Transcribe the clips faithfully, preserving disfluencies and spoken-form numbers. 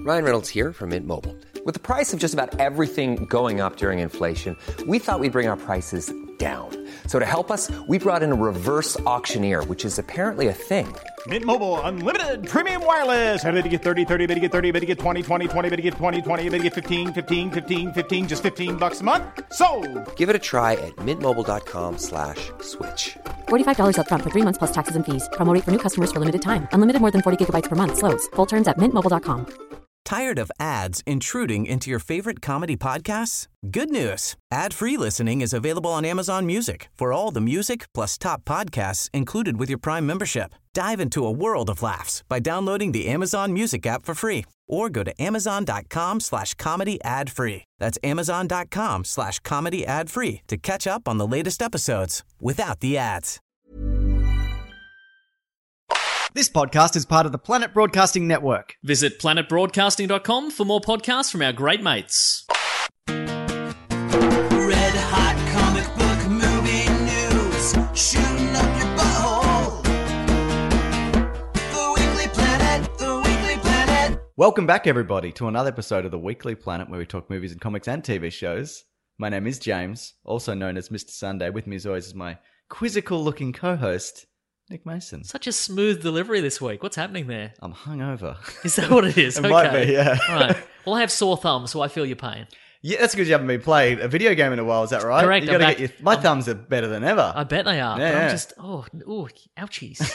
Ryan Reynolds here from Mint Mobile. With the price of just about everything going up during inflation, we thought we'd bring our prices down. So to help us, we brought in a reverse auctioneer, which is apparently a thing. Mint Mobile Unlimited Premium Wireless. How to get thirty, thirty, how to get thirty, how to get twenty, twenty, twenty, how to get twenty, twenty, how to get fifteen, fifteen, fifteen, fifteen, just fifteen bucks a month? Sold! Give it a try at mintmobile.com slash switch. forty-five dollars up front for three months plus taxes and fees. Promo rate for new customers for limited time. Unlimited more than forty gigabytes per month. Slows full terms at mint mobile dot com. Tired of ads intruding into your favorite comedy podcasts? Good news. Ad-free listening is available on Amazon Music for all the music plus top podcasts included with your Prime membership. Dive into a world of laughs by downloading the Amazon Music app for free or go to amazon.com slash comedy ad free. That's amazon.com slash comedy ad free to catch up on the latest episodes without the ads. This podcast is part of the Planet Broadcasting Network. Visit planet broadcasting dot com for more podcasts from our great mates. Red hot comic book movie news, shooting up your butthole. The Weekly Planet, the Weekly Planet. Welcome back, everybody, to another episode of the Weekly Planet where we talk movies and comics and T V shows. My name is James, also known as Mister Sunday. With me as always is my quizzical-looking co-host, Nick Mason. Such a smooth delivery this week. What's happening there? I'm hungover. Is that what it is? It okay. might be, yeah. All right. Well, I have sore thumbs, so I feel your pain. Yeah, that's because you haven't been playing a video game in a while, is that right? Correct, You gotta I'm get your, back- my I'm- thumbs are better than ever. I bet they are. Yeah, but yeah. I'm just, oh, oh, ouchies.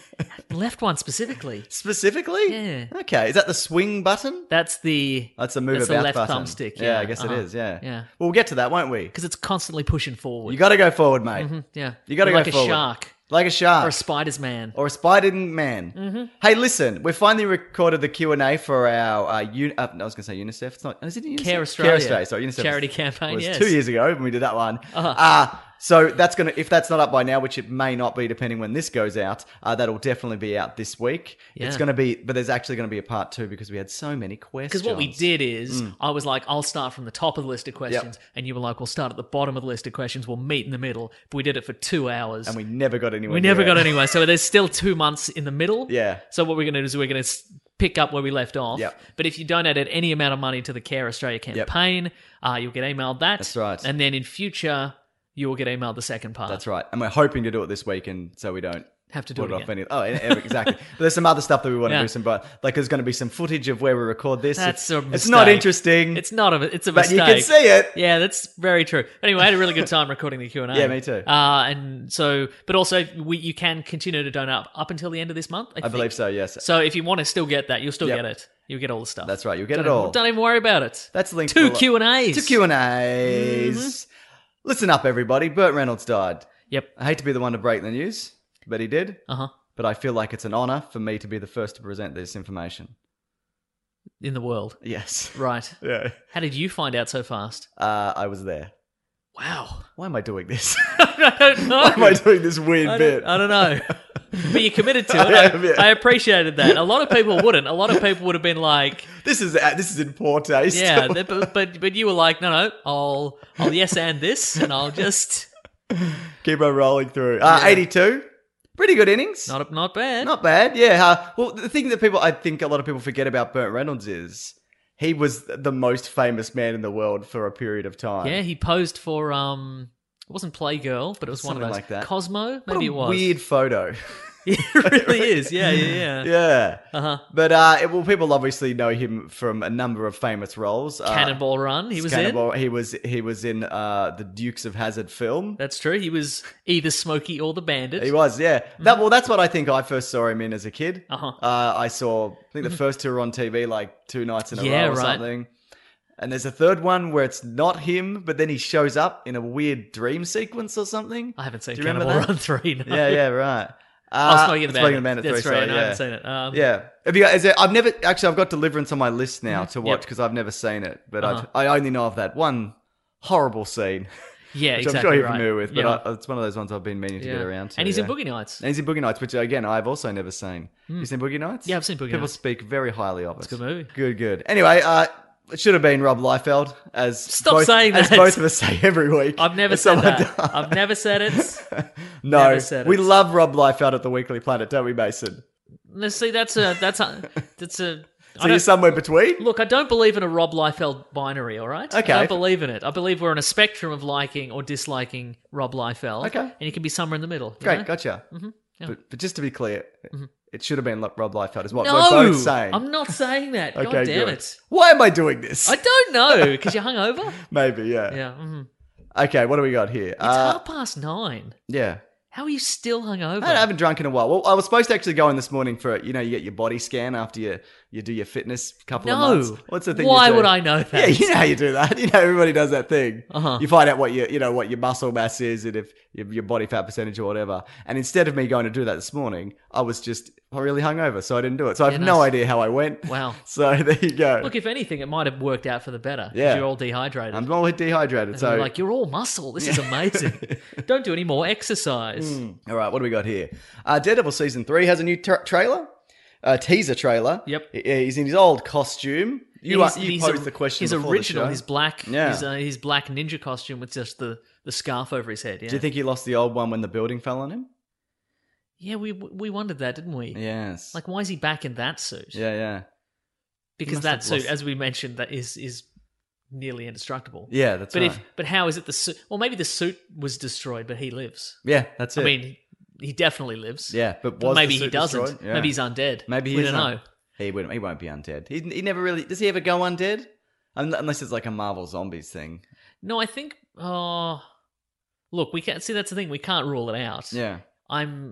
Left one specifically. Specifically? Yeah. Okay, is that the swing button? That's the That's the move that's the about left button. thumbstick. Yeah, Yeah, I guess uh-huh. it is, yeah. Yeah. Well, we'll get to that, won't we? because it's constantly pushing forward. You got to go forward, mate. Mhm, yeah. You gotta like go a forward. shark Like a shark. or a spider's man. Or a spider man. Mm-hmm. Hey, listen, we finally recorded the Q and A for our, uh, un- uh, I was going to say UNICEF. It's not, is it UNICEF? Care Australia. Care Australia, sorry. UNICEF Charity was, campaign, was yes. two years ago when we did that one. Uh-huh. Uh, so that's going to, if that's not up by now, which it may not be depending when this goes out, uh, that'll definitely be out this week. Yeah. It's going to be, but there's actually going to be a part two because we had so many questions. Because what we did is, Mm. I was like, I'll start from the top of the list of questions, and you were like, we'll start at the bottom of the list of questions, we'll meet in the middle. But we did it for two hours. And we never got anywhere We near never it. got anywhere. So there's still two months in the middle. Yeah. So what we're going to do is we're going to pick up where we left off. Yep. But if you donated any amount of money to the Care Australia campaign, uh, you'll get emailed that. That's right. And then in future, you will get emailed the second part. That's right. And we're hoping to do it this weekend so we don't Have to do put it off again. any. Oh, yeah, exactly. But there's some other stuff that we want to Yeah. do. Some, but like, there's going to be some footage of where we record this. That's it's, a it's not mistake. interesting. It's not a. It's a but mistake. you can see it. Yeah, that's very true. Anyway, I had a really good time recording the Q and A. Yeah, me too. Uh, and so, but also, we you can continue to donate up, up until the end of this month. I, I think. believe so. Yes. So if you want to still get that, you'll still Yep. get it. You'll get all the stuff. That's right. You'll get don't it all. Even, don't even worry about it. That's linked. Two to a lot- Q and A's. Two Q and A's. Mm-hmm. Listen up, everybody. Burt Reynolds died. Yep. I hate to be the one to break the news, but he did. Uh huh. But I feel like it's an honor for me to be the first to present this information. In the world. Yes. Right. Yeah. How did you find out so fast? Uh, I was there. Wow. Why am I doing this? I don't know. Why am I doing this weird I bit? don't, I don't know. But you committed to it. I am, yeah. I, I appreciated that. A lot of people wouldn't. A lot of people would have been like, This is uh, this is in poor taste. yeah, they- but, but but you were like, no, no, I'll I'll yes and this, and I'll just Keep on rolling through. Uh, Yeah. eighty-two. Pretty good innings. not not bad. Not bad, yeah. Uh, well, the thing that people, I think a lot of people forget about Burt Reynolds is he was the most famous man in the world for a period of time. Yeah, he posed for um, it wasn't Playgirl, but it was one of Something those like that. Cosmo. What Maybe a it was weird photo. It really is. Yeah, yeah, yeah. Yeah. Uh huh. But, uh, it, well, people obviously know him from a number of famous roles. Uh, Cannonball Run. He was in. Cannonball, He was, he was in uh, the Dukes of Hazzard film. That's true. He was either Smokey or the Bandit. He was, yeah. That well, that's what I think I first saw him in as a kid. Uh-huh. Uh, I saw, I think the first two were on T V like two nights in a Yeah, row or right. something. And there's a third one where it's not him, but then he shows up in a weird dream sequence or something. I haven't seen Do you remember Cannonball that? Run three. No. Yeah, yeah, right. Oh, Uh, Smokey and the Smokey Bandit. and the Bandit That's three, right. sorry, No, I yeah. haven't seen it. Um, Yeah. Have you, is there, I've never, actually, I've got Deliverance on my list now to watch Yep. because I've never seen it, but Uh-huh. I, I only know of that one horrible scene, Yeah, which exactly. I'm sure you're right. familiar with, but Yeah. I, it's one of those ones I've been meaning to Yeah. get around to. And he's in yeah. Boogie Nights. And he's in Boogie Nights, which again I've also never seen. You seen Boogie Nights? Yeah, I've seen Boogie People Nights. speak very highly of it. It's a good movie. Good, good. Anyway, uh, it should have been Rob Liefeld, as Stop both, saying as that. both of us say every week. I've never As said someone that. does. I've never said it. No, never said we it. love Rob Liefeld at the Weekly Planet, don't we, Mason? Let's see. That's a that's a that's a I So you're don't- somewhere between? Look, I don't believe in a Rob Liefeld binary, all right? Okay. I don't believe in it. I believe we're on a spectrum of liking or disliking Rob Liefeld. Okay. And you can be somewhere in the middle. you Great, know? gotcha. Yeah. But, but just to be clear, it should have been Rob Liefeld, is what No, we're both saying. I'm not saying that. God okay, damn good. it. Why am I doing this? I don't know, because you're hungover? Maybe, yeah. Yeah. mhm. Okay, what do we got here? It's Uh, half past nine. yeah. How are you still hungover? I haven't drunk in a while. Well, I was supposed to actually go in this morning for, you know, you get your body scan after you, you do your fitness couple No. of months. What's the thing? Why you do? would I know Yeah, that? you know how you do that. You know, everybody does that thing. Uh-huh. You find out what your, you know, what your muscle mass is and if your your body fat percentage or whatever. And instead of me going to do that this morning, I was just really hungover, so I didn't do it. So I have Yeah, no nice. idea how I went. Wow. So there you go. Look, if anything, it might have worked out for the better. 'cause Yeah. You're all dehydrated. I'm all dehydrated. And So you're like, you're all muscle. This is amazing. Don't do any more exercise. All right, what do we got here? Uh, Daredevil season three has a new tra- trailer, a teaser trailer. Yep. He- He's in his old costume. You, His- are, you his posed or- the question. His before original, the show. his black, Yeah. his, uh, his black ninja costume with just the, the scarf over his head. Yeah. Do you think he lost the old one when the building fell on him? Yeah, we we wondered that, didn't we? Yes. Like, why is he back in that suit? yeah, yeah, Because must that have suit, lost- as we mentioned, that is is nearly indestructible. yeah. That's But right. if but how is it the suit? Well, maybe the suit was destroyed, but he lives. yeah, that's it. I mean, he definitely lives. yeah, but But was maybe the he suit doesn't. destroyed? Yeah. Maybe he's undead. Maybe he we is don't un- know. He wouldn't. He won't be undead. He he never really. Does he ever go undead? Un- Unless it's like a Marvel Zombies thing. No, I think. Oh, look, we can't see. That's the thing. We can't rule it out. Yeah. I'm.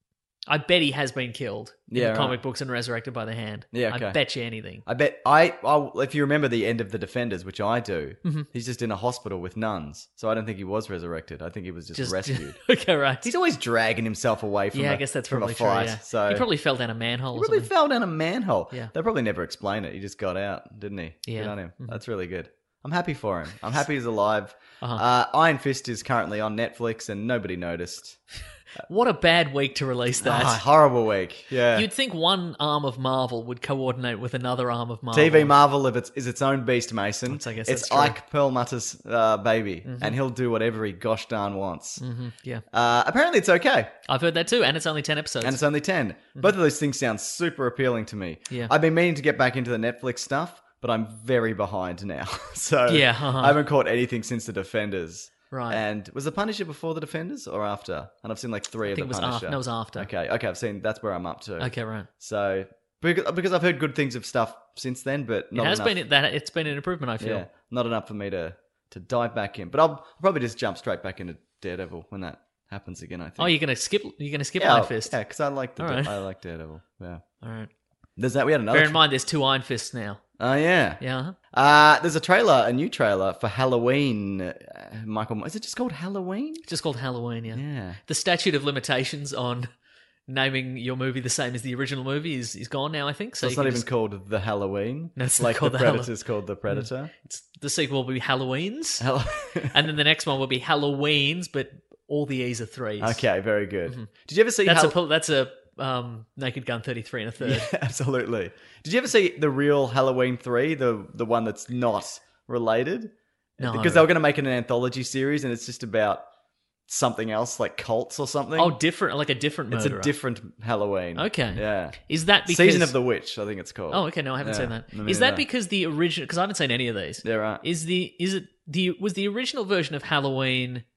I bet he has been killed in Yeah, the comic right. books and resurrected by the hand. Yeah, I okay. bet you anything. I bet I, I. If you remember the end of the Defenders, which I do, Mm-hmm. he's just in a hospital with nuns. So I don't think he was resurrected. I think he was just, Just rescued. okay, right. He's always dragging himself away from. yeah, a, I guess that's from probably a fight. true. Yeah. So he probably fell down a manhole. He or probably something. fell down a manhole. Yeah. They'll probably never explain it. He just got out, didn't he? Yeah. Good on him. Mhm. That's really good. I'm happy for him. I'm happy he's alive. Uh-huh. Uh, Iron Fist is currently on Netflix, and nobody noticed. What a bad week to release that. Ah, horrible week. Yeah. You'd think one arm of Marvel would coordinate with another arm of Marvel. T V Marvel if it's, is its own beast, Mason. That's- I guess it's that's true. Ike Perlmutter's uh, baby, and he'll do whatever he gosh darn wants. Mhm, yeah, Uh, apparently, it's okay, I've heard that too, and it's only ten episodes. and it's only ten. Both of those things sound super appealing to me. Yeah. I've been meaning to get back into the Netflix stuff, but I'm very behind now. so Yeah, uh-huh. I haven't caught anything since the Defenders. Right. And was the Punisher before the Defenders or after? And I've seen like three I of think it the was Punisher. after. No, it was after. Okay, okay, I've seen. That's where I'm up to. Okay, right. So because, because I've heard good things of stuff since then, but It not has enough. been that it's been an improvement. I feel. Yeah, not enough for me to to dive back in. But I'll, I'll probably just jump straight back into Daredevil when that happens again. I think. Oh, you're gonna skip? You're gonna skip yeah, Iron I'll- Fist? Yeah, because I like the All right. I like Daredevil. Yeah. All right. There's that. We had another. Bear in mind, there's two Iron Fists now. Oh yeah. Yeah. uh-huh. Uh, there's a trailer, a new trailer for Halloween. Uh, Michael, is it just called Halloween? It's just called Halloween. Yeah. Yeah. The statute of limitations on naming your movie the same as the original movie is, is gone now. I think. So So it's you not can even just- called the Halloween. No, it's like not called the the Hall- Predator's called the Predator. It's, the sequel will be Halloween's, Hello. and then the next one will be Halloween's, but all the E's are threes. Okay, very good. Did you ever see? Mm-hmm. That's Hall- a pol- that's a um, Naked Gun thirty-three and a third. Yeah, absolutely. Did you ever see the real Halloween three, the the one that's not related? No. Because they were going to make it an anthology series, and it's just about something else, like cults or something. Oh, different, like a different it's murderer. a different Halloween. Okay. Yeah. Is that because Season of the Witch, I think it's called. Oh, okay. No, I haven't Yeah, seen that. me Is that neither. because the original? Because I haven't seen any of these. Yeah, right. Is the is it the was the original version of Halloween?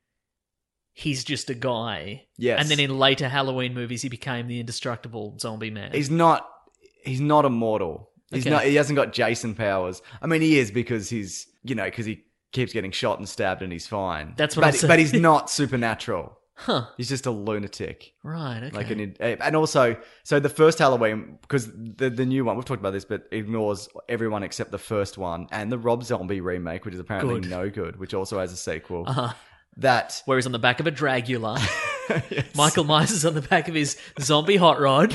He's just a guy. Yes. And then in later Halloween movies, he became the indestructible zombie man. He's not. He's not immortal. He's Okay. not. He hasn't got Jason powers. I mean, he is because he's you know because he keeps getting shot and stabbed and he's fine. That's what but, I'm saying. But he's not supernatural. Huh. He's just a lunatic. Right. Okay. Like an, and also, so the first Halloween, because the the new one, we've talked about this, but ignores everyone except the first one and the Rob Zombie remake, which is apparently Good. no good, which also has a sequel. Uh-huh. That Where he's on the back of a Dragula. Yes. Michael Myers is on the back of his zombie hot rod.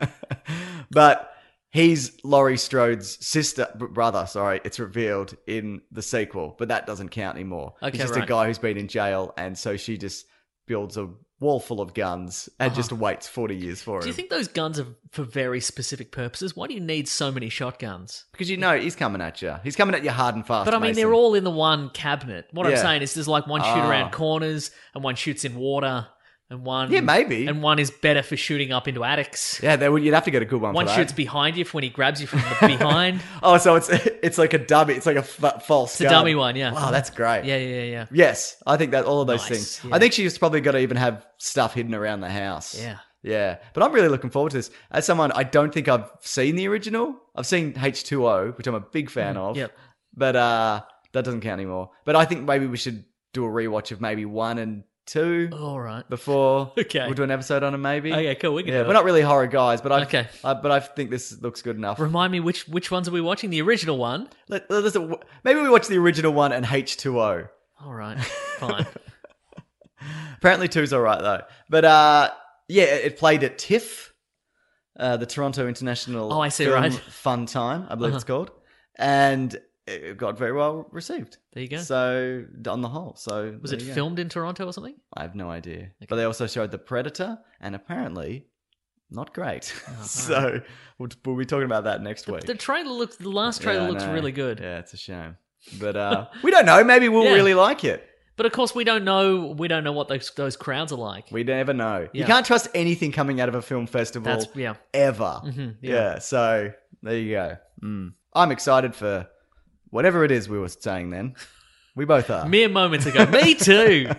but he's Laurie Strode's sister, b- brother. Sorry, it's revealed in the sequel, but that doesn't count anymore. Okay, he's just a right. guy who's been in jail, and so she just builds a wall full of guns and just waits forty years for him. Uh-huh. Do you think those guns are for very specific purposes? Why do you need so many shotguns? Because you know he's coming at you. He's coming at you hard and fast. But I mean, Mason. they're all in the one cabinet. What I'm Yeah. saying is there's like one shoot Ah. around corners and one shoots in water. and one Yeah, maybe. and one is better for shooting up into attics. Yeah, they would, you'd have to get a good one One for that. shoots behind you for when he grabs you from the behind. Oh, so it's it's like a dummy. It's like a f- false It's a gun. dummy one, yeah. Wow, that's great. Yeah, yeah, yeah. Yes, I think that all of those Nice, things. yeah. I think she's probably got to even have stuff hidden around the house. Yeah. Yeah. But I'm really looking forward to this. As someone, I don't think I've seen the original. I've seen H two O, which I'm a big fan of. Yep. But uh, that doesn't count anymore. But I think maybe we should do a rewatch of maybe one and two All right. before Okay. we'll do an episode on them maybe. Okay, cool. We can Yeah, do we're it. not really horror guys, but I Okay. I, but I think this looks good enough. Remind me which which ones are we watching? The original one. Let, let's, maybe we watch the original one and H two O. All right. Fine. Apparently two's all right though. But uh, yeah, it it played at TIFF, uh, the Toronto International Oh, I see, Film right. Fun Time, I believe Uh-huh. it's called, and it got very well received. There you go. So on the whole, so Was there it you go. filmed in Toronto or something? I have no idea. But they also showed The Predator, and apparently not great. so we'll, we'll be talking about that next week. The trailer looks. The last trailer Yeah, I looks know. really good. Yeah, it's a shame. But uh, we don't know. Maybe we'll Yeah. really like it. But of course, we don't know. We don't know what those those crowds are like. We never know. You Yeah. can't trust anything coming out of a film festival That's yeah. ever. Mhm, yeah. yeah. so there you go. Mm. I'm excited for whatever it is we were saying then. We both are. Mere moments ago. Me too.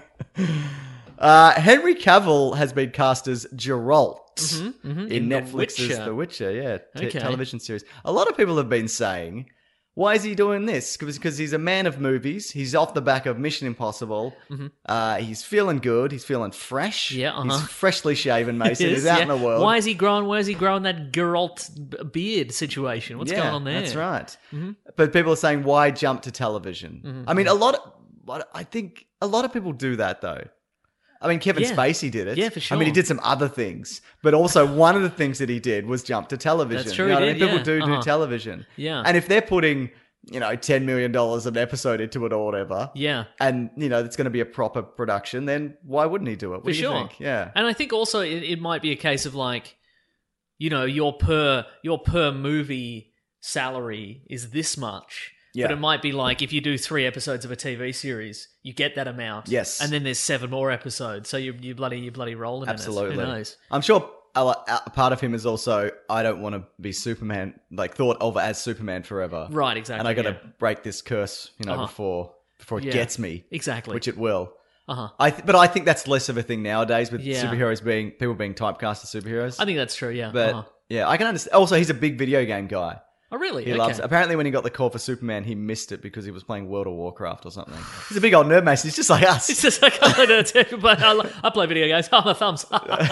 Uh, Henry Cavill has been cast as Geralt in, In The Netflix's Witcher. The Witcher, yeah, t- Okay. television series. A lot of people have been saying, why is he doing this? Because he's a man of movies. He's off the back of Mission Impossible. Uh, he's feeling good. He's feeling fresh. Yeah, uh-huh. He's freshly shaven, Mason. Yes, he's out yeah. in the world. Why is he growing? Where is he growing that Geralt b- beard situation? What's yeah, going on there? That's right. Mm-hmm. But people are saying, why jump to television? I mean, a lot of, what- I think a lot of people do that though. I mean, Kevin Yeah. Spacey did it. Yeah, for I mean, he sure. did some other things, but also one of the things that he did was jump to television. That's true, You know he what I did, mean? People yeah. do do Uh-huh. television. Yeah. And if they're putting, you know, ten million dollars an episode into it or whatever, Yeah. and, you know, it's going to be a proper production, then why wouldn't he do it? What For do you sure. think? Yeah. And I think also it, it might be a case of like, you know, your per your per movie salary is this much. Yeah. But it might be like if you do three episodes of a T V series, you get that amount. Yes. And then there's seven more episodes, so you you bloody you bloody rolling Absolutely. in it. Who knows? I'm sure a, a part of him is also, I don't want to be Superman, like thought of as Superman forever. Right, exactly, And I got to yeah. break this curse, you know, Uh-huh. before before it Yeah. gets me. Exactly. Which it will. Uh-huh. I th- but I think that's less of a thing nowadays with Yeah. superheroes being, people being typecast as superheroes. I think that's true, yeah. But Uh-huh. yeah, I can understand. Also, he's a big video game guy. Oh really? He okay. loves. Apparently, when he got the call for Superman, he missed it because he was playing World of Warcraft or something. He's a big old nerd, Mason. He's just like us. It's just like I don't know, but I, lo- I play video games. Oh, my thumbs.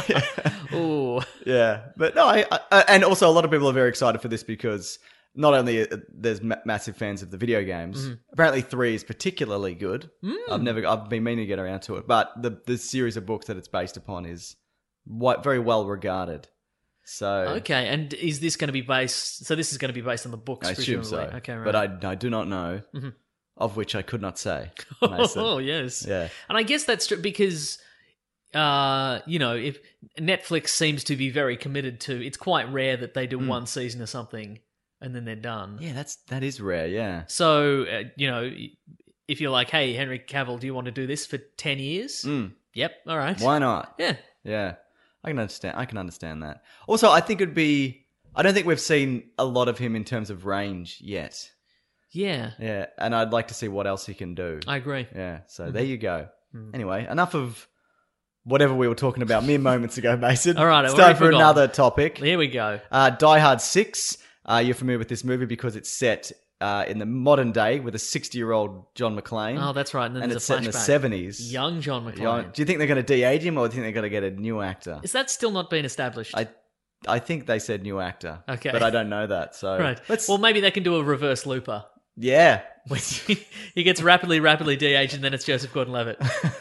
Ooh. Yeah, but no, I, I and also a lot of people are very excited for this because not only uh, there's ma- massive fans of the video games. Mm-hmm. Apparently, three is particularly good. Mm. I've never, I've been meaning to get around to it, but the the series of books that it's based upon is wi- very well regarded. So Okay, and is this going to be based? So this is going to be based on the books, I assume so. presumably. Okay, right. But I, I do not know, of which I could not say. Mason. Oh yes, Yeah. And I guess that's true because, uh, you know, if Netflix seems to be very committed to, it's quite rare that they do one season of something and then they're done. Yeah, that's that is rare. Yeah. So uh, you know, if you're like, hey, Henry Cavill, do you want to do this for ten years? Mm. Yep. All right. Why not? Yeah. Yeah, I can understand. I can understand that. Also, I think it'd be. I don't think we've seen a lot of him in terms of range yet. Yeah. Yeah, and I'd like to see what else he can do. I agree. Yeah, so there you go. Anyway, enough of whatever we were talking about mere moments ago, Mason. All right, it's I've time already for forgotten. another topic. Here we go. Uh, Die Hard six. Uh, you're familiar with this movie because it's set uh, in the modern day with a sixty-year-old John McClane. Oh, that's right. And then and there's it's a set in the flashback. seventies. Young John McClane. Young- Do you think they're going to de-age him, or do you think they're going to get a new actor? Is that still not been established? I, I think they said new actor. Okay. but I don't know that. So right. let's. Well, maybe they can do a reverse looper. yeah. He gets rapidly, rapidly de-aged, and then it's Joseph Gordon-Levitt.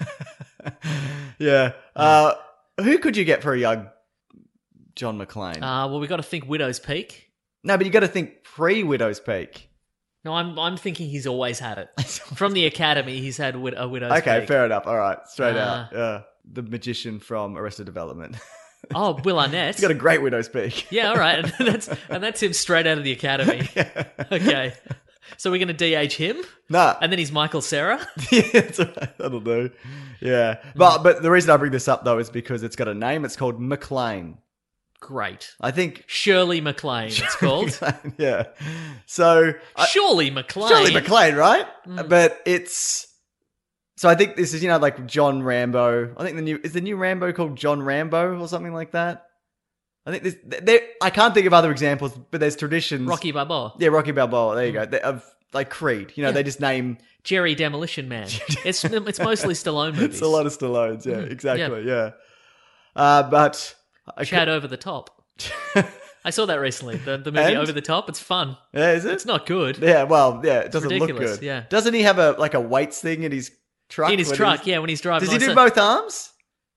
yeah. Uh, who could you get for a young John McClane? Uh, well, we got to think Widow's Peak. no, but you got to think pre-Widow's Peak. No, I'm I'm thinking he's always had it. From the Academy, he's had wid- a Widow's Okay, Peak. fair enough. All right, straight Uh, out. Yeah, the magician from Arrested Development. Oh, Will Arnett. He's got a great Widow's Peak. Yeah, all right. And that's and that's him straight out of the Academy. Okay. So we're going to D H him? Nah. And then he's Michael Cera? Yeah, that's all right. That'll do. Yeah. But but the reason I bring this up, though, is because it's got a name. It's called McLean. Great. I think... Shirley MacLaine, it's called. Yeah. So... I- Surely MacLaine. Shirley MacLaine, right? But it's... So I think this is, you know, like John Rambo. I think the new... Is the new Rambo called John Rambo or something like that? I think there's... There, I can't think of other examples, but there's traditions... Rocky Balboa. Yeah, Rocky Balboa. There you go. They, of, like Creed. You know, Yeah. they just name... Jerry Demolition Man. It's it's mostly Stallone movies. It's a lot of Stallones, yeah, exactly, yeah. Uh, but... I Chad Over the Top. I saw that recently. The, the movie And? Over the Top. It's fun. Yeah, is it? It's not good. Yeah, well, yeah, it doesn't look ridiculous, good. yeah. Doesn't he have a like a weights thing in his truck? In his when truck, he's- yeah, when he's driving. Does he I do saw- both arms?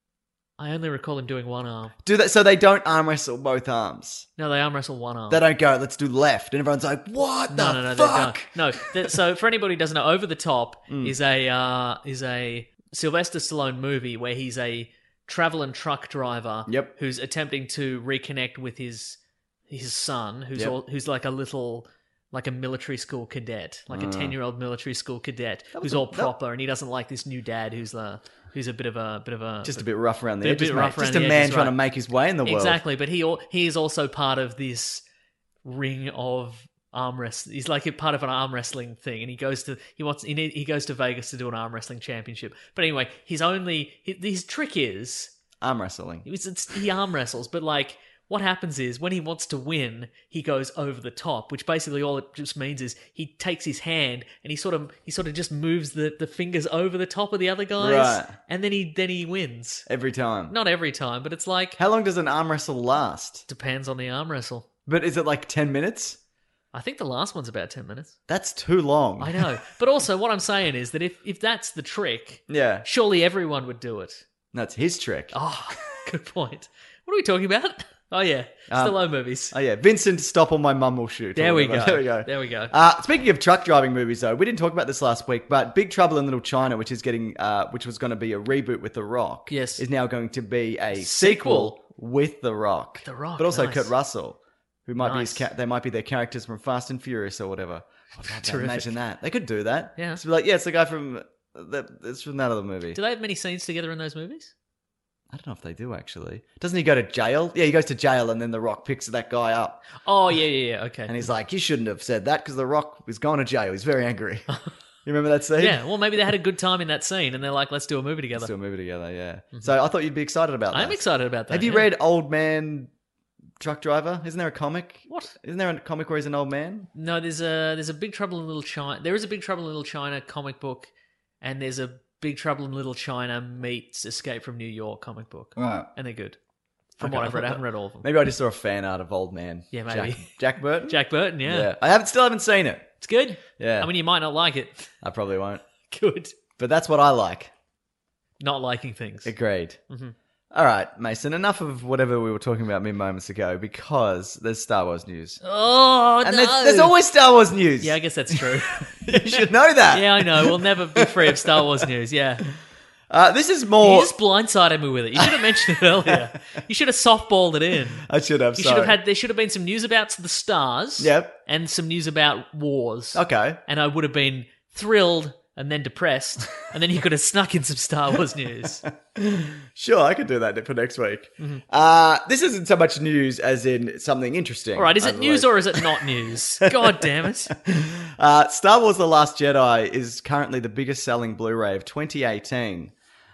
I only recall him doing one arm. Do that so they don't arm wrestle both arms. No, they arm wrestle one arm. They don't go, let's do left. And everyone's like, what no, the no, no, fuck? they don't. No, th- so for anybody who doesn't know, Over the Top Mm. is a uh, is a Sylvester Stallone movie where he's a traveling truck driver. Yep. Who's attempting to reconnect with his his son, who's Yep. all, who's like a little like a military school cadet, like a ten year old military school cadet who's was a- all that- proper, and he doesn't like this new dad who's the who's a bit of a bit of a Just a bit rough around the Bit- edges, bit mate. rough around Just a the man edges, trying to right. make his way in the world. Exactly, but he al- he is also part of this ring of arm wrestling. He's like a part of an arm wrestling thing, and he goes to he wants he, need, he goes to Vegas to do an arm wrestling championship. But anyway, his only his, his trick is Arm wrestling. it's, it's, he arm wrestles, but like. What happens is, when he wants to win, he goes over the top, which basically all it just means is he takes his hand and he sort of he sort of just moves the, the fingers over the top of the other guys, Right. and then he then he wins. Every time. Not every time, but it's like How long does an arm wrestle last? depends on the arm wrestle. But is it like ten minutes? I think the last one's about ten minutes. That's too long. I know, but also what I'm saying is that if if that's the trick, Yeah. surely everyone would do it. That's his trick. Oh, good point. What are we talking about? Oh yeah, Um, Stallone movies. Oh yeah, Vincent, stop or my mum will shoot. or There we whatever. go. There we go. There we go. Uh, speaking of truck driving movies, though, we didn't talk about this last week, but Big Trouble in Little China, which is getting, uh, which was going to be a reboot with The Rock, Yes. is now going to be a Sequel. sequel with The Rock. The Rock, but also nice. Kurt Russell, who might be his Nice. ca- they might be their characters from Fast and Furious or whatever. I'd love to Terrific. imagine that they could do that. Yeah. Just be like, yeah, it's the guy from that. It's from that other movie. Do they have many scenes together in those movies? I don't know if they do actually. Doesn't he go to jail? Yeah, he goes to jail, and then The Rock picks that guy up. Oh yeah, yeah, yeah. Okay. And he's like, you shouldn't have said that because The Rock was going to jail. He's very angry. You remember that scene? yeah. Well, maybe they had a good time in that scene, and they're like, "Let's do a movie together." Let's do a movie together, yeah. So I thought you'd be excited about that. I'm excited about that. Have you yeah. read Old Man Truck Driver? Isn't there a comic? What? Isn't there a comic where he's an old man? No, there's a there's a Big Trouble in Little China. There is a Big Trouble in Little China comic book, and there's a Big Trouble in Little China meets Escape from New York comic book, Right. and they're good. From Okay, what I I've read, I thought haven't read all of them. Maybe I just saw a fan art of Old Man. Yeah, maybe. Jack, Jack Burton? Jack Burton, yeah. Yeah. I haven't still haven't seen it. It's good. Yeah. I mean, you might not like it. I probably won't. Good. But that's what I like. Not liking things. Agreed. Mm-hmm. All right, Mason, enough of whatever we were talking about mere moments ago because there's Star Wars news. Oh And no! there's, there's always Star Wars news. Yeah, I guess that's true. You should know that. yeah, I know. We'll never be free of Star Wars news. Yeah. Uh, this is You more... just blindsided me with it. You should have mentioned it earlier. You should have softballed it in. I should have, You sorry. should have had. There should have been some news about the stars. Yep. And some news about wars. Okay. And I would have been thrilled and then depressed, and then you could have snuck in some Star Wars news. Sure, I could do that for next week. Uh, this isn't so much news as in something interesting. All right, is it I news believe. or is it not news? God damn it! Uh, Star Wars The Last Jedi is currently the biggest selling Blu-ray of twenty eighteen,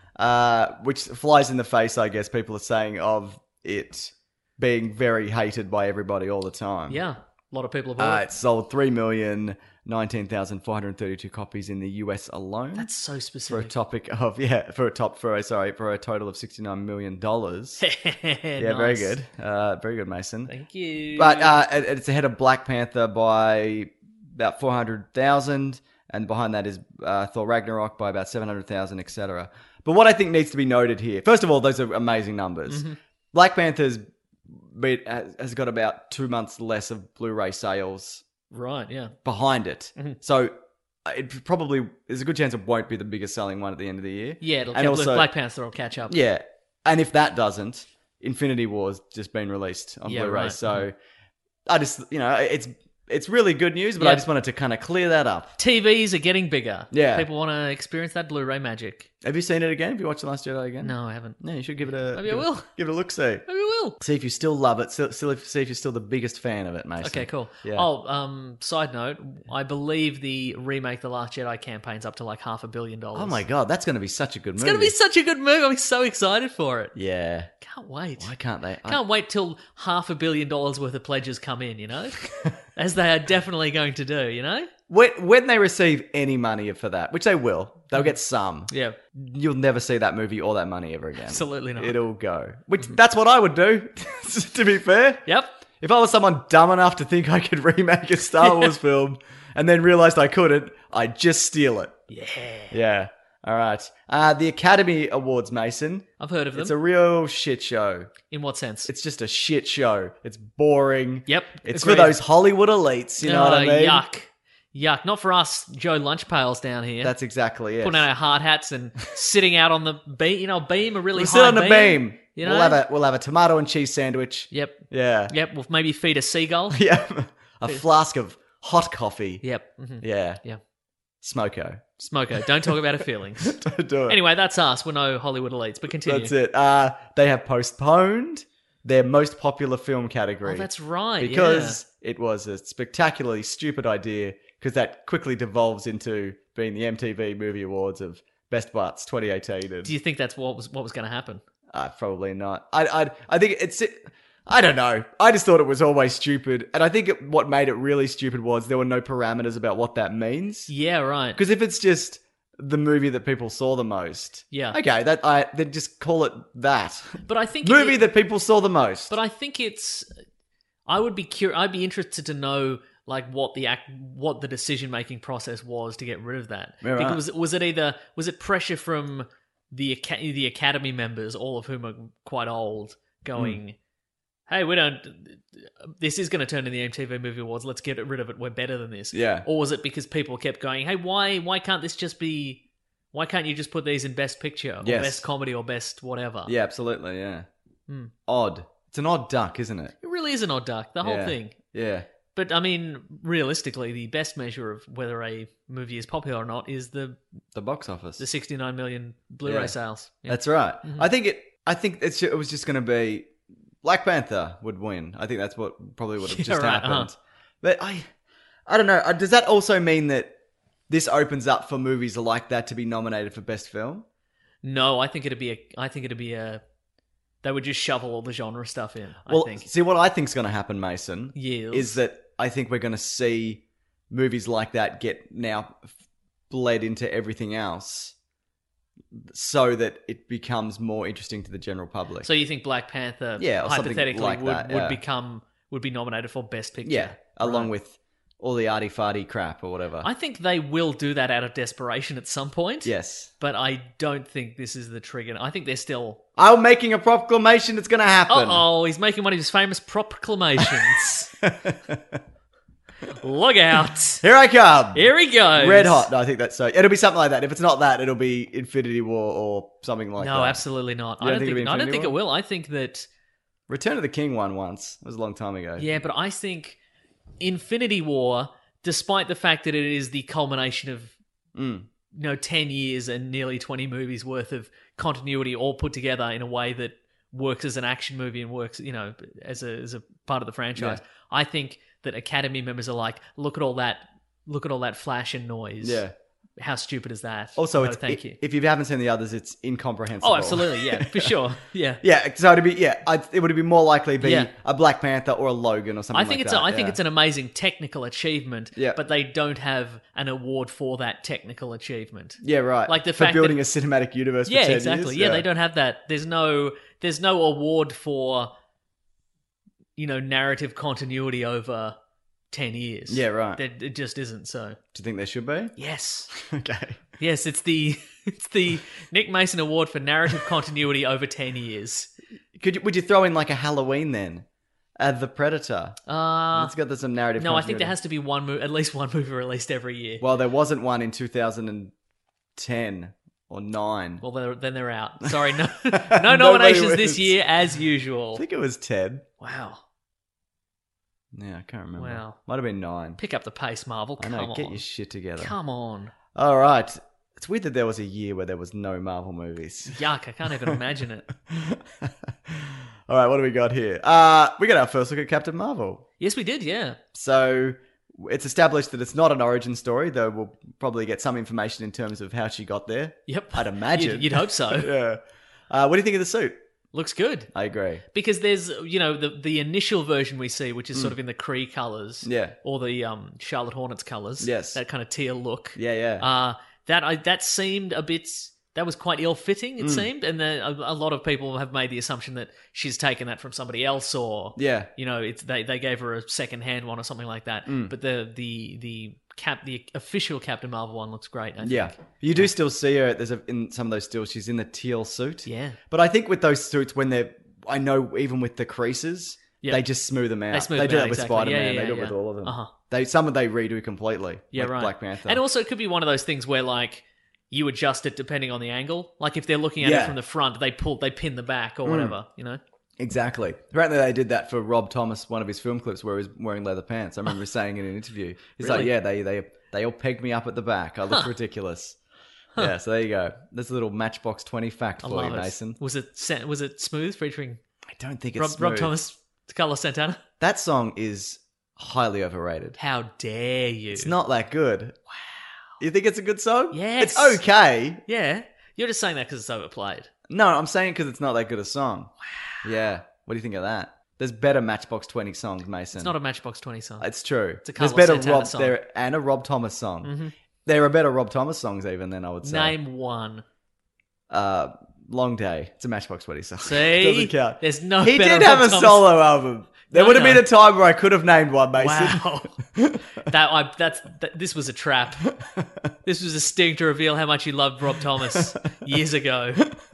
uh, which flies in the face, I guess, people are saying, of it being very hated by everybody all the time. Yeah, a lot of people have Uh, bought it. it sold three million nineteen thousand four hundred thirty-two copies in the U S alone. That's so for a specific. topic of yeah for a top for a sorry for a total of sixty-nine million dollars. Yeah, very Nice. good, uh, very good, Mason. Thank you. But uh, it- it's ahead of Black Panther by about four hundred thousand, and behind that is uh, Thor Ragnarok by about seven hundred thousand, et cetera. But what I think needs to be noted here, first of all, those are amazing numbers. Mm-hmm. Black Panther's been, has got about two months less of Blu-ray sales right, yeah. behind it. Mm-hmm. So uh, it probably, there's a good chance it won't be the biggest selling one at the end of the year. Yeah, it'll And catch, also- Black Panther will catch up. Yeah. And if that doesn't, Infinity War's just been released on Yeah, Blu-ray. right. So I just, you know, it's it's really good news, but I Yep. just wanted to kind of clear that up. T Vs are getting bigger. Yeah. People want to experience that Blu-ray magic. Have you seen it again? Have you watched The Last Jedi again? No, I haven't. Yeah, you should give it a. Maybe I give it- will. Give it a look. See. Maybe I will. See if you still love it. Still, still if, see if you're still the biggest fan of it, Mason. Okay, cool. Yeah. Oh, um, side note, I believe the remake The Last Jedi campaign's up to like half a billion dollars. Oh my god, that's going to be such a good It's movie. going to be such a good movie. I'm so excited for it. Yeah. Can't wait. Why can't they? I- Can't wait till half a billion dollars worth of pledges come in, you know? As they are definitely going to do, you know? When, when they receive any money for that, which they will, they'll get some. Yeah, You'll never see that movie or that money ever again. absolutely not. It'll go. Which that's what I would do. To be fair, Yep. if I was someone dumb enough to think I could remake a Star Wars film and then realized I couldn't, I'd just steal it. Yeah. Yeah. All right. Uh, the Academy Awards, Mason. I've heard of them. It's a real shit show. In what sense? It's just a shit show. It's boring. Yep. It's agreed. for those Hollywood elites. You know what I Oh, mean? Yuck. Yuck. Not for us Joe Lunch Pails down here. That's exactly it. Putting on our hard hats and sitting out on the beam. You know, beam, a really We'll high sit on the beam. You know? We'll have a we'll have a tomato and cheese sandwich. Yep. Yeah. Yep. We'll maybe feed a seagull. Yeah. A flask of hot coffee. Yep. hmm Yeah. Yeah. Smoko. Smoko. Don't talk about our feelings. Don't do it. Anyway, that's us. We're no Hollywood elites, but continue. That's it. Uh, they have postponed their most popular film category. Oh, that's right. Because it was a spectacularly stupid idea, because that quickly devolves into being the M T V Movie Awards of Best Butts twenty eighteen. And, yeah. Do you think that's what was what was going to happen? uh, probably not. I, I, I think it's... I don't know. I just thought it was always stupid. And I think it, what made it really stupid was there were no parameters about what that means. Yeah, right. Because if it's just the movie that people saw the most, Yeah. okay, that I then just call it that But I think movie it- that people saw the most. But I think it's. I would be cur- I'd be interested to know like what the act, what the decision making process was to get rid of that. Yeah, right. Because was it either was it pressure from the Aca- the Academy members, all of whom are quite old, going, "Hey, we don't. This is going to turn into the M T V Movie Awards. Let's get rid of it. We're better than this." Yeah. Or was it because people kept going, "Hey, why why can't this just be? Why can't you just put these in Best Picture or Yes. Best Comedy or Best whatever?" Yeah, absolutely. Yeah. Hmm. Odd. It's an odd duck, isn't it? It really is an odd duck. The whole Yeah. thing. Yeah. But I mean, realistically, the best measure of whether a movie is popular or not is the The box office. the sixty-nine million Blu-ray Yeah. sales. Yeah. That's right. Mm-hmm. I think it. I think it's. It was just going to be Black Panther would win. I think that's what probably would have Yeah, just right, happened. uh-huh. But I, I don't know. Uh, Does that also mean that this opens up for movies like that to be nominated for best film? No, I think it'd be a. I think it'd be a. They would just shovel all the genre stuff in. I Well, think. see, what I think's going to happen, Mason, Yes. is that I think we're going to see movies like that get now bled into everything else, so that it becomes more interesting to the general public. So you think Black Panther, Yeah, or something hypothetically, like would that, would yeah. become would be nominated for Best Picture? yeah, along Right. with all the arty farty crap or whatever. I think they will do that out of desperation at some point. yes, But I don't think this is the trigger. I think they're still. I'm making a proclamation. It's going to happen. Oh, he's making one of his famous proclamations. Look out. Here I come. Here he goes. Red hot. No, I think that's so. It'll be something like that. If it's not that, it'll be Infinity War or something like that. No, absolutely not. You I don't don't think think, it'll be I don't Infinity think it War? will. I think that, Return of the King won once. It was a long time ago. yeah, but I think Infinity War, despite the fact that it is the culmination of Mm. you know ten years and nearly twenty movies worth of continuity all put together in a way that works as an action movie and works, you know, as a as a part of the franchise. Yeah. I think that Academy members are like, look at all that, look at all that flash and noise. Yeah. How stupid is that? Also, No, it's thank i- you. if you haven't seen the others, it's incomprehensible. Oh, absolutely, yeah, for sure, yeah. Yeah, so it'd be yeah, I, it would be more likely be Yeah. a Black Panther or a Logan or something. I think like it's that. a, I think yeah. it's an amazing technical achievement, Yeah. but they don't have an award for that technical achievement. yeah right. like the for fact building that- a cinematic universe. Yeah, for ten exactly. years. Yeah, they don't have that. There's no there's no award for you know narrative continuity over ten years. Yeah, right. There, it just isn't. So Do you think there should be? yes, Okay. yes, it's the it's the Nick Mason Award for narrative continuity over ten years. Could you, would you throw in like a Halloween then? Uh, the Predator. Uh It's got some narrative. no, I think there continuity. has to be one mo- at least one movie released every year. Well, there wasn't one in two thousand ten or nine. Well, they're, then they're out. Sorry, no, no Nobody nominations this wins. year as I usual. think it was ten. Wow. Yeah, I can't remember. Wow. Might have been nine. Pick up the pace, Marvel. I Come know, on. get your shit together. Come on. All right. It's weird that there was a year where there was no Marvel movies. Yuck, I can't even imagine it. All right, what do we got here? Uh, we got our first look at Captain Marvel. Yes, we did, yeah. So it's established that it's not an origin story, though we'll probably get some information in terms of how she got there. Yep. I'd imagine. You'd, you'd hope so. Yeah. Uh, what do you think of the suit? Looks good. I agree. Because there's, you know, the the initial version we see, which is sort of in the Kree colours. Yeah. Or the um, Charlotte Hornets colours. Yes. That kind of teal look. Yeah, yeah. Uh, that I that seemed a bit... That was quite ill-fitting, Mm. it seemed. And the, a, a lot of people have made the assumption that she's taken that from somebody else or... Yeah. You know, it's they, they gave her a second-hand one or something like that. Mm. But the the the cap the official Captain Marvel one looks great, I think. Yeah, you do still see her. There's a, in some of those stills, she's in the teal suit. Yeah. But I think with those suits, when they're, I know even with the creases, Yeah. they just smooth them out. They smooth they them do out, that with exactly. Spider-Man. Yeah, yeah, they do it yeah. with all of them. Uh-huh. They some of they redo completely. Yeah, like right. Black Panther. And also, it could be one of those things where, like, you adjust it depending on the angle. Like, if they're looking at Yeah. it from the front, they pull, they pin the back or whatever. You know. Exactly. Apparently, they did that for Rob Thomas, one of his film clips where he was wearing leather pants. I remember saying in an interview, he's like, Really? "Yeah, they they they all pegged me up at the back. I look ridiculous." Yeah, so there you go. There's a little Matchbox twenty fact I for love you, it. Mason. Was it sa- was it smooth featuring I don't think it's Rob, Rob smooth. Thomas, Carlos Santana? That song is highly overrated. How dare you? It's not that good. Wow. You think it's a good song? Yes. It's okay. Yeah, you're just saying that because it's overplayed. No, I'm saying because it's not that good a song. Wow. Yeah. What do you think of that? There's better Matchbox twenty songs, Mason. It's not a Matchbox twenty song. It's true. It's a There's Carlos better Santana Rob song. there and a Rob Thomas song. Mm-hmm. There are better Rob Thomas songs even than I would say. Name one. Uh, Long Day. It's a Matchbox twenty song. See? Doesn't count. There's no He better did have Rob a Thomas- solo album. There No, would have no. been a time where I could have named one, Mason. Wow, that I that's that, this was a trap. This was a sting to reveal how much he loved Rob Thomas years ago.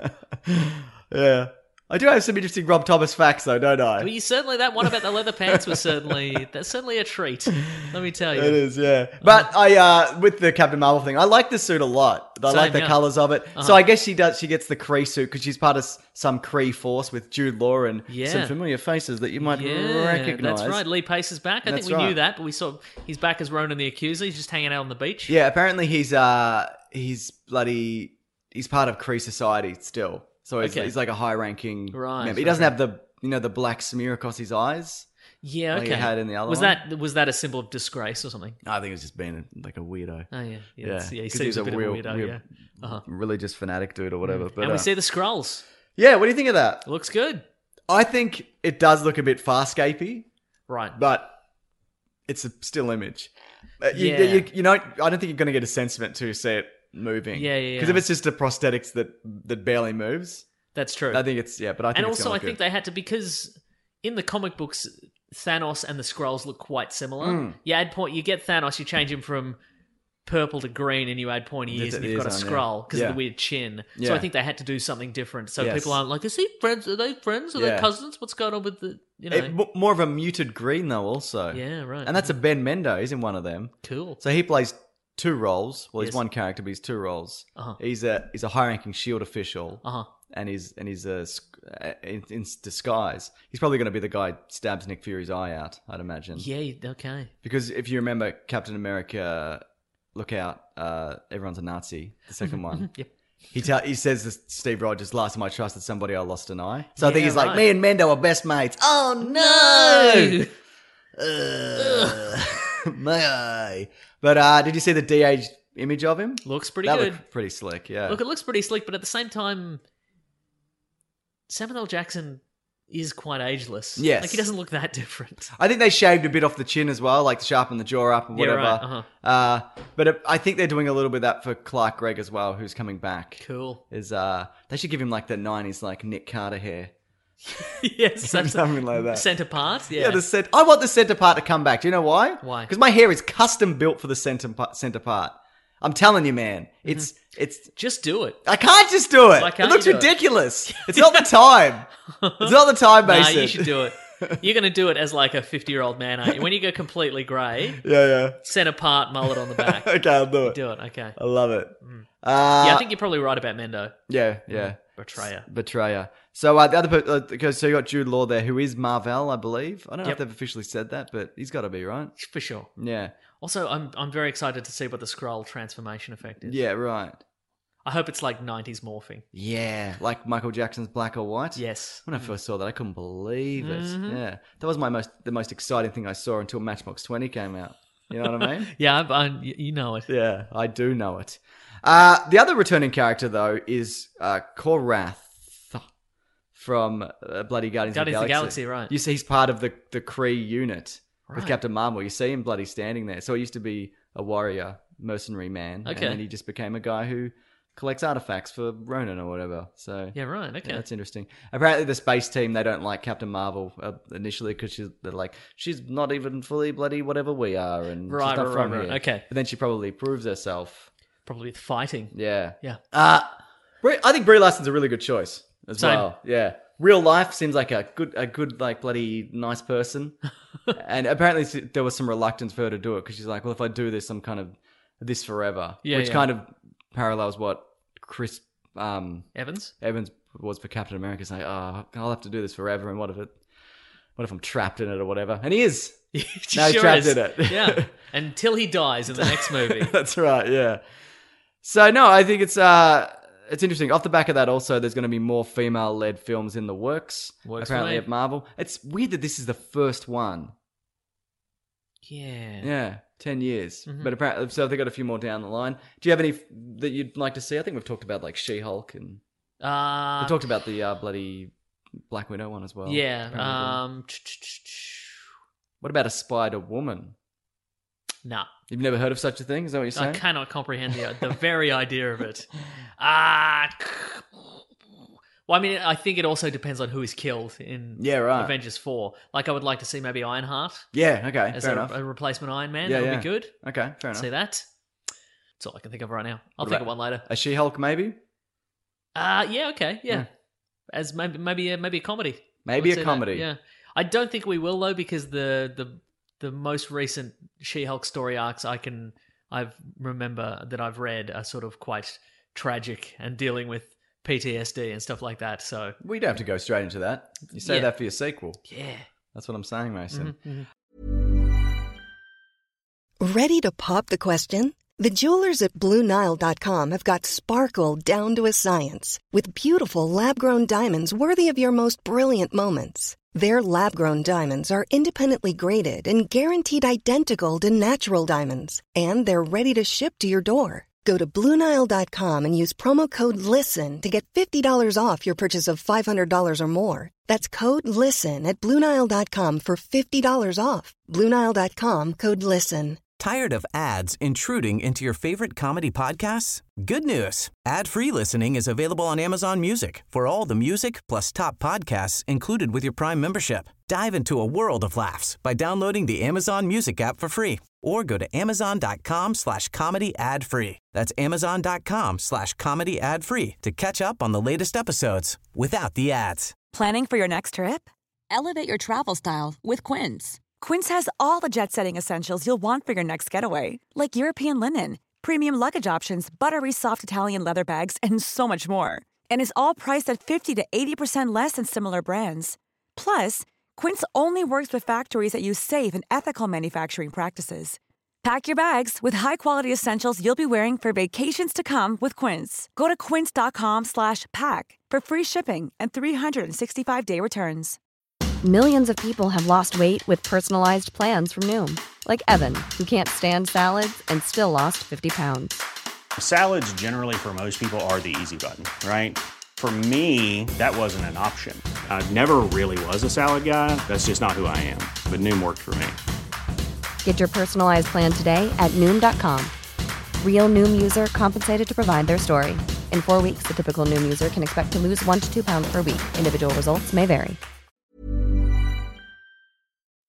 Yeah. I do have some interesting Rob Thomas facts, though, don't I? Well, you certainly that one about the leather pants was certainly that's certainly a treat. Let me tell you. It is, yeah. But I, uh, with the Captain Marvel thing, I like the suit a lot. I Same, like the yeah. colors of it. Uh-huh. So I guess she does. She gets the Kree suit because she's part of s- some Kree force with Jude Law and Yeah. some familiar faces that you might Yeah, recognize. that's right. Lee Pace is back. I That's think we knew right. that, but we saw he's back as Ronan the Accuser. He's just hanging out on the beach. Yeah, apparently he's uh he's bloody he's part of Kree society still. So he's, Okay. he's like a high-ranking Right, member. He doesn't okay. have the you know the black smear across his eyes. Yeah, Like okay. he had in the other was one? that was that a symbol of disgrace or something? I think it was just being like a weirdo. Oh yeah, yeah. Yeah, it's- yeah he 'cause seems he's a bit real, of a weirdo. real yeah, uh-huh. religious fanatic dude or whatever. But and we uh, see the scrolls. yeah, what do you think of that? Looks good. I think it does look a bit Farscapey, Right. but it's a still image. Uh, you, Yeah. you, you know, I don't think you're going to get a sense of it to see it moving. Yeah, yeah, Because yeah. if it's just a prosthetics that that barely moves, That's true. I think it's yeah. But I think and it's also, gonna I look think good. they had to because in the comic books, Thanos and the Skrulls look quite similar. Mm. You add point, you get Thanos, you change him from purple to green, and you add pointy Get ears, and the you've got a ears on, Skrull because yeah. of the weird chin. So Yeah. I think they had to do something different, so Yes. people aren't like, "Is he friends? Are they friends? Are they Yeah. cousins? What's going on with the you know?" It- m- more of a muted green though, also. Yeah, right. And that's a Ben Mendo. He's in one of them. Cool. So he plays two roles. Well, he's Yes. one character, but he's two roles. Uh-huh. He's a he's a high-ranking Shield official. Uh huh. And he's and he's a sc- uh, in, in disguise. He's probably going to be the guy who stabs Nick Fury's eye out, I'd imagine. Yeah. you- Okay. Because if you remember Captain America, look out, uh, everyone's a Nazi. The second one. Yep. He tell he says to Steve Rogers, "Last time I trusted somebody, I lost an eye." So I think Yeah, he's like, right. "Me and Mendo are best mates." Oh no! Uh, my eye. But uh, did you see the de-aged image of him? Looks pretty that good. looked pretty slick. Yeah. Look, it looks pretty slick, but at the same time, Samuel L. Jackson is quite ageless. Yes. Like, he doesn't look that different. I think they shaved a bit off the chin as well, like to sharpen the jaw up and Yeah, whatever. right, uh-huh. Uh, but it, I think they're doing a little bit of that for Clark Gregg as well, who's coming back. Cool. Is uh, they should give him like the nineties like Nick Carter hair. Yes. that's- Something like that. Centre part? Yeah. Yeah, the cent- I want the center part to come back. Do you know why? Why? Because my hair is custom built for the center pa- center part. I'm telling you, man. It's it's. Just do it. I can't just do it. Why It can't looks you do it? ridiculous. It's not the time. It's not the time, Nah, Mason. you should do it. You're going to do it as like a fifty-year-old man, aren't you? When you go completely grey, Yeah, yeah. centre part, mullet on the back. Okay, I'll do it. Do it, okay. I love it. Uh, Yeah, I think you're probably right about Mendo. Yeah, yeah. Betrayer. Betrayer. So uh, the other, per- uh, okay, so you got Jude Law there, who is Marvel, I believe. I don't know Yep. if they've officially said that, but he's got to be, right? For sure. Yeah. Also, I'm I'm very excited to see what the Skrull transformation effect is. Yeah, right. I hope it's like nineties morphing. Yeah, like Michael Jackson's Black or White. Yes. When I first saw that, I couldn't believe it. Mm-hmm. Yeah, that was my most the most exciting thing I saw until Matchbox twenty came out. You know what I mean? Yeah, I, I, you know it. Yeah, I do know it. Uh, the other returning character though is uh, Korath from uh, Bloody Guardians, Guardians of of the the Galaxy. Galaxy, right. You see, he's part of the the Kree unit with Right. Captain Marvel. You see him bloody standing there. So he used to be a warrior, mercenary man, Okay. and then he just became a guy who collects artifacts for Ronan or whatever. So Yeah, right. Okay. yeah, that's interesting. Apparently, the space team, they don't like Captain Marvel uh, initially because she's they're like she's not even fully bloody whatever we are, and Right, she's not right, from right, right. here. Okay. But then she probably proves herself. Probably with fighting. Yeah, Yeah. Uh Brie, I think Brie Larson's a really good choice as Same. well. Yeah, real life seems like a good, a good like bloody nice person, and apparently there was some reluctance for her to do it because she's like, well, if I do this, I'm kind of this forever, Yeah, which yeah. kind of parallels what Chris um, Evans? Evans was for Captain America. Saying, oh, I'll have to do this forever, and what if it, what if I'm trapped in it or whatever? And he is. He Now he's sure trapped is. in it. Yeah. Until he dies in the next movie. That's right, yeah. So no, I think it's uh it's interesting. Off the back of that also there's gonna be more female led films in the works. Works for apparently me. at Marvel. It's weird that this is the first one. Yeah. Yeah. Ten years. Mm-hmm. But apparently so they've got a few more down the line. Do you have any f- that you'd like to see? I think we've talked about like She-Hulk and Uh, we talked about the uh, bloody Black Widow one as well. yeah. apparently. Um, What about a Spider Woman? nah. You've never heard of such a thing? Is that what you're I saying? cannot comprehend the, the very idea of it. Ah. Well, I mean, I think it also depends on who is killed in Yeah, right. Avengers four. Like, I would like to see maybe Ironheart Yeah, okay. as Fair a, enough. a replacement Iron Man. Yeah, that would yeah. be good. Okay, fair enough. See that? That's all I can think of right now. I'll What think about of one later. A She-Hulk maybe? Uh yeah, okay, yeah. Yeah. As maybe maybe a, maybe a comedy. Maybe I'd a say that, comedy. Yeah, I don't think we will though, because the the the most recent She-Hulk story arcs I can I've remember that I've read are sort of quite tragic and dealing with P T S D and stuff like that. So We don't have to go straight into that. You say Yeah. that for your sequel. yeah, That's what I'm saying, Mason. Ready to pop the question? The jewelers at Blue Nile dot com have got sparkle down to a science with beautiful lab-grown diamonds worthy of your most brilliant moments. Their lab-grown diamonds are independently graded and guaranteed identical to natural diamonds, and they're ready to ship to your door. Go to Blue Nile dot com and use promo code LISTEN to get fifty dollars off your purchase of five hundred dollars or more. That's code LISTEN at Blue Nile dot com for fifty dollars off. Blue Nile dot com, code LISTEN. Tired of ads intruding into your favorite comedy podcasts? Good news. Ad-free listening is available on Amazon Music for all the music plus top podcasts included with your Prime membership. Dive into a world of laughs by downloading the Amazon Music app for free or go to amazon.com slash comedy ad free. That's amazon.com slash comedy ad free to catch up on the latest episodes without the ads. Planning for your next trip? Elevate your travel style with Quince. Quince has all the jet-setting essentials you'll want for your next getaway, like European linen, premium luggage options, buttery soft Italian leather bags, and so much more. And is all priced at fifty to eighty percent less than similar brands. Plus, Quince only works with factories that use safe and ethical manufacturing practices. Pack your bags with high-quality essentials you'll be wearing for vacations to come with Quince. Go to quince.com slash pack for free shipping and three sixty-five day returns. Millions of people have lost weight with personalized plans from Noom, like Evan, who can't stand salads and still lost fifty pounds. Salads generally for most people are the easy button, right? For me, that wasn't an option. I never really was a salad guy. That's just not who I am. But Noom worked for me. Get your personalized plan today at Noom dot com. Real Noom user compensated to provide their story. In four weeks, the typical Noom user can expect to lose one to two pounds per week. Individual results may vary.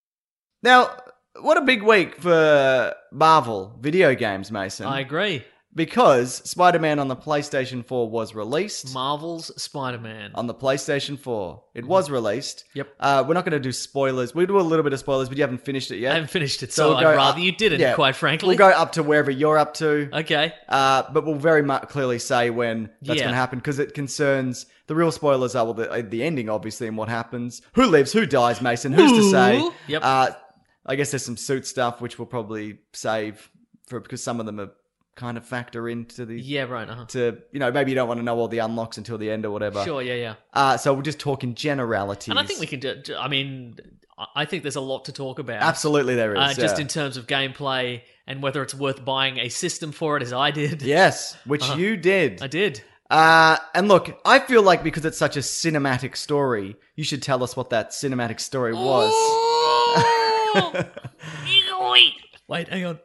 Now, what a big week for Marvel video games, Mason. I agree. Because Spider-Man on the PlayStation four was released. Marvel's Spider-Man. On the PlayStation four. It was released. Yep. Uh, we're not going to do spoilers. We'll do a little bit of spoilers, but you haven't finished it yet. I haven't finished it, so, we'll I'd go rather up- you didn't, yeah, quite frankly. We'll go up to wherever you're up to. Okay. Uh, but we'll very much clearly say when that's Yeah. going to happen because it concerns... The real spoilers are well, the, the ending, obviously, and what happens. Who lives? Who dies, Mason? Who's to say? Ooh. Yep. Uh, I guess there's some suit stuff, which we'll probably save for because some of them are kind of factor into the... Yeah, right. Uh-huh. To, you know, maybe you don't want to know all the unlocks until the end or whatever. Sure, yeah, yeah. Uh, so we'll just talk in generalities. And I think we can do... I mean, I think there's a lot to talk about. Absolutely there is, Uh, just yeah. in terms of gameplay and whether it's worth buying a system for it, as I did. Yes, which Uh-huh. you did. I did. Uh, and look, I feel like because it's such a cinematic story, you should tell us what that cinematic story was. Wait, hang on.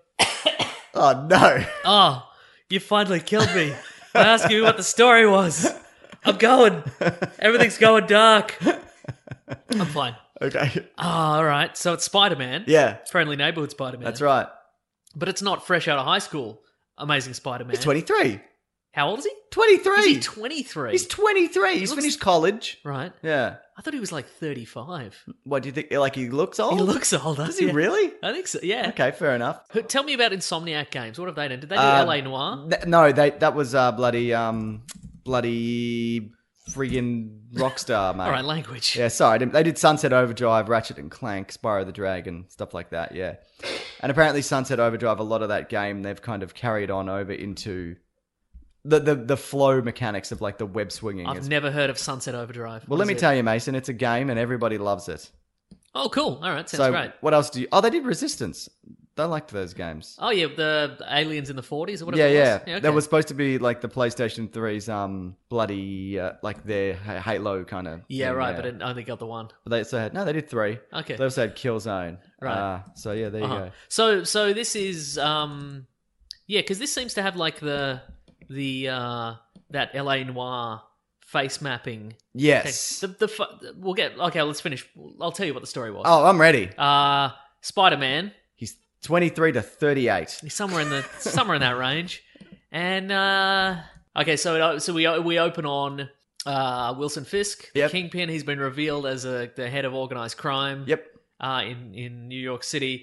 Oh, no. Oh, you finally killed me. I asked you what the story was. I'm going. Everything's going dark. I'm fine. Okay. Oh, all right. So it's Spider-Man. Yeah. Friendly Neighborhood Spider-Man. That's right. But it's not fresh out of high school. Amazing Spider-Man. He's twenty-three. How old is he? twenty-three. Is he twenty-three? He's twenty-three. He's looks- finished college. Right. Yeah. I thought he was like thirty-five. What, do you think? Like, he looks old? He looks older. Does he yeah. really? I think so, yeah. Okay, fair enough. Who- Tell me about Insomniac Games. What have they done? Did they do Uh, L A Noire? Th- no, they that was uh, bloody, um, bloody friggin' Rockstar, mate. All right, language. Yeah, sorry. I didn't- They did Sunset Overdrive, Ratchet and Clank, Spyro the Dragon, stuff like that, yeah. And apparently Sunset Overdrive, a lot of that game, they've kind of carried on over into the the, the flow mechanics of like the web swinging. I've It's- never heard of Sunset Overdrive. well, What let is me it? tell you, Mason, it's a game and everybody loves it. Oh, cool. All right, sounds so great. what else do you... Oh, they did Resistance. They liked those games. Oh, yeah, the aliens in the forties or whatever Yeah, it yeah. was? okay. That was supposed to be like the PlayStation three's um bloody uh, like their Ha- Halo kind of. Yeah, right, but it only got the one. But they also had no, they did three. Okay. They also had Killzone. Right. Uh, so yeah, there you Uh-huh. go. So, so this is, um, yeah, because this seems to have like the, the, uh, that L A Noire face mapping. Yes. The, the, fu- we'll get, okay, let's finish. I'll tell you what the story was. Oh, I'm ready. Uh, Spider-Man. He's twenty-three to thirty-eight. He's somewhere in the somewhere in that range, and uh, okay, so so we we open on uh, Wilson Fisk, the Yep. Kingpin. He's been revealed as a, the head of organized crime. Yep. Uh, in in New York City,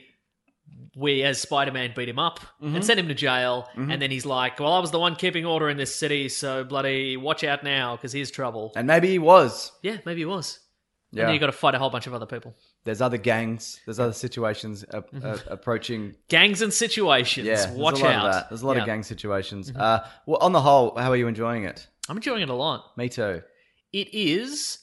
we as Spider-Man beat him up Mm-hmm. and sent him to jail, and then he's like, "Well, I was the one keeping order in this city, so bloody watch out now, because here's trouble." And maybe he was. Yeah, maybe he was. Yeah. And then you got to fight a whole bunch of other people, There's other gangs. There's other situations uh, uh, approaching. gangs and situations. Yeah. There's watch a lot out. of that. There's a lot Yeah. of gang situations. Uh, well, on the whole, how are you enjoying it? I'm enjoying it a lot. Me too. It is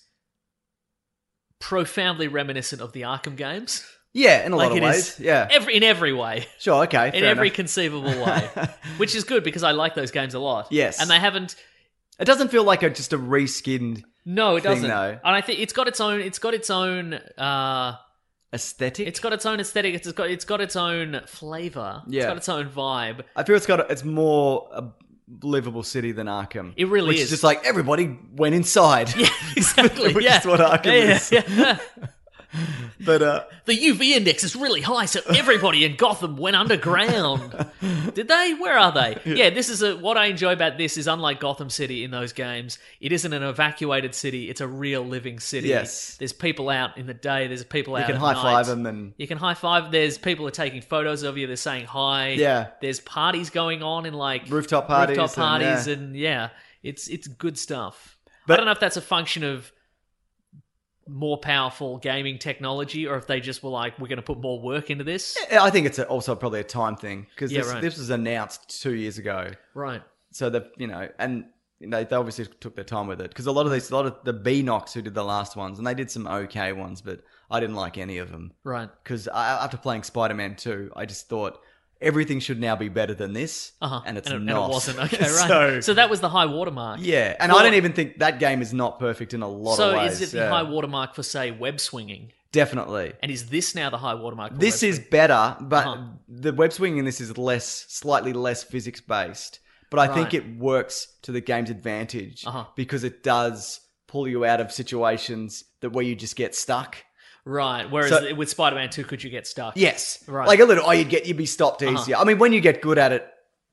profoundly reminiscent of the Arkham games. Yeah, in a Like lot of it ways. is Yeah. every in every way, Sure. Okay. in fair every enough. conceivable way, which is good because I like those games a lot. Yes. and they haven't. It doesn't feel like a, just a reskinned No, it thing, doesn't. though. And I think it's got its own. It's got its own. Uh, aesthetic. it's got its own aesthetic. It's got. It's got its own flavor. It's Yeah. got its own vibe. I feel it's got a, it's more a livable city than Arkham. It really which is. is just like everybody went inside. Yeah, exactly. Which yeah, is what Arkham yeah, is. yeah, yeah. But uh, The U V index is really high, so everybody in Gotham went underground. Did they? Where are they? Yeah, this is a, what I enjoy about this is unlike Gotham City in those games, it isn't an evacuated city, it's a real living city. Yes. There's people out in the day, there's people you out can at high night. five them and You can high five, there's people are taking photos of you, they're saying hi. Yeah. There's parties going on in like Rooftop parties Rooftop and, parties yeah. and yeah, it's it's good stuff. But- I don't know if that's a function of more powerful gaming technology or if they just were like, we're going to put more work into this. I think it's a, also probably a time thing because Yeah, this, right. this was announced two years ago. Right. So the you know and you know, they obviously took their time with it because a lot of these a lot of the B-Nox who did the last ones and they did some okay ones, but I didn't like any of them. Right. Because after playing Spider-Man two, I just thought everything should now be better than this, Uh-huh. and it's and it, not. And it wasn't. Okay, right. so, so, that was the high watermark. yeah, and Well- I don't even think that game is not perfect in a lot So of ways. is it the yeah. high watermark for, say, web swinging? Definitely. And is this now the high watermark for This web is swinging? better, but Uh-huh. the web swinging in this is less, slightly less physics based. But I think Right. it works to the game's advantage Uh-huh. because it does pull you out of situations that where you just get stuck. Right. Whereas So- with Spider-Man two, could you get stuck? Yes, Right. like a little. Oh, you'd get you'd be stopped Uh-huh. easier. I mean, when you get good at it,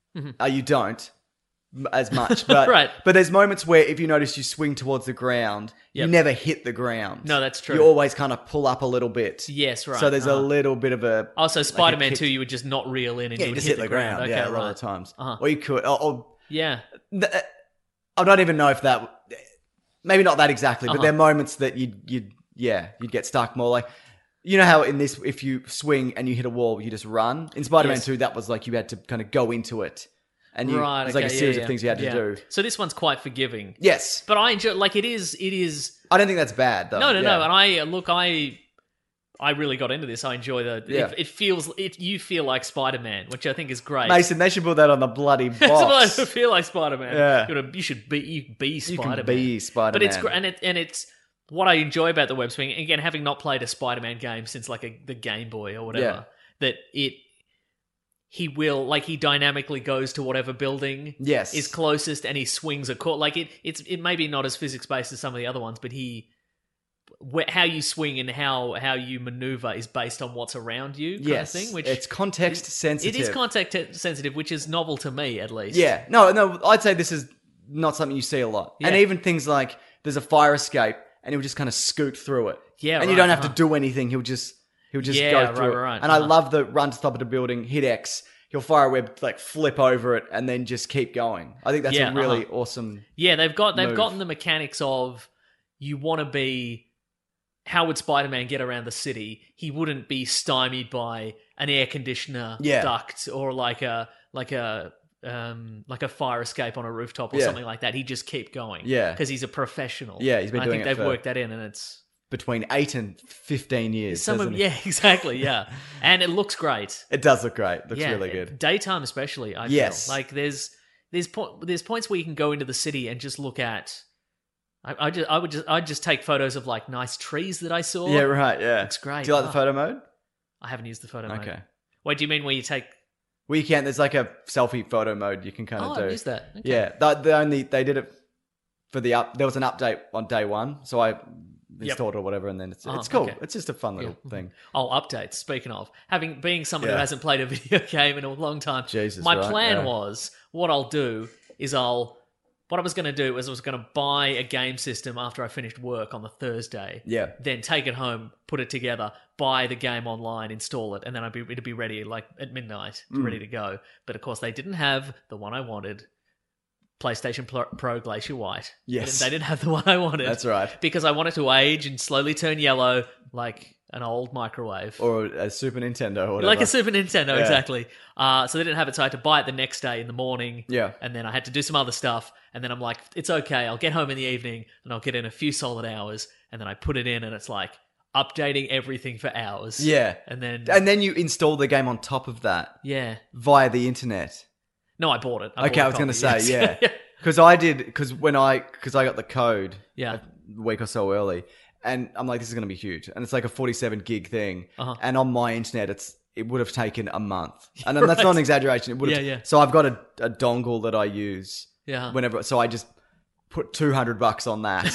Mm-hmm. Uh, you don't m- as much, but Right. but there's moments where if you notice you swing towards the ground, you Yep. never hit the ground. No, that's true. You always kind of pull up a little bit. Yes, right. So there's a Uh-huh. little bit of a Also, like a Spider-Man kick- two, you would just not reel in and Yeah, you you would just hit hit the ground. Okay, yeah, a lot right. of the times. Uh-huh. Or you could. Or, or Yeah. the, uh, I don't even know if that. Maybe not that exactly, but Uh-huh. there are moments that you'd you'd yeah you'd get stuck more like. You know how in this, if you swing and you hit a wall, you just run? In Spider-Man Yes. two, that was like you had to kind of go into it. And you, Right, it's like a okay, yeah, series yeah. of things you had to Yeah. do. So this one's quite forgiving. Yes. But I enjoy, like, it is, it is... I don't think that's bad, though. No, no, Yeah. no. And I, look, I... I really got into this. I enjoy the... Yeah. It, it feels... It, you feel like Spider-Man, which I think is great. Mason, they should put that on the bloody It's box. like, I feel like Spider-Man. Yeah. You, know, you should be... You be You Spider-Man. can be Spider-Man. But it's great. And, it, and it's... What I enjoy about the web swing, again, having not played a Spider-Man game since, like, a, the Game Boy or whatever, Yeah. that it... He will, like, he dynamically goes to whatever building Yes. is closest, and he swings a court. Like it, it's it may be not as physics based as some of the other ones, but he, wh- how you swing and how how you maneuver is based on what's around you, kind yes. of thing. Which it's context sensitive. it is context sensitive, which is novel to me at least. Yeah. No, no, I'd say this is not something you see a lot. And Yeah. even things like there's a fire escape and he'll just kind of scoot through it. Yeah, And you right, don't have uh-huh. to do anything. He'll just he'll just Yeah, go right, through right, it. right, And I uh-huh. love the run to the top of the building, hit X, he'll fire a web, like flip over it, and then just keep going. I think that's Yeah, a really uh-huh. awesome. Yeah, they've got they've move. gotten the mechanics of you want to be. How would Spider-Man get around the city? He wouldn't be stymied by an air conditioner Yeah. duct or like a like a um, like a fire escape on a rooftop or Yeah. something like that. He'd just keep going. Yeah. because he's a professional. Yeah, he's been I doing think it they've for- worked that in, and it's Between eight and fifteen years. some of hasn't he? yeah, exactly, yeah, and it looks great. It does look great. Looks yeah, really good. Daytime especially, I Yes. feel like there's there's po- there's points where you can go into the city and just look at. I, I just I would just I'd just take photos of like nice trees that I saw. Yeah, right. Yeah. Looks great. Do you like the Oh. photo mode? I haven't used the photo mode. Okay. Wait, do you mean where you take? Well, you can. There's like a selfie photo mode you can kind Oh, of I've do. used that. Okay. Yeah, the, the only they did it for the up. There was an update on day one, so I installed it or whatever, and then it's Oh, it's cool. okay. It's just a fun little thing. Oh, updates. Speaking of having being someone Yeah. who hasn't played a video game in a long time, Jesus, my right, plan yeah. was what I'll do is I'll what I was going to do is I was going to buy a game system after I finished work on the Thursday. Yeah. Then take it home, put it together, buy the game online, install it, and then I'd be it'd be ready like at midnight, Mm. ready to go. But of course, they didn't have the one I wanted. PlayStation Pro, Pro Glacier White. Yes. They didn't have the one I wanted. That's right. Because I wanted to age and slowly turn yellow like an old microwave. Or a Super Nintendo or whatever. Like a Super Nintendo, Yeah. exactly. Uh, so they didn't have it, so I had to buy it the next day in the morning. Yeah. And then I had to do some other stuff. And then I'm like, it's okay. I'll get home in the evening and I'll get in a few solid hours. And then I put it in and it's like updating everything for hours. Yeah. And then, And then you install the game on top of that yeah. via the internet. No, I bought it. I Okay, bought I a was going to copy, say, yes. yeah. Because I did, because when I, because I got the code Yeah. a week or so early, and I'm like, this is going to be huge. And it's like a forty-seven gig thing. Uh-huh. And on my internet, it's it would have taken a month. And then that's not an exaggeration. It would have, Yeah, yeah. So I've got a, a dongle that I use Yeah. whenever, so I just put two hundred bucks on that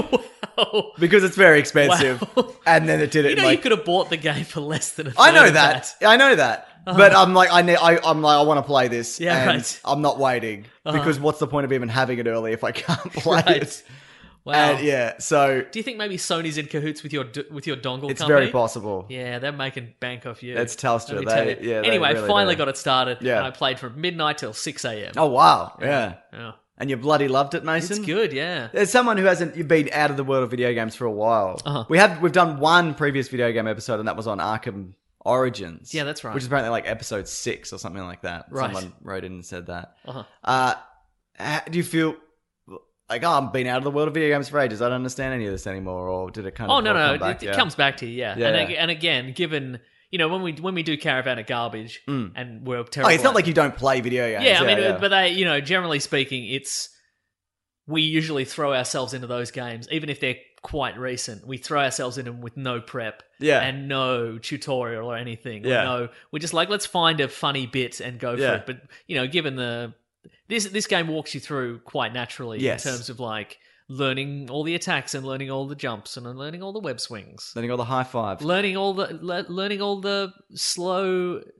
Wow. because it's very expensive. Wow. And then it did it You in know, like, you could have bought the game for less than a I third know of that. I know that. But I'm like, I, ne- I, I'm like, I want to play this. Yeah, and right. I'm not waiting because what's the point of even having it early if I can't play Right. it? Wow. And yeah, so Do you think maybe Sony's in cahoots with your d- with your dongle it's company? very possible. Yeah, they're making bank off you. It's Telstra. Let me They- tell you. yeah, they anyway, really finally do. got it started. Yeah. And I played from midnight till six a.m. Oh wow, yeah. Yeah. And you bloody loved it, Mason. It's good, yeah. There's someone who hasn't you've been out of the world of video games for a while. Uh-huh. We have we've done one previous video game episode, and that was on Arkham Origins. Yeah, that's right. Which is apparently like episode six or something like that. Right. Someone wrote in and said that. Uh-huh. Uh, ha- do you feel like, oh, I've been out of the world of video games for ages. I don't understand any of this anymore, or did it kind of Oh, no, all no, come it, back? it Yeah. comes back to you, yeah. Yeah, and, yeah. ag- and again, given, you know, when we when we do Caravan of Garbage, and we're Oh, terrible it's not at- like you don't play video games. Yeah, I mean, yeah. but they, you know, generally speaking, it's we usually throw ourselves into those games, even if they're quite recent. We throw ourselves in them with no prep, Yeah. and no tutorial or anything. Yeah. no, we're just like, let's find a funny bit and go Yeah. for it. But you know, given the this this game walks you through quite naturally Yes. in terms of like learning all the attacks and learning all the jumps and learning all the web swings, Learning all the high fives. learning all the le- learning all the slow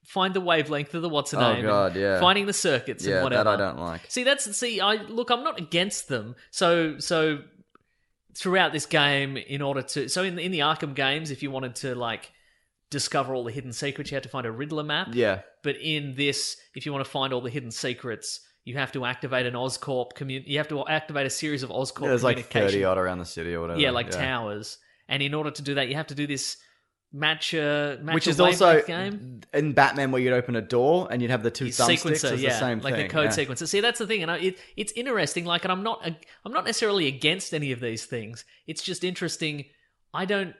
find the wavelength of the what's her Oh, name. God, and yeah. Finding the circuits Yeah, and whatever. that I don't like. See, that's see. I look. I'm not against them. So so throughout this game, in order to so in in the Arkham games, if you wanted to like discover all the hidden secrets, you had to find a Riddler map. Yeah. But in this, if you want to find all the hidden secrets, you have to activate an Oscorp commun. You have to activate a series of Oscorp. Yeah, there's like communication- thirty odd around the city or whatever. Yeah, like towers. And in order to do that, you have to do this match a match Which a is also wavelength game. in Batman where you'd open a door and you'd have the two thumbsticks. Sequencer, It's yeah, the same like thing. the code yeah. sequencer. See, that's the thing, and I, it, it's interesting. Like, and I'm not, I'm not necessarily against any of these things. It's just interesting. I don't,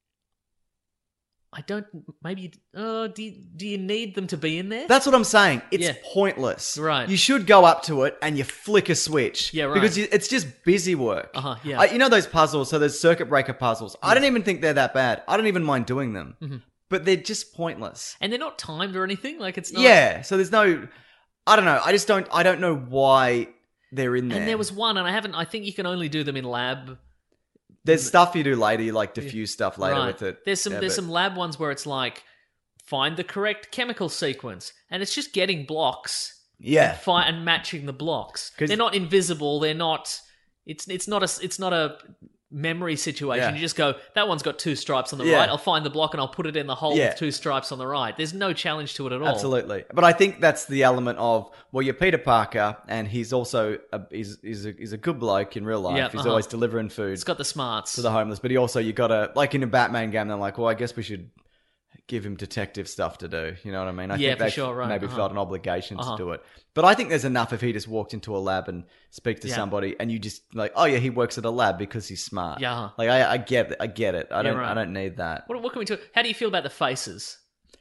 I don't. Maybe, uh, do you, do you need them to be in there? That's what I'm saying. It's Yeah. pointless. Right. You should go up to it and you flick a switch. Yeah, right. Because you, it's just busy work. Uh-huh, yeah. I- you know those puzzles? So there's circuit breaker puzzles. I don't even think they're that bad. I don't even mind doing them. Mm-hmm. But they're just pointless. And they're not timed or anything. Like it's not. Yeah. So there's no... I don't know. I just don't... I don't know why they're in there. And there was one, and I haven't. I think you can only do them in lab. There's stuff you do later. You like diffuse stuff later Right. with it. There's some Yeah, there's but- some lab ones where it's like find the correct chemical sequence, and it's just getting blocks. Yeah. And, fi- and matching the blocks. 'Cause- They're not invisible. They're not. It's it's not a it's not a memory situation. Yeah. You just go, that one's got two stripes on the Yeah. right. I'll find the block and I'll put it in the hole Yeah. with two stripes on the right. There's no challenge to it at all. Absolutely. But I think that's the element of, well, you're Peter Parker, and he's also a, he's, he's, a, he's a good bloke in real life. Yeah, he's uh-huh. always delivering food It's got the smarts. to the homeless. But he also, you got to, like in a Batman game, they're like, well, I guess we should give him detective stuff to do. You know what I mean? I Yeah, think for they sure, right. maybe Uh-huh. felt an obligation Uh-huh. to do it. But I think there's enough if he just walked into a lab and speak to Yeah. somebody, and you just like, oh yeah, he works at a lab because he's smart. Yeah, uh-huh. Like I, I get it. I get it. I Yeah, don't. right. I don't need that. What, what can we do? How do you feel about the faces?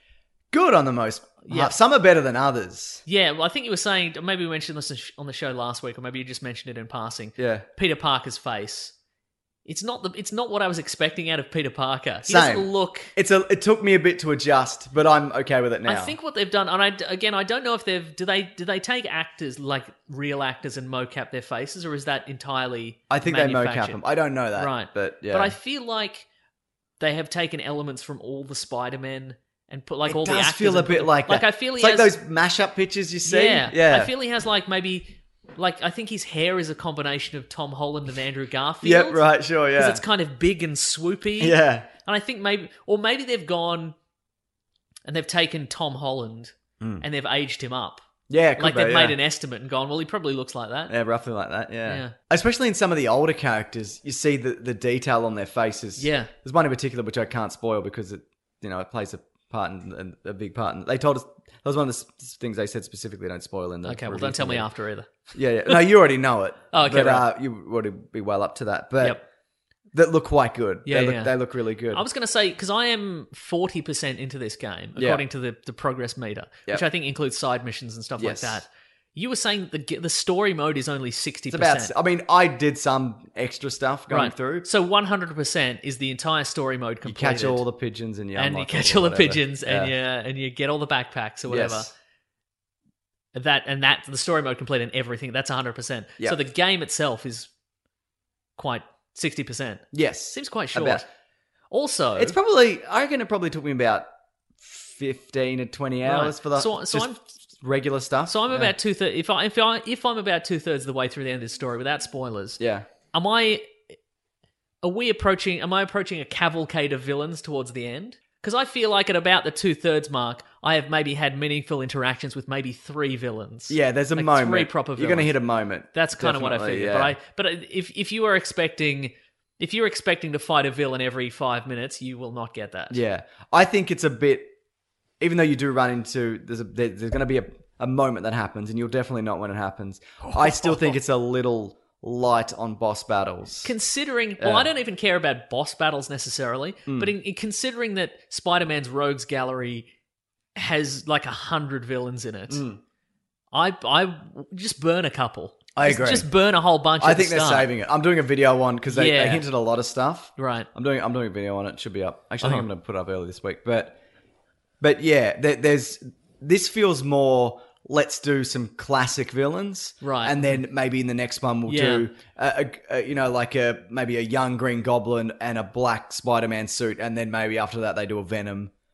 Good on the most. Yeah. Some are better than others. Yeah, well, I think you were saying, maybe we mentioned this on the show last week, or maybe you just mentioned it in passing. Yeah. Peter Parker's face. It's not the. It's not what I was expecting out of Peter Parker. He Same. doesn't look. It's a. It took me a bit to adjust, but I'm okay with it now. I think what they've done, and I again, I don't know if they've. Do they? Do they take actors like real actors and mocap their faces, or is that entirely? I think they mocap manufactured? them. I don't know that, Right, But yeah, But I feel like they have taken elements from all the Spider-Men and put like it all the does actors. feel a and put bit them- like like that. I feel he it's like has, those mashup pictures you see. Yeah, yeah. I feel he has like maybe. Like, I think his hair is a combination of Tom Holland and Andrew Garfield. Yep, right, sure, yeah. Because it's kind of big and swoopy. Yeah. And I think maybe, or maybe they've gone and they've taken Tom Holland and they've aged him up. Yeah, it could like be, they've yeah. made an estimate and gone, well, he probably looks like that. Yeah, roughly like that. Yeah. Yeah. Especially in some of the older characters, you see the the detail on their faces. Yeah. There's one in particular which I can't spoil because it, you know, it plays a part in a big part. In, they told us that was one of the s- things they said specifically. Don't spoil in the. Okay, well, review don't tell me thing. after either. Yeah, yeah. No, you already know it. Oh, okay, but, right. uh, you already be well up to that. But Yep. that look quite good. Yeah, they look, yeah. they look really good. I was going to say, because I am forty percent into this game, Yeah. according to the, the progress meter, Yep. which I think includes side missions and stuff Yes. like that. You were saying the the story mode is only sixty It's percent. about. I mean, I did some extra stuff going right. through. So one hundred percent is the entire story mode You completed. catch all the pigeons and you and you unlock catch all the whatever. pigeons and you Yeah. and you get all the backpacks or whatever. Yes. That and that the story mode complete and everything. That's one hundred percent. Yep. So the game itself is quite sixty percent. Yes, Seems quite short. About- Also, It's probably. I reckon it probably took me about fifteen to twenty hours Right. for the So- so just I'm- regular stuff. so I'm Yeah. about two thirds. If I if I if I'm about two thirds of the way through the end of this story without spoilers, Yeah. am I? Are we approaching? Am I approaching a cavalcade of villains towards the end? Because I feel like at about the two thirds mark, I have maybe had meaningful interactions with maybe three villains. Yeah, there's a Like moment. Three proper villains. You're going to hit a moment. That's kind of what I Definitely, figured. yeah. But I, but if if you are expecting, if you're expecting to fight a villain every five minutes, you will not get that. Yeah, I think it's a bit. Even though you do run into there's a there, there's going to be a, a moment that happens, and you'll definitely not when it happens. I still think it's a little light on boss battles. Considering, well, Yeah. I don't even care about boss battles necessarily, Mm. but in, in considering that Spider-Man's Rogues Gallery has like a hundred villains in it, Mm. I I just burn a couple. I Just- agree. Just burn a whole bunch. I at the think they're start. saving it. I'm doing a video on because they, Yeah. they hinted a lot of stuff. Right. I'm doing I'm doing a video on it. It should be up. Actually, I think Uh-huh. I'm going to put it up early this week. But but yeah, there, there's this feels more. Let's do some classic villains, Right. And then maybe in the next one we'll Yeah. do a, a, a you know like a maybe a young Green Goblin and a black Spider-Man suit, and then maybe after that they do a Venom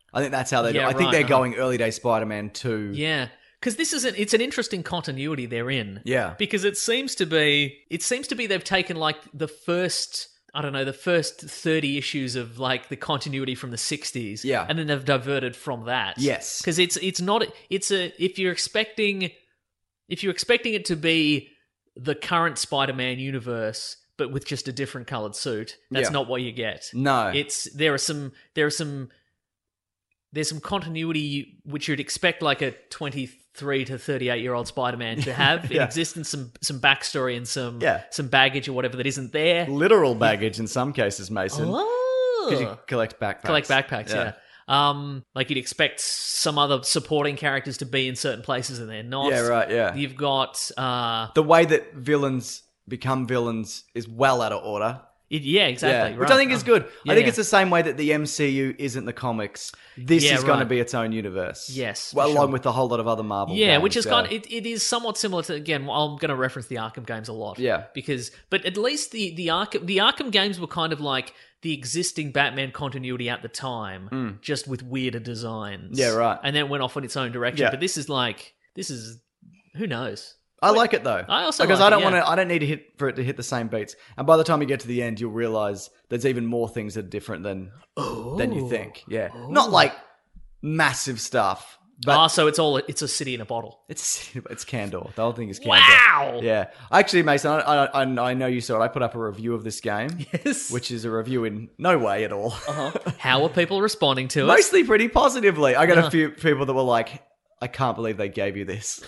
I think that's how they Yeah, do. I think right, they're uh-huh. going early day Spider-Man two. Yeah. Because this is an, it's an interesting continuity they're in. Yeah. Because it seems to be it seems to be they've taken like the first I don't know, the first thirty issues of like the continuity from the sixties. Yeah. And then they've diverted from that. Yes. Because it's it's not it's a if you're expecting if you're expecting it to be the current Spider-Man universe, but with just a different coloured suit, that's Yeah. not what you get. No. It's there are some there are some there's some continuity which you'd expect like a twenty-three to thirty-eight year old Spider-Man to have. Yeah. It exists in some some backstory and some Yeah. some baggage or whatever that isn't there. Literal baggage in some cases, Mason. Oh. Because you collect backpacks. Collect backpacks, yeah. Um, like you'd expect some other supporting characters to be in certain places and they're not. Yeah, right, yeah. You've got uh The way that villains become villains is well out of order. it, yeah, exactly. Yeah, right. which I think is Um, good. yeah, I think yeah. it's the same way that the M C U isn't the comics. This Yeah, is going to right. be its own universe. Yes, Well, for along sure. with a whole lot of other Marvel Yeah, games, which is so- kind of, it, it is somewhat similar to, again, I'm going to reference the Arkham games a lot. Yeah. Because, but at least the, the Arkham, the Arkham games were kind of like the existing Batman continuity at the time, just with weirder designs. Mm. Yeah, right. And then went off in its own direction. Yeah. But this is like, this is, who knows? I like it though. I also because like I it, don't yeah. want to. I don't need to hit for it to hit the same beats. And by the time you get to the end, you'll realize there's even more things that are different than than you think. Yeah, not like massive stuff, but Ah, so it's all, it's a city in a bottle. it's it's Candor. The whole thing is Candor. Wow! Yeah, actually, Mason, I, I, I I know you saw it. I put up a review of this game, Yes. which is a review in no way at all. How are people responding to it? Mostly pretty positively. I got Uh-huh. a few people that were like, "I can't believe they gave you this,"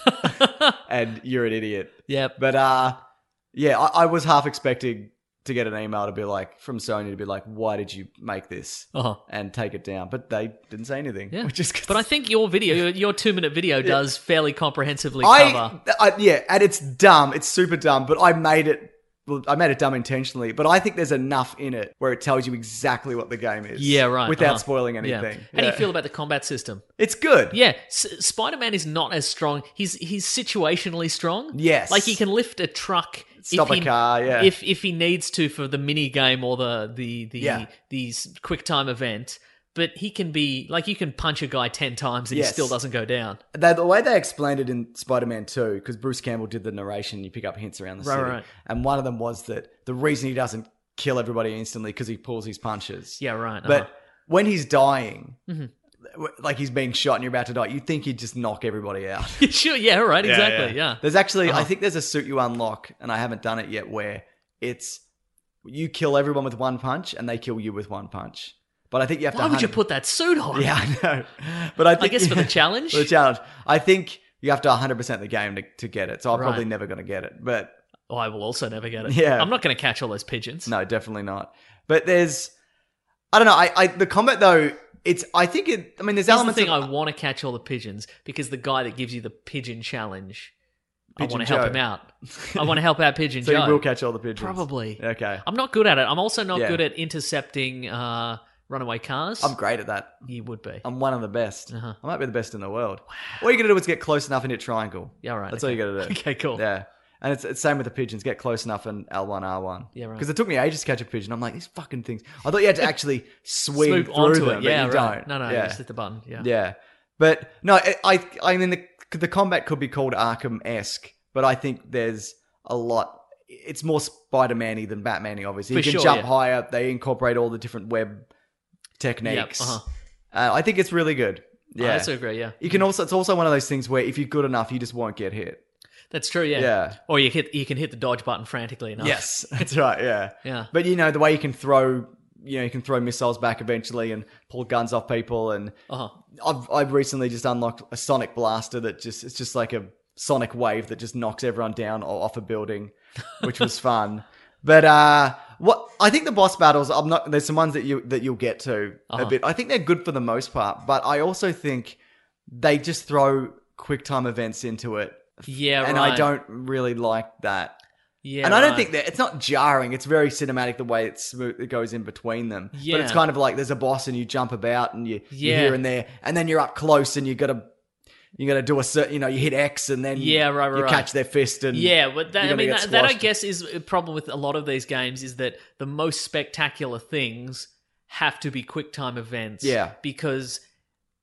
and you're an idiot. Yep. But uh, yeah, I, I was half expecting to get an email to be like from Sony to be like, "Why did you make this?" Uh-huh. and take it down. But they didn't say anything. Yeah. Which is But I think your video, your, your two minute video does fairly comprehensively cover. I, I yeah, and it's dumb. It's super dumb. But I made it. Well, I made it dumb intentionally, but I think there's enough in it where it tells you exactly what the game is. Yeah, right. Without uh-huh. spoiling Yeah. anything. How do you Yeah. feel about the combat system? It's good. Yeah, S- Spider-Man is not as strong. He's he's situationally strong. Yes. like he can lift a truck, Stop if a he, car, yeah. if if he needs to for the mini game or the the the Yeah. these quick time event. But he can be like you can punch a guy ten times and Yes. he still doesn't go down. They, the way they explained it in Spider-Man two, because Bruce Campbell did the narration, you pick up hints around the Right, city. right. And one of them was that the reason he doesn't kill everybody instantly because he pulls his punches. Yeah, right. But uh-huh. when he's dying, w- like he's being shot and you're about to die, you'd think he'd just knock everybody out. sure, yeah, right, exactly, yeah. There's actually, Uh-huh. I think there's a suit you unlock, and I haven't done it yet, where it's you kill everyone with one punch and they kill you with one punch. But I think you have Why to. would you hun- put that suit on? Yeah, I know. But I think guess for the challenge? For the challenge, I think you have to one hundred percent the game to, to get it. So I'm Right. probably never going to get it. But Oh, I will also never get it. Yeah. I'm not going to catch all those pigeons. no, definitely not. But there's, I don't know. I, I the combat though, it's. I think it. I mean, there's Here's the elements. thing, of, I want to catch all the pigeons because the guy that gives you the pigeon challenge, I Pigeon want to help Joe. him out. I want to help out Pigeon so Joe. you will catch all the pigeons. Probably. Okay. I'm not good at it. I'm also not Yeah. good at intercepting uh, runaway cars. I'm great at that. You would be. I'm one of the best. Uh-huh. I might be the best in the world. All you got to do is get close enough and hit triangle. Yeah, right. That's okay. all you got to do. Okay, cool. Yeah. And it's, it's same with the pigeons. Get close enough and L one, R one. Yeah, right. Because it took me ages to catch a pigeon. I'm like, these fucking things. I thought you had to actually swing Swoop through onto them, it. Yeah, but you right. don't. No, no, yeah. you just hit the button. Yeah. Yeah. But no, I, I, I mean, the, the combat could be called Arkham-esque, but I think there's a lot. It's more Spider-Man-y than Batman-y, obviously. For you can sure, jump yeah. higher. They incorporate all the different web techniques. Yep, uh-huh. Uh, I think it's really good. Yeah. I also agree, yeah. You can also, it's also one of those things where if you're good enough, you just won't get hit. That's true, yeah. Yeah. Or you hit you can hit the dodge button frantically enough. Yes, that's right. Yeah, Yeah. But you know the way you can throw, you know, you can throw missiles back eventually and pull guns off people. And Uh-huh. I've I've recently just unlocked a sonic blaster that just it's just like a sonic wave that just knocks everyone down or off a building, which was fun. But uh, what I think the boss battles, I'm not. There's some ones that you that you'll get to Uh-huh. a bit. I think they're good for the most part, but I also think they just throw quick time events into it. Yeah, and right. I don't really like that. Yeah, and I don't right. think that it's not jarring. It's very cinematic the way it's smooth. It goes in between them. But Yeah. it's kind of like there's a boss and you jump about and you you're Yeah. here and there, and then you're up close and you got to you got to do a certain. You know, you hit X and then Yeah, right, right, you right. catch their fist and Yeah, but that, you're I gonna mean, get that, that I squashed. guess is a problem with a lot of these games is that the most spectacular things have to be quick time events. Yeah. Because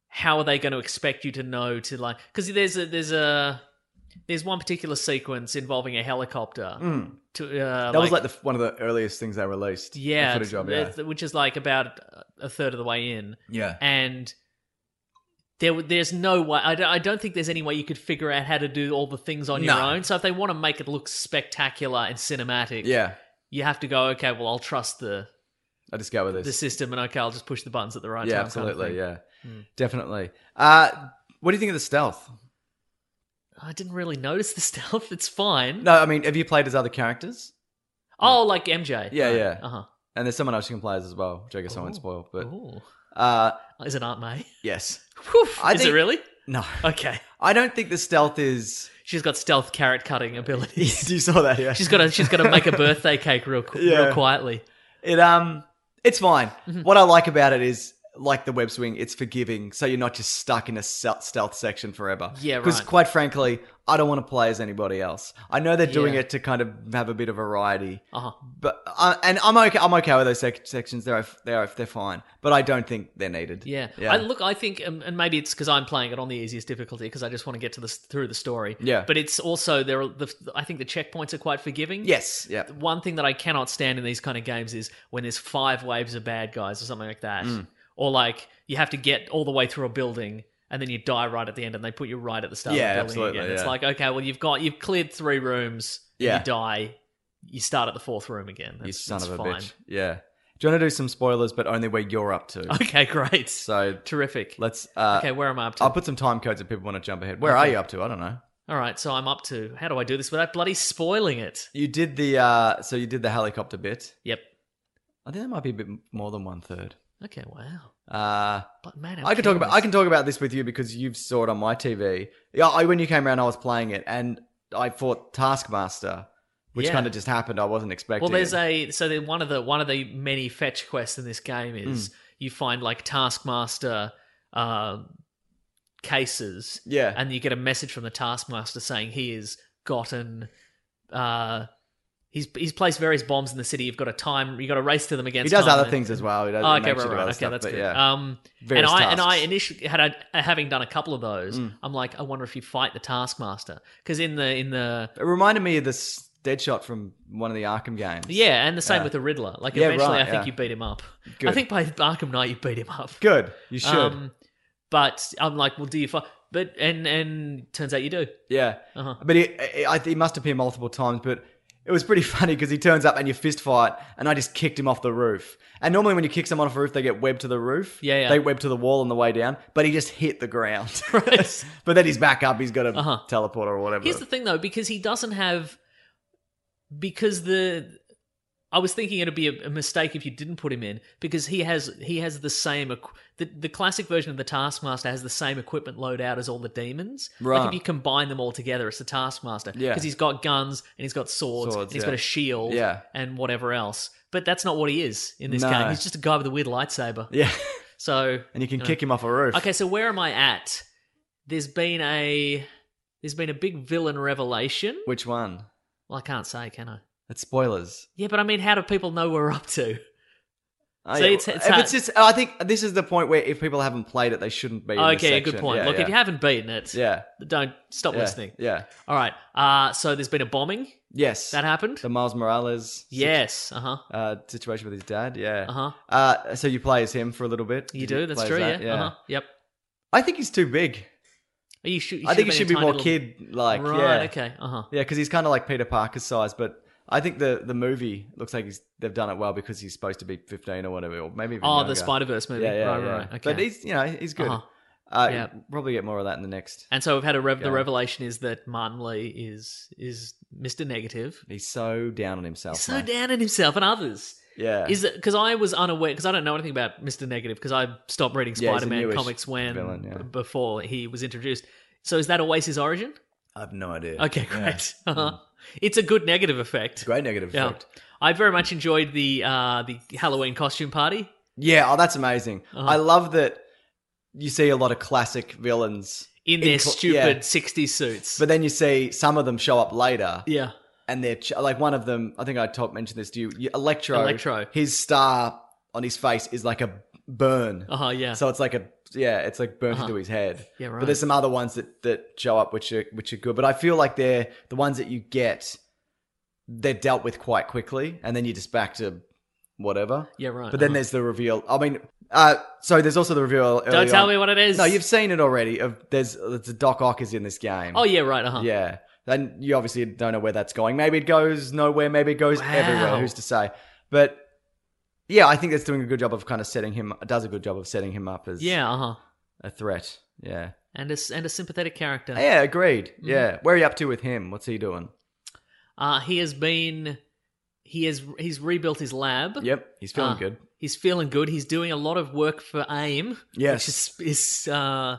how are they going to expect you to know to like? Because there's a there's a there's one particular sequence involving a helicopter. Mm. To uh, That was like the, one of the earliest things they released. yeah, the footage of, yeah. it's- which is like about a third of the way in. Yeah. And there, there's no way. I don't, I don't think there's any way you could figure out how to do all the things on your No. own. So if they want to make it look spectacular and cinematic, Yeah. you have to go. Okay, well, I'll trust the I just go with this. the system, and okay, I'll just push the buttons at the right yeah, time. absolutely. Kind of thing. Yeah, Mm. definitely. Uh, what do you think of the stealth? I didn't really notice the stealth. It's fine. No, I mean, have you played as other characters? Oh, like M J. Yeah, Right. yeah. Uh huh. And there's someone else you can play as as well, which I guess I won't Ooh. spoil. But Ooh. uh, Is it Aunt May? yes, Whew. I Is think- it really? no, Okay. I don't think the stealth is. She's got stealth carrot cutting abilities. you saw that? Yeah, she's got to. She's got to make a birthday cake real, qu- Yeah. real quietly. It um, it's fine. Mm-hmm. What I like about it is, like the web swing, it's forgiving, so you're not just stuck in a stealth stealth section forever. Yeah, Because right. quite frankly, I don't want to play as anybody else. I know they're doing Yeah. it to kind of have a bit of variety, Uh huh. but uh, and I'm okay. I'm okay with those sec- sections. They're they're they're fine, but I don't think they're needed. Yeah. yeah. I, look, I think, um, and maybe it's because I'm playing it on the easiest difficulty because I just want to get to this through the story. Yeah. But it's also there. Are the I think the checkpoints are quite forgiving. yes, yeah, One thing that I cannot stand in these kind of games is when there's five waves of bad guys or something like that, Mm. or like you have to get all the way through a building and then you die right at the end and they put you right at the start Yeah, of the building absolutely, again. It's yeah. like, okay, well you've got you've cleared three rooms. Yeah. You die. You start at the fourth room again. you That's, son that's of a fine. bitch. Yeah. Do you want to do some spoilers, but only where you're up to? Okay, great. So Terrific. let's. Uh, Okay, where am I up to? I'll put some time codes if people want to jump ahead. Where Okay. are you up to? I don't know. All right, so I'm up to. How do I do this without bloody spoiling it? You did the. Uh, so you did the helicopter bit. Yep. I think that might be a bit more than one third. Okay, wow. Uh, But man, I'm I can talk about I curious. can talk about this with you because you've saw it on my T V. Yeah, I, when you came around, I was playing it, and I fought Taskmaster, which Yeah. kind of just happened. I wasn't expecting. Well, there's it. a so the, one of the one of the many fetch quests in this game Hmm. is you find like Taskmaster uh, cases, Yeah. and you get a message from the Taskmaster saying he has gotten. Uh, He's he's placed various bombs in the city. You've got to time. You got to race to them He against. does time other and- things as well. He does, Oh, he okay, makes right, you do right. other Okay, stuff, that's but good. yeah. Um, and Various I and I tasks. initially had a, having done a couple of those. Mm. I'm like, I wonder if you fight the Taskmaster because in the in the It reminded me of this Deadshot from one of the Arkham games. yeah, and the same Yeah. with the Riddler. Like Yeah, eventually, right, I think yeah. you beat him up. Good. I think by Arkham Knight you beat him up. Good. You should. Um, but I'm like, well, do you fight? But and and turns out you do. yeah. Uh-huh. But he, he, I- he must appear multiple times, but it was pretty funny because he turns up and you fist fight, and I just kicked him off the roof. And normally when you kick someone off a roof, they get webbed to the roof. Yeah, yeah. They web to the wall on the way down, but he just hit the ground. Right. But then he's back up. He's got a Uh-huh. teleporter or whatever. Here's the thing, though, because he doesn't have, because the, I was thinking it'd be a, a mistake if you didn't put him in because he has he has the same equ- the the classic version of the Taskmaster has the same equipment loadout as all the demons. Like Right. if you combine them all together, it's the Taskmaster. Yeah. Because he's got guns and he's got swords, Swords, and he's yeah. got a shield Yeah. and whatever else. But that's not what he is in this No. game. He's just a guy with a weird lightsaber. Yeah. So And you can know. kick him off a roof. Okay, so where am I at? There's been a there's been a big villain revelation. Which one? Well, I can't say, can I? It's spoilers. Yeah, but I mean, how do people know we're up to? Oh, See, yeah. it's- it's if hard- it's just, I think this is the point where if people haven't played it, they shouldn't be. In this Okay, good section. point. Yeah, Look, yeah. if you haven't beaten it, yeah, don't stop yeah, listening. Yeah. All right. Uh, so there's been a bombing Yes. that happened. The Miles Morales. Yes. Uh huh. Uh, situation with his dad. Yeah. Uh-huh. Uh, so you play as him for a little bit. You Did do. That's play as true. that? Yeah. Uh huh. Yep. I think he's too big. Are you, sh- you I think he should've should be been a more tiny kid like. little- Yeah. Right. Okay. Uh huh. Yeah, because he's kind of like Peter Parker's size, but I think the the movie looks like he's they've done it well because he's supposed to be fifteen or whatever, or maybe even Oh, younger. the Spider Verse movie. Yeah, yeah, right, yeah. right, right. Okay. But he's you know he's good. Uh-huh. Uh, Yeah. Probably get more of that in the next. and so we've had a rev- the Yeah. revelation is that Martin Lee is is Mister Negative. He's so down on himself. He's so mate. down on himself and others. Yeah. Is it because I was unaware because I don't know anything about Mister Negative because I stopped reading Yeah, he's a Spider-Man newish comics when villain, yeah. b- before he was introduced. So is that always his origin? I have no idea. Okay, Yeah. great. Uh-huh. It's a good negative effect. Great negative Yeah. effect. I very much enjoyed the uh, the Halloween costume party. Yeah, oh, that's amazing. Uh-huh. I love that you see a lot of classic villains In their cl- stupid yeah. sixties suits. But then you see some of them show up later. yeah. And they're ch- like one of them, I think I talked mentioned this to you. you- Electro. Electro. His star on his face is like a burn. Uh huh. Yeah. So it's like a yeah, it's like burnt Uh-huh. into his head. Yeah, right. But there's some other ones that, that show up which are which are good. But I feel like they're the ones that you get. They're dealt with quite quickly, and then you're just back to whatever. Yeah, right. But then uh-huh. there's the reveal. I mean, uh, so there's also the reveal. Don't early tell on. me what it is. No, you've seen it already. Of there's it's a Doc Ock is in this game. Oh yeah, right. Uh huh. Yeah. And you obviously don't know where that's going. Maybe it goes nowhere. Maybe it goes Wow. everywhere. Who's to say? But yeah, I think it's doing a good job of kind of setting him. Does a good job of setting him up as Yeah. Uh huh. a threat. Yeah. And a s- and a sympathetic character. Yeah. Agreed. Mm-hmm. Yeah. Where are you up to with him? What's he doing? Uh, he has been. He has he's rebuilt his lab. Yep. He's feeling Uh, good. He's feeling good. He's doing a lot of work for AIM. Yes. Which is is uh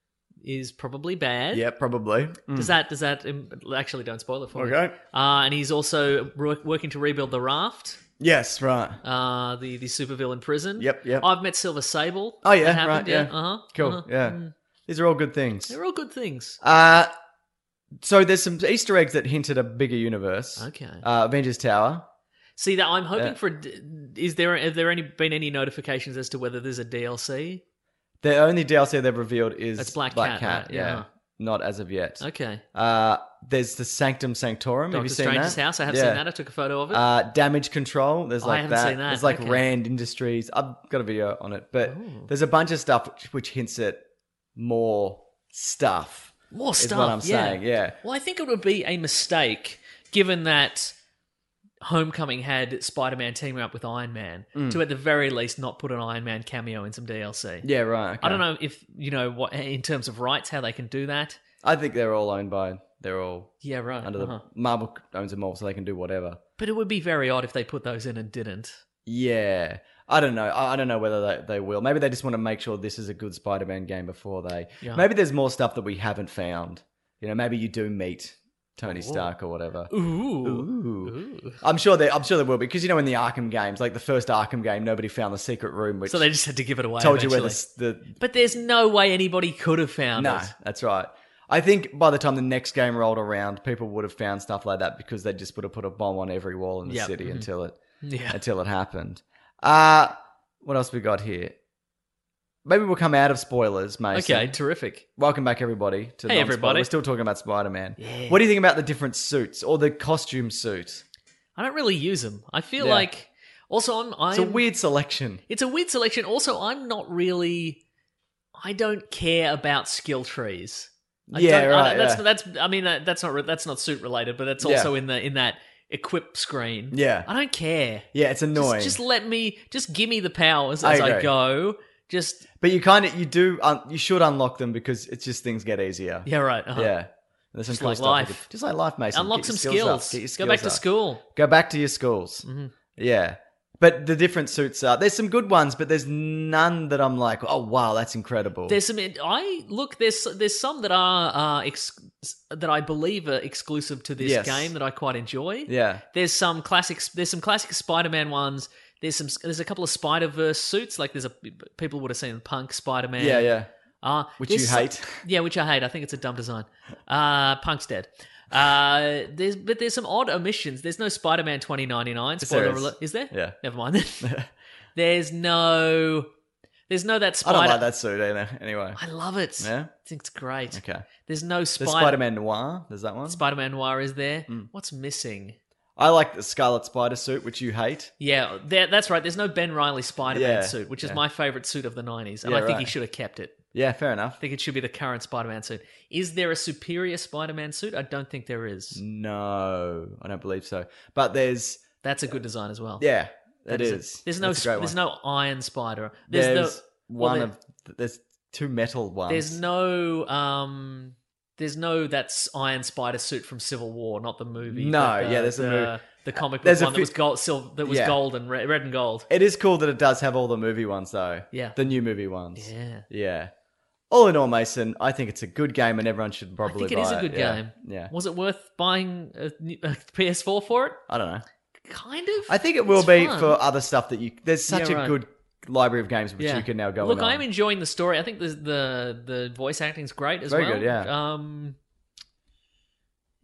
is probably bad. Yeah. Probably. Mm. Does that does that um, actually don't spoil it for me? Okay. Uh, and he's also work, working to rebuild the Raft. Yes. Right. Uh, the the supervillain prison. Yep, yep. I've met Silver Sable. Oh yeah. That happened, Right. Yeah. Uh huh. Cool. Uh-huh. Yeah. Mm. These are all good things. They're all good things. Uh, so there's some Easter eggs that hint at a bigger universe. Okay. Uh, Avengers Tower. See that I'm hoping Yeah. for. d- Is there have there any been any notifications as to whether there's a D L C? The only D L C they've revealed is That's Black Cat, right? Yeah. Yeah. Not as of yet. Okay. Uh, there's the Sanctum Sanctorum. have Doctor you seen Strange's that? house. I have Yeah. seen that. I took a photo of it. Uh, Damage Control. There's Oh, I like haven't that. seen that. There's like Okay. Rand Industries. I've got a video on it, but Ooh. there's a bunch of stuff which, which hints at more stuff. More is stuff. what I'm yeah. saying. Yeah. Well, I think it would be a mistake, given that Homecoming had Spider-Man teaming up with Iron Man, to at the very least not put an Iron Man cameo in some D L C. Mm. Yeah. Right. Okay. I don't know if you know what in terms of rights how they can do that. I think they're all owned by. They're all Yeah, right. under uh-huh. the Marvel owns them all, so they can do whatever. But it would be very odd if they put those in and didn't. Yeah. I don't know. I I don't know whether they, they will. Maybe they just want to make sure this is a good Spider-Man game before they. Yeah. Maybe there's more stuff that we haven't found. You know, maybe you do meet Tony Stark or whatever. Ooh. Ooh. Ooh. I'm sure there. I'm sure there will be because you know in the Arkham games, like the first Arkham game, nobody found the secret room, which So they just had to give it away. told you where eventually. the, the But there's no way anybody could have found no. it. That's right. I think by the time the next game rolled around, people would have found stuff like that because they just would have put a bomb on every wall in the Yep. city Mhm. until it Yeah. until it happened. Uh what else we got here? Maybe we'll come out of spoilers, Mason. Okay, terrific. Welcome back, everybody. To Hey, Non-Spoiler. everybody. We're still talking about Spider-Man. Yeah. What do you think about the different suits or the costume suit? I don't really use them. I feel Yeah. like also I'm. I'm It's a weird selection. It's a weird selection. Also, I'm not really. I don't care about skill trees. I Yeah, don't- I right, don't- That's yeah. that's. I mean, that- that's not re- that's not suit related, but that's Yeah. also in the in that equip screen. Yeah. I don't care. Yeah, it's annoying. Just, just let me. Just give me the powers I as I agree. go. Just But you kind of you do un- you should unlock them because it's just things get easier. yeah, right. Uh-huh. Yeah. There's some Just cool like stuff you life. could- just like life, Mason. Unlock Get your some skills. up. skills. Get your Go back skills to up. school. Go back to your schools. Mm-hmm. Yeah. But the different suits are there's some good ones, but there's none that I'm like, oh wow, that's incredible. There's some. I look. There's there's some that are uh, ex- that I believe are exclusive to this Yes. game that I quite enjoy. Yeah. There's some classics. There's some classic Spider-Man ones. There's some. There's a couple of Spider-Verse suits. Like there's a people would have seen Punk Spider-Man. Yeah, yeah. Uh, Which there's you some- hate. Yeah, which I hate. I think it's a dumb design. Uh, Punk's dead. Uh, there's but there's some odd omissions. There's no Spider-Man twenty ninety-nine. Yes, Spoiler there is. alert. Is there? Yeah. Never mind then. There's no. There's no that I Spider. don't like that suit either. Anyway. I love it. Yeah? I think it's great. Okay. There's no There's Spider- Spider-Man Noir. There's that one. Spider-Man Noir is there. Mm. What's missing? I like the Scarlet Spider suit, which you hate. Yeah, there, that's right. There's no Ben Reilly Spider-Man Yeah, suit, which is yeah. my favorite suit of the nineties, and Yeah, I think he right. should have kept it. Yeah, fair enough. I think it should be the current Spider-Man suit. Is there a superior Spider-Man suit? I don't think there is. No, I don't believe so. But there's That's a good design as well. yeah, That it is a- is. There's no. That's a great There's one. no Iron Spider. There's, There's the well, one there- of there's two metal ones. There's no. Um. There's no that's Iron Spider suit from Civil War, not the movie. No, but the, yeah, there's a the, movie. the comic book There's a one that few- was gold. Sil- that was Yeah. gold and red, red and gold. It is cool that it does have all the movie ones though. Yeah. The new movie ones. Yeah. Yeah. All in all, Mason, I think it's a good game and everyone should I probably think it buy is a good Yeah. game. Yeah. Was it worth buying a, new- a P S four for it? I don't know. Kind of. I think it will It's be fun. for other stuff that you there's such Yeah, a right. good library of games which Yeah. you can now go Look, in on. I'm enjoying the story. I think the the, the voice acting's great as Very well. good, yeah. Um,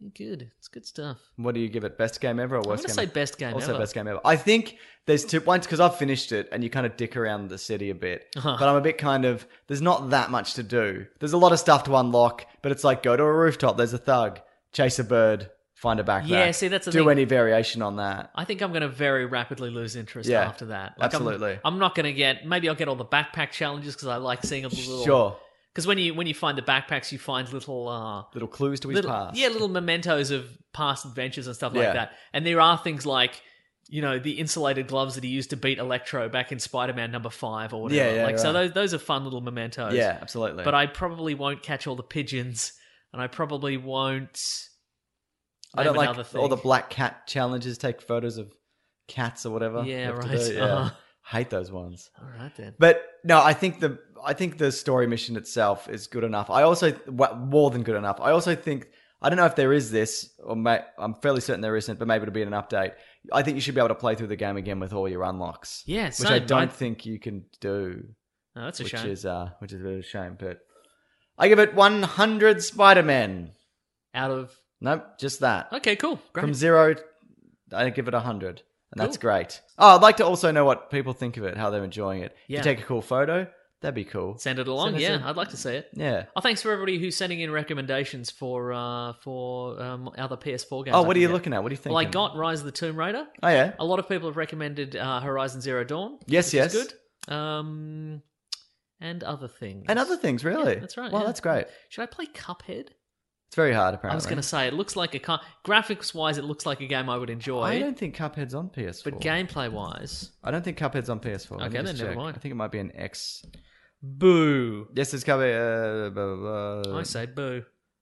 Good. It's good stuff. What do you give it? Best game ever or I'm worst going to game say best game Also ever. best game ever. I think there's two ones because I've finished it and you kind of dick around the city a bit. Uh-huh. But I'm a bit kind of, there's not that much to do. There's a lot of stuff to unlock, but it's like go to a rooftop, there's a thug, chase a bird, find a backpack. Yeah, see, that's the Do thing. any variation on that. I think I'm going to very rapidly lose interest Yeah, after that. Like, absolutely. I'm, I'm not going to get... Maybe I'll get all the backpack challenges because I like seeing a little... Sure. Because when you when you find the backpacks, you find little... Uh, Little clues to his little, past. Yeah, little mementos of past adventures and stuff like Yeah. that. And there are things like, you know, the insulated gloves that he used to beat Electro back in Spider-Man number five or whatever. Yeah, yeah, like, So right. those, those are fun little mementos. Yeah, absolutely. But I probably won't catch all the pigeons, and I probably won't... I don't name like another thing. all the black cat challenges, take photos of cats or whatever. Yeah, you have to right. do. Yeah. Uh-huh. Hate those ones. All right, then. But no, I think the I think the story mission itself is good enough. I also well, more than good enough. I also think I don't know if there is this, or may, I'm fairly certain there isn't, but maybe it'll be in an update. I think you should be able to play through the game again with all your unlocks. Yeah, which same. I don't I- think you can do. No, that's a which shame. is uh, which is a bit of a shame. But I give it one hundred Spider-Man. Out of... Nope, just that. Okay, cool. Great. From zero, I give it one hundred. And that's Cool. great. Oh, I'd like to also know what people think of it, how they're enjoying it. Yeah. If you take a cool photo, that'd be cool. Send it along, Send us yeah. a- I'd like to see it. Yeah. Oh, thanks for everybody who's sending in recommendations for uh, for um, other P S four games. Oh, I what are can you get. looking at? What are you thinking? Well, I got Rise of the Tomb Raider. Oh, yeah? A lot of people have recommended uh, Horizon Zero Dawn. Yes, which is yes. good. Um, and other things. And other things, really? Yeah, that's right. Well, yeah. that's great. Should I play Cuphead? It's very hard, apparently. I was going to say, it looks like a... Con- graphics-wise, it looks like a game I would enjoy. I don't think Cuphead's on P S four. But gameplay-wise... I don't think Cuphead's on P S four. Let me Okay, just then never check. mind. I think it might be an X. Boo. Yes, it's Cuphead. Uh, blah, blah, blah. I say boo.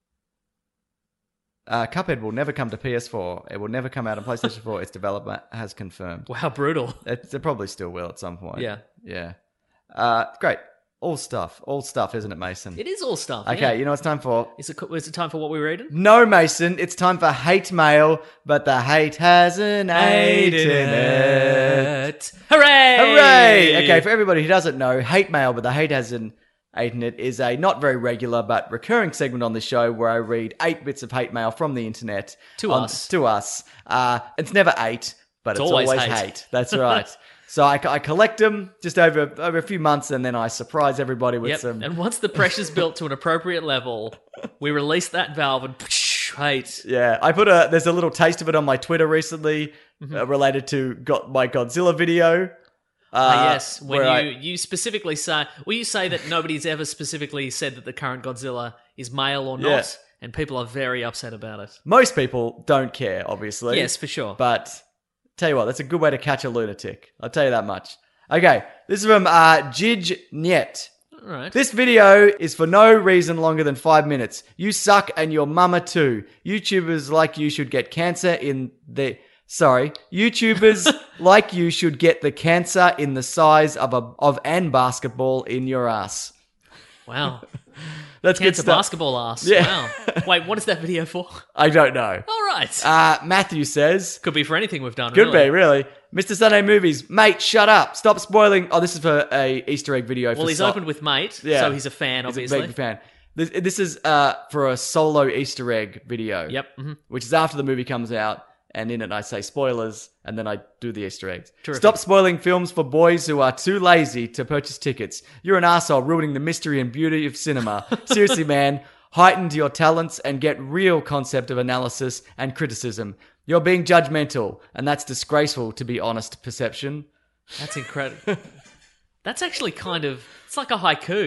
Uh, Cuphead will never come to P S four. It will never come out on PlayStation four. Its developer has confirmed. Wow, brutal. It, it probably still will at some point. Yeah. Yeah. Uh, great. All stuff. All stuff, isn't it, Mason? It is all stuff. Okay, yeah. you know what it's time for? Is it, is it time for what we're reading? No, Mason. It's time for hate mail, but the hate has an eight in it. Hooray! Hooray! Okay, for everybody who doesn't know, hate mail, but the hate has an eight in it is a not very regular but recurring segment on the show where I read eight bits of hate mail from the internet To on- us. To us. Uh, it's never eight, but it's, It's always, always hate. hate. That's right. So I, I collect them just over over a few months, and then I surprise everybody with Yep. some. And once the pressure's built to an appropriate level, we release that valve and hate. Yeah, I put a. There's a little taste of it on my Twitter recently, Mm-hmm. uh, related to got my Godzilla video. Ah, Uh, yes, when where you, I- you specifically say, well, you say that nobody's ever specifically said that the current Godzilla is male or not, Yeah. and people are very upset about it. most people don't care, obviously. Yes, for sure. But tell you what, that's a good way to catch a lunatic. I'll tell you that much. Okay, this is from uh, Jij Niet. All right. This video is for no reason longer than five minutes. You suck and your mama too. YouTubers like you should get cancer in the... Sorry. YouTubers like you should get the cancer in the size of a of an basketball in your ass. Wow. That's good Cancer stuff. basketball ass. Yeah. Wow. Wait, what is that video for? I don't know. All right. Uh, Matthew says... Could be for anything we've done. Could really. be, really. Mister Sunday Movies, mate, shut up. Stop spoiling. Oh, this is for a Easter egg video. Well, for he's Sol- opened with Mate, Yeah. so he's a fan, He's obviously. a big fan. This, this is uh, for a solo Easter egg video. Yep. mhm. Which is after the movie comes out, and in it I say spoilers, and then I do the Easter eggs. Terrific. Stop spoiling films for boys who are too lazy to purchase tickets. You're an arsehole ruining the mystery and beauty of cinema. Seriously, man. Heighten your talents and get real concept of analysis and criticism. You're being judgmental, and that's disgraceful to be honest perception. That's incredible. That's actually kind of... It's like a haiku.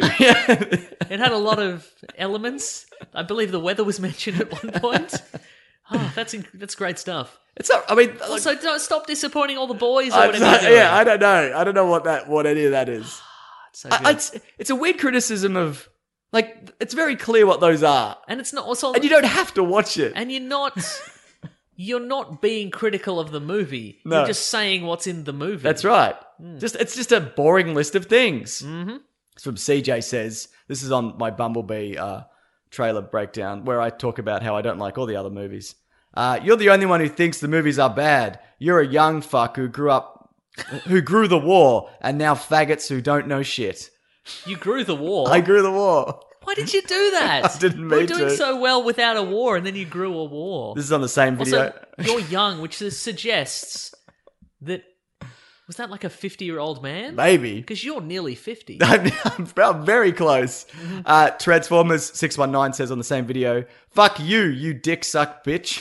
It had a lot of elements. I believe the weather was mentioned at one point. Oh, that's inc- that's great stuff. It's not, I mean, like, Also, don't stop disappointing all the boys or I'm whatever not- you're doing. yeah, I don't know. I don't know what that, what any of that is. It's so I, good. I- it's, it's a weird criticism of, like, it's very clear what those are, and it's not also... and you don't have to watch it. And you're not... You're not being critical of the movie. No. You're just saying what's in the movie. That's right. Hmm. Just it's just a boring list of things. Mm-hmm. It's from C J says. This is on my Bumblebee uh, trailer breakdown where I talk about how I don't like all the other movies. Uh, you're the only one who thinks the movies are bad. You're a young fuck who grew up, who grew the war, and now faggots who don't know shit. You grew the war. I grew the war. Why did you do that? I didn't You mean were doing to. so well without a war, and then you grew a war. This is on the same video. Also, you're young, which suggests that was that like a fifty-year-old man? Maybe. Because you're nearly fifty. I'm, I'm very close. Uh, Transformers six one nine says on the same video, "Fuck you, you dick suck bitch."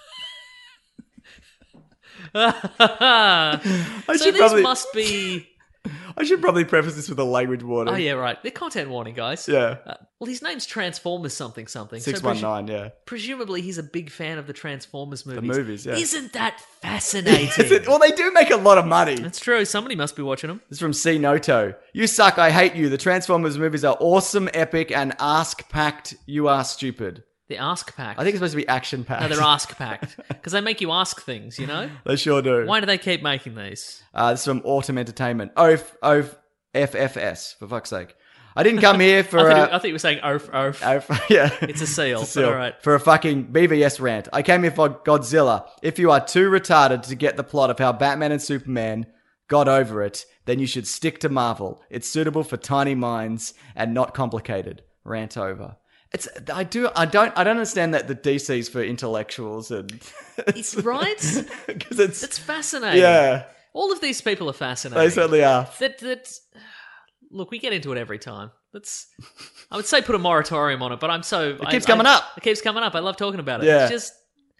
so should these probably- must be. I should probably preface this with a language warning. Oh yeah, right. They're content warning, guys. Yeah. Uh, well, his name's Transformers something something. So six one nine, yeah. Presumably, he's a big fan of the Transformers movies. movies, yeah. Isn't that fascinating? Is it- well, they do make a lot of money. That's true. Somebody must be watching them. This is from C Noto. "You suck, I hate you. The Transformers movies are awesome, epic, and ask-packed. You are stupid." The Ask Pact. I think it's supposed to be action-packed. No, they're Ask Pact. Because they make you ask things, you know? They sure do. Why do they keep making these? Uh, this is from Autumn Entertainment. O F F S, for fuck's sake. "I didn't come here for I, thought a... you, I thought you were saying oaf, oaf. Oaf, yeah. It's a seal. It's a seal. But all right. For a fucking B V S rant. I came here for Godzilla. If you are too retarded to get the plot of how Batman and Superman got over it, then you should stick to Marvel. It's suitable for tiny minds and not complicated. Rant over." It's I do I don't I don't understand that the D C's for intellectuals and It's right. because it's It's fascinating. yeah, All of these people are fascinating. they certainly are. That that look, we get into it every time. Let's. I would say put a moratorium on it, but I'm so It keeps I, coming I, up. It keeps coming up. I love talking about it. Yeah. It's just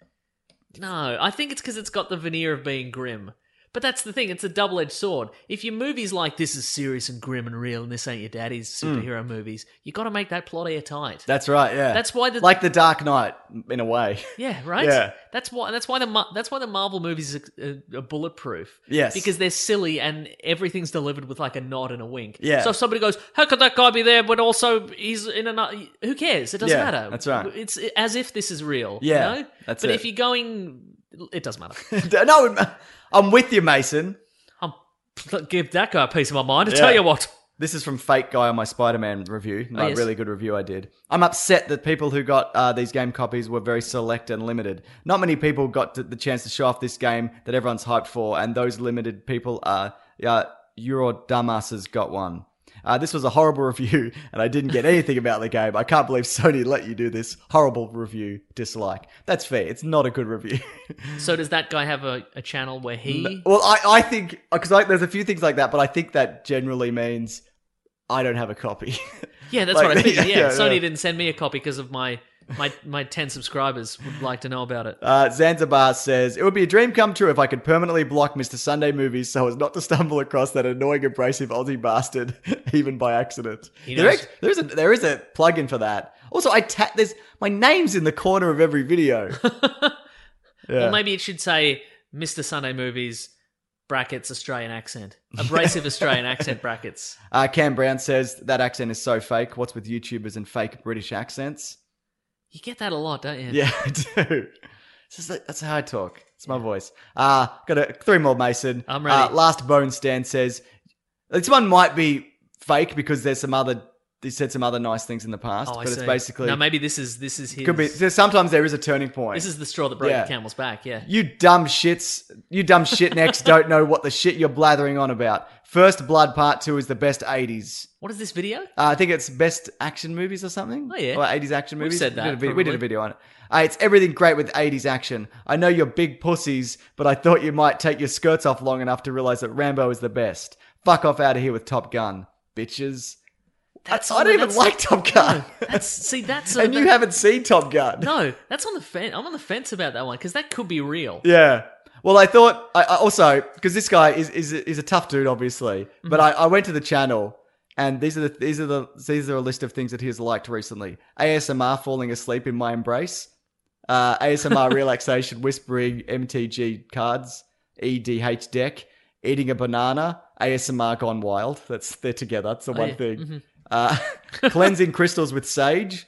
no. I think it's because it's got the veneer of being grim. But that's the thing. It's a double-edged sword. If your movie's like this is serious and grim and real, and this ain't your daddy's superhero movies, you got to make that plot airtight. That's right, yeah. That's why the like the Dark Knight in a way. Yeah, right. Yeah. That's why. That's why the Mar- that's why the Marvel movies are, are bulletproof. Yes. because they're silly and everything's delivered with like a nod and a wink. Yeah. So if somebody goes, "How could that guy be there?" But also he's in another. Who cares? It doesn't Yeah, matter. that's right. It's as if this is real. Yeah, You know? that's but it. if you're going, it doesn't matter. No, I'm with you, Mason. I'll give that guy a piece of my mind. I Yeah. tell you what. This is from Fake Guy on my Spider-Man review. My Oh, yes. really good review I did. "I'm upset that people who got uh, these game copies were very select and limited. Not many people got to the chance to show off this game that everyone's hyped for, and those limited people are, uh, your dumbasses got one. Uh, this was a horrible review, and I didn't get anything about the game. I can't believe Sony let you do this. Horrible review. Dislike." That's fair. It's not a good review. So does that guy have a, a channel where he? Well, I, I think, because like, there's a few things like that, but I think that generally means I don't have a copy. Yeah, that's Like, what I figured. Yeah, yeah, Sony yeah. didn't send me a copy because of my my my ten subscribers would like to know about it. Uh, Zanzibar says, "It would be a dream come true if I could permanently block Mister Sunday movies so as not to stumble across that annoying, abrasive Aussie bastard, even by accident." He There knows. is, there is a there is a plug-in for that. Also, I ta- there's my name's in the corner of every video. Yeah. Well, maybe it should say Mister Sunday Movies brackets Australian accent, abrasive Australian accent brackets. Uh, Cam Brown says that accent is so fake. What's with YouTubers and fake British accents? You get that a lot, don't you? Yeah, I do. It's just like, that's how I talk. It's my voice. Uh, got a, three more, Mason. I'm ready. Uh, Last Bone Stand says, this one might be fake because there's some other, he said some other nice things in the past, Oh, I but see. it's basically, No, maybe this is this is his. could be, sometimes there is a turning point. This is the straw that broke Yeah. the camel's back. Yeah. You dumb shits, you dumb shit necks don't know what the shit you're blathering on about. First Blood Part two is the best eighties. What is this video? Uh, I think it's best action movies or something. Oh, yeah. Or eighties action We've movies. said We that, did a video, we did a probably. video on it. Uh, it's everything great with eighties action. I know you're big pussies, but I thought you might take your skirts off long enough to realize that Rambo is the best. Fuck off out of here with Top Gun, bitches. That's I on don't the- even that's- like Top Gun. No, that's see that's a, and you haven't seen Top Gun. no. That's on the fence. I'm on the fence about that one because that could be real. Yeah. Well, I thought I, I also because this guy is is is a tough dude, obviously. Mm-hmm. But I, I went to the channel, and these are the these are the these are a list of things that he has liked recently: A S M R falling asleep in my embrace, uh, A S M R relaxation whispering M T G cards, E D H deck, eating a banana, A S M R gone wild. That's they're together. That's the Oh, one yeah. thing. Mhm. Uh, cleansing crystals with sage.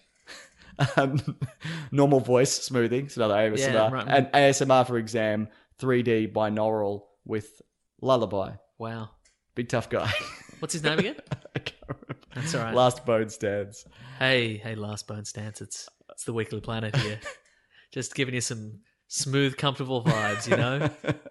Um, normal voice smoothing. It's another A S M R. Yeah, right. And A S M R for exam. three D binaural with lullaby. Wow. Big tough guy. What's his name again? I can't remember. That's all right. Last Bone Stands. Hey, hey, Last Bone Stance. It's it's the Weekly Planet here. Just giving you some smooth, comfortable vibes, you know?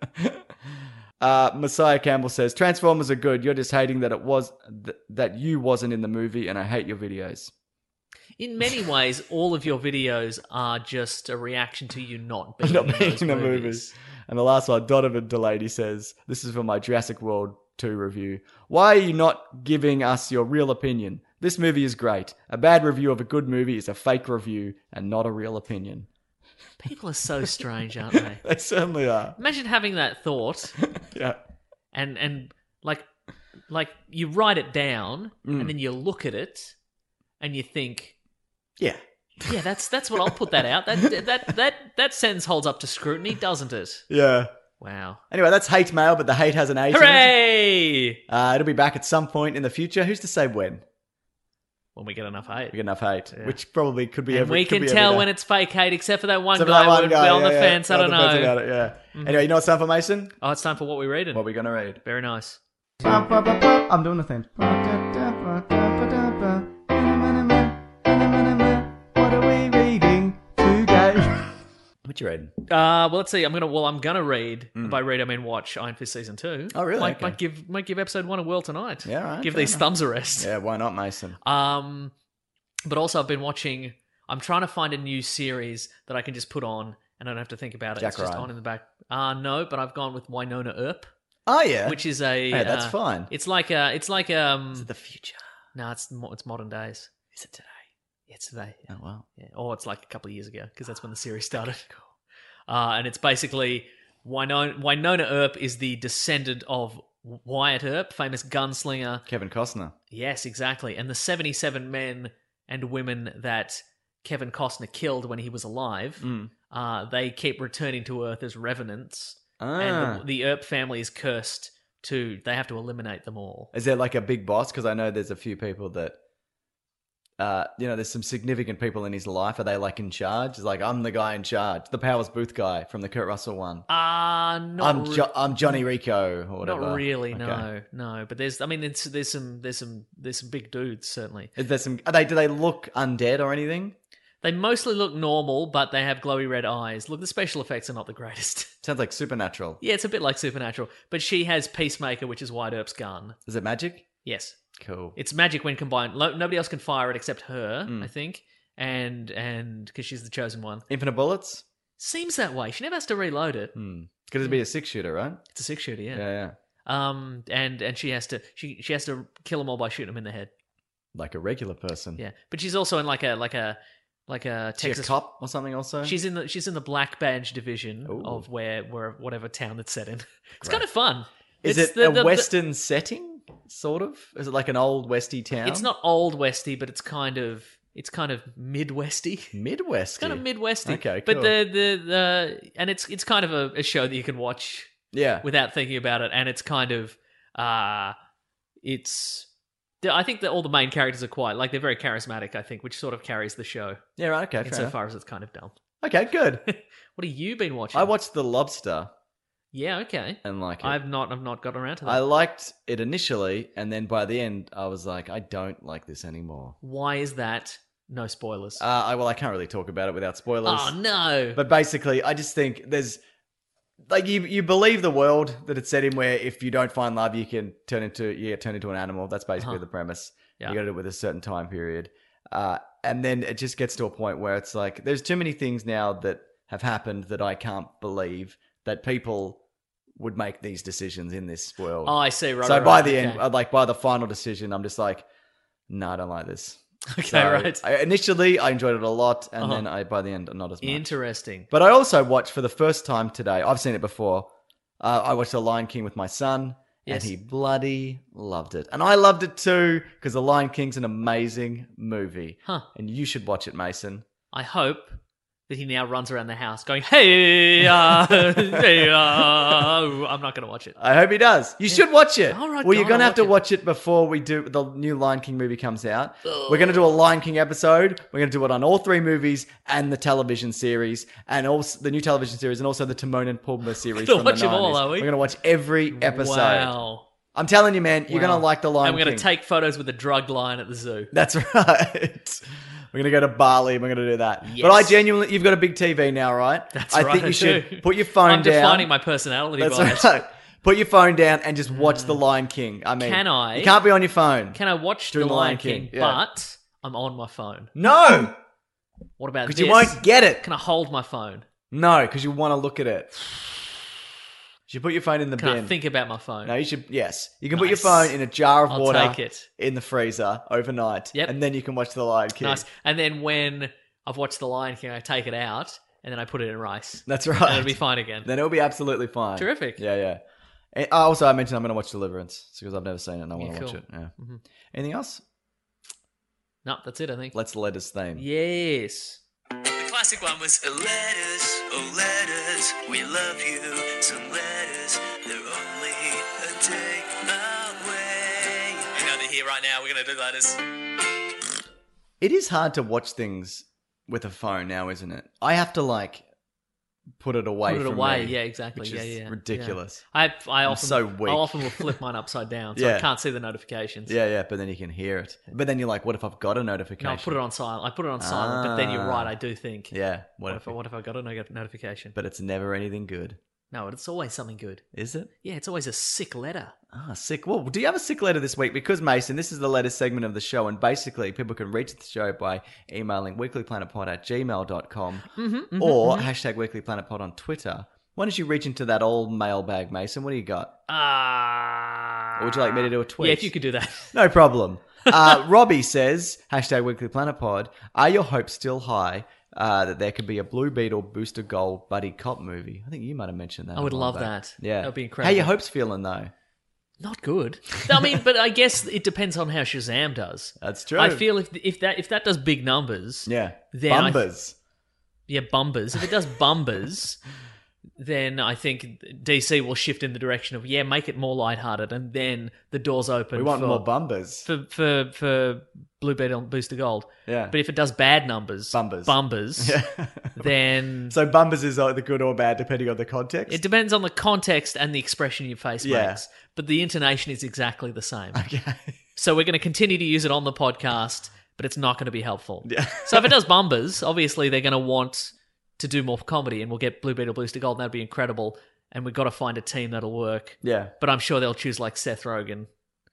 Uh, Messiah Campbell says, Transformers are good. You're just hating that it was th- that you wasn't in the movie, and I hate your videos. In many ways, all of your videos are just a reaction to you not being, Not in, being those in the movies. movies. And the last one, Donovan Delaney says, this is for my Jurassic World two review. Why are you not giving us your real opinion? This movie is great. A bad review of a good movie is a fake review and not a real opinion. People are so strange, aren't they? They certainly are. Imagine having that thought Yeah. and and like like you write it down Mm. and then you look at it and you think, Yeah. yeah, that's that's what I'll put that out. That that that that sentence holds up to scrutiny, doesn't it? Yeah. Wow. Anyway, that's hate mail, but the hate has an age in it. Hooray! Uh, it'll be back at some point in the future. Who's to say when? When we get enough hate. We get enough hate, Yeah. which probably could be And every we could can be every tell day. when it's fake hate, except for that one Except for guy that one who would guy, be on yeah, the yeah, fence. I on don't the fence know. about it, yeah. Anyway, you know it's time for, Mason? Oh, it's time for what we reading. What are we going to read? Very nice. I'm doing the thing. What are we reading today? What you reading? Uh, well, let's see. I'm gonna. Well, I'm gonna read. By read, I mean watch Iron Fist season two. Mm. Oh, really? Might, Okay. might give might give episode one a whirl tonight. Yeah, right, Give fair these enough. thumbs a rest. Yeah, why not, Mason? Um, but also I've been watching. I'm trying to find a new series that I can just put on and I don't have to think about it. Jack it's just Ryan. on in the back. Uh no, but I've gone with Winona Earp, Oh, yeah. which is a. Hey, that's uh, fine. It's like a. It's like um. Is it the future? No, it's mo- it's modern days. Is it today? Yeah, it's today. Oh, wow. Yeah, or it's like a couple of years ago because that's when the series started. Cool. Uh, and it's basically Winona, Winona Earp is the descendant of Wyatt Earp, famous gunslinger. Kevin Costner. Yes, exactly. And the seventy-seven men and women that Kevin Costner killed when he was alive, Mm. uh, they keep returning to Earth as revenants. Ah. And the, the Earp family is cursed to, they have to eliminate them all. Is there like a big boss? Because I know there's a few people that, uh, you know, there's some significant people in his life. Are they like in charge? It's like, I'm the guy in charge. The Powers Booth guy from the Kurt Russell one. Uh, not I'm, re- jo- I'm Johnny Rico or whatever. Not really, Okay. no, no. But there's, I mean, it's, there's some, there's some, there's some big dudes certainly. Is there some, are they, do they look undead or anything? They mostly look normal, but they have glowy red eyes. Look, the special effects are not the greatest. Sounds like Supernatural. Yeah, it's a bit like Supernatural, but she has Peacemaker, which is Wyatt Earp's gun. Is it magic? Yes, Cool. it's magic when combined. Lo- nobody else can fire it except her, Mm. I think, and and because she's the chosen one. Infinite bullets? Seems that way. She never has to reload it. Hmm. It's going to be a six shooter, right? It's a six shooter, yeah. Yeah, yeah. Um, and and she has to she she has to kill them all by shooting them in the head. Like a regular person. Yeah, but she's also in like a like a like a Is she Texas a cop or something also? She's in the she's in the Black Badge division Ooh. of where where whatever town it's set in. It's Great. kind of fun. Is It's it the- a the- the- western setting, sort of? Is it like an old westy town? It's not old westy, but it's kind of it's kind of midwesty. Midwest. It's kind of midwesty. Okay, But cool. the the the and it's it's kind of a, a show that you can watch Yeah. without thinking about it, and it's kind of uh it's. I think that all the main characters are quite like they're very charismatic. I think, which sort of carries the show Yeah, right. Okay, fair enough. insofar as it's kind of dumb. Okay, good. What have you been watching? I watched The Lobster Yeah, okay. and like it. I've not I've not gotten around to that. I liked it initially, and then by the end, I was like, I don't like this anymore. Why is that? No spoilers. Uh, I, well, I can't really talk about it without spoilers. oh no! But basically, I just think there's like you you believe the world that it's set in where if you don't find love, you can turn into you get turned into an animal. That's basically Uh-huh. the premise. Yeah. You got to do it with a certain time period, uh, and then it just gets to a point where it's like there's too many things now that have happened that I can't believe that people would make these decisions in this world. Oh, I see. Right. so right, by right, the okay. end, uh, like by the final decision, I'm just like, no, I don't like this. Okay, So, right. I, initially, I enjoyed it a lot, and Uh-huh. then I by the end, not as much. Interesting. But I also watched for the first time today. I've seen it before. Uh, I watched The Lion King with my son, Yes. and he bloody loved it, and I loved it too because The Lion King's an amazing movie, Huh. and you should watch it, Mason. I hope that he now runs around the house going, "Hey, uh, hey, uh." I'm not going to watch it. I hope he does. You should watch it. All right, well, you're go on, gonna I'll have to watch watch it before we do the new Lion King movie comes out. We're gonna do a Lion King episode. We're gonna do it on all three movies and the television series, and also the new television series, and also the Timon and Pumbaa series. Gonna from watch the them all, nineties. are we? We're gonna watch every episode. Wow. I'm telling you, man, you're Wow. gonna like the Lion And we're King. going to take photos with the drugged lion at the zoo. That's right. We're gonna go to Bali. We're gonna do that. Yes. But I genuinely, you've got a big T V now, right? That's I right, think I you should do. put your phone I'm down. defining my personality That's by it. right. Put your phone down and just watch The Lion King. I mean, Can I? You can't be on your phone. Can I watch During The The Lion Lion King? King, yeah. But I'm on my phone. No! What about this? Because you won't get it. Can I hold my phone? No, because you want to look at it. You should put your phone in the Can bin. I think about my phone? No, you should. Yes, you can Nice. put your phone in a jar of I'll water take it. in the freezer overnight, Yep. and then you can watch The Lion King. Nice. And then when I've watched The Lion King, I take it out and then I put it in rice. That's right. And it'll be fine again. Then it'll be absolutely fine. Terrific. Yeah, yeah. And also, I mentioned I'm going to watch Deliverance because I've never seen it and I want Yeah, to watch cool. it. Yeah. Mhm. Anything else? No, that's it, I think. Let's let us theme. Yes. The classic one was letters, oh letters, we love you. Some letters, they're only a day away. You know they're here right now. We're gonna do letters. It is hard to watch things with a phone now, isn't it? I have to like put it away. Put it from away, me, yeah, exactly. Which yeah, is yeah, ridiculous. Yeah. I I I'm often so weak. I often will flip mine upside down, so Yeah. I can't see the notifications. Yeah, yeah, but then you can hear it. But then you're like, what if I've got a notification? No, I put it on silent. I put it on silent, but then you're Ah. right. I do think. Yeah. What, What, if I, what if I got a no- notification? But it's never anything good, No, it's always something good. is it? Yeah, it's always a sick letter. Ah, sick. Well, do you have a sick letter this week? Because, Mason, this is the letter segment of the show, and basically people can reach the show by emailing weeklyplanetpod at gmail dot com Mm-hmm, or hashtag weeklyplanetpod on Twitter. Why don't you reach into that old mailbag, Mason? What do you got? Ah. Or would you like me to do a tweet? Yeah, if you could do that. No problem. Uh, Robbie says, hashtag weeklyplanetpod, are your hopes still high uh, that there could be a Blue Beetle Booster Gold buddy cop movie? I think you might have mentioned that. I would a while love back. that. Yeah. That would be How incredible. your hopes feeling, though? Not good. I mean, but I guess it depends on how Shazam does. That's true. I feel if if that if that does big numbers, Yeah. Then I- Bumbers. yeah, bumbers. If it does bumbers, then I think D C will shift in the direction of yeah, make it more lighthearted, and then the doors open. We want for, more bumbers. for for for Blue Beetle and Booster Gold. Yeah. But if it does bad numbers, Bumbers. bumbers, Yeah. then So bumbers is either good or bad depending on the context? it depends on the context and the expression your face Yeah. makes. But the intonation is exactly the same. Okay. So we're going to continue to use it on the podcast, but it's not going to be helpful. Yeah. So if it does bumbers, obviously they're going to want to do more comedy, and we'll get Blue Beetle Booster Gold, and that'd be incredible. And we've got to find a team that'll work. Yeah. But I'm sure they'll choose like Seth Rogen,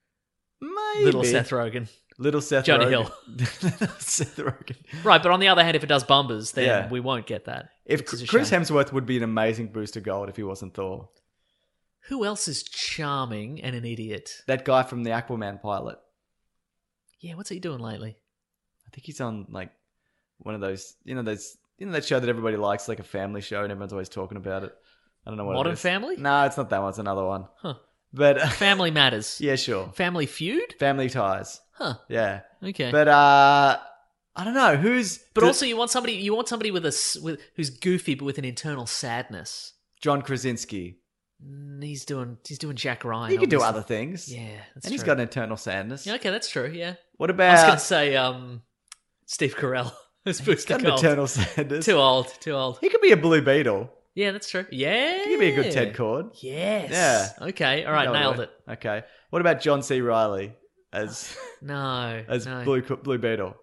Maybe. little Seth Rogen. Little Seth Jonah Rogen. Hill. Little Seth Rogen. Right, but on the other hand, if it does bumbers, then Yeah. we won't get that. If Which is a Chris shame. Hemsworth would be an amazing Booster Gold if he wasn't Thor. Who else is charming and an idiot? That guy from the Aquaman pilot. Yeah, what's he doing lately? I think he's on like one of those, you know, those, you know, that show that everybody likes, like a family show, and everyone's always talking about it. I don't know what Modern it is. Family? No, it's not that one. It's another one. Huh. But Family Matters. yeah, sure. Family Feud? Family Ties. Huh. Yeah. Okay. But uh, I don't know who's. But d- also, you want somebody you want somebody with a s- with who's goofy but with an internal sadness. John Krasinski. Mm, He's doing he's doing Jack Ryan. He can do obviously. other things. Yeah, that's and he's true. got an eternal sadness. Yeah, okay, that's true. Yeah, What I was about? going to say um, Steve Carell as He's Booster got an Gold. eternal sadness. Too old, too old. He could be a Blue Beetle. Yeah, that's true. Yeah, He could be a good Ted Cord. Yes. Yeah. Okay. All right. That would Nailed work. it. Okay. What about John C. Riley as No. as no. Blue Blue Beetle?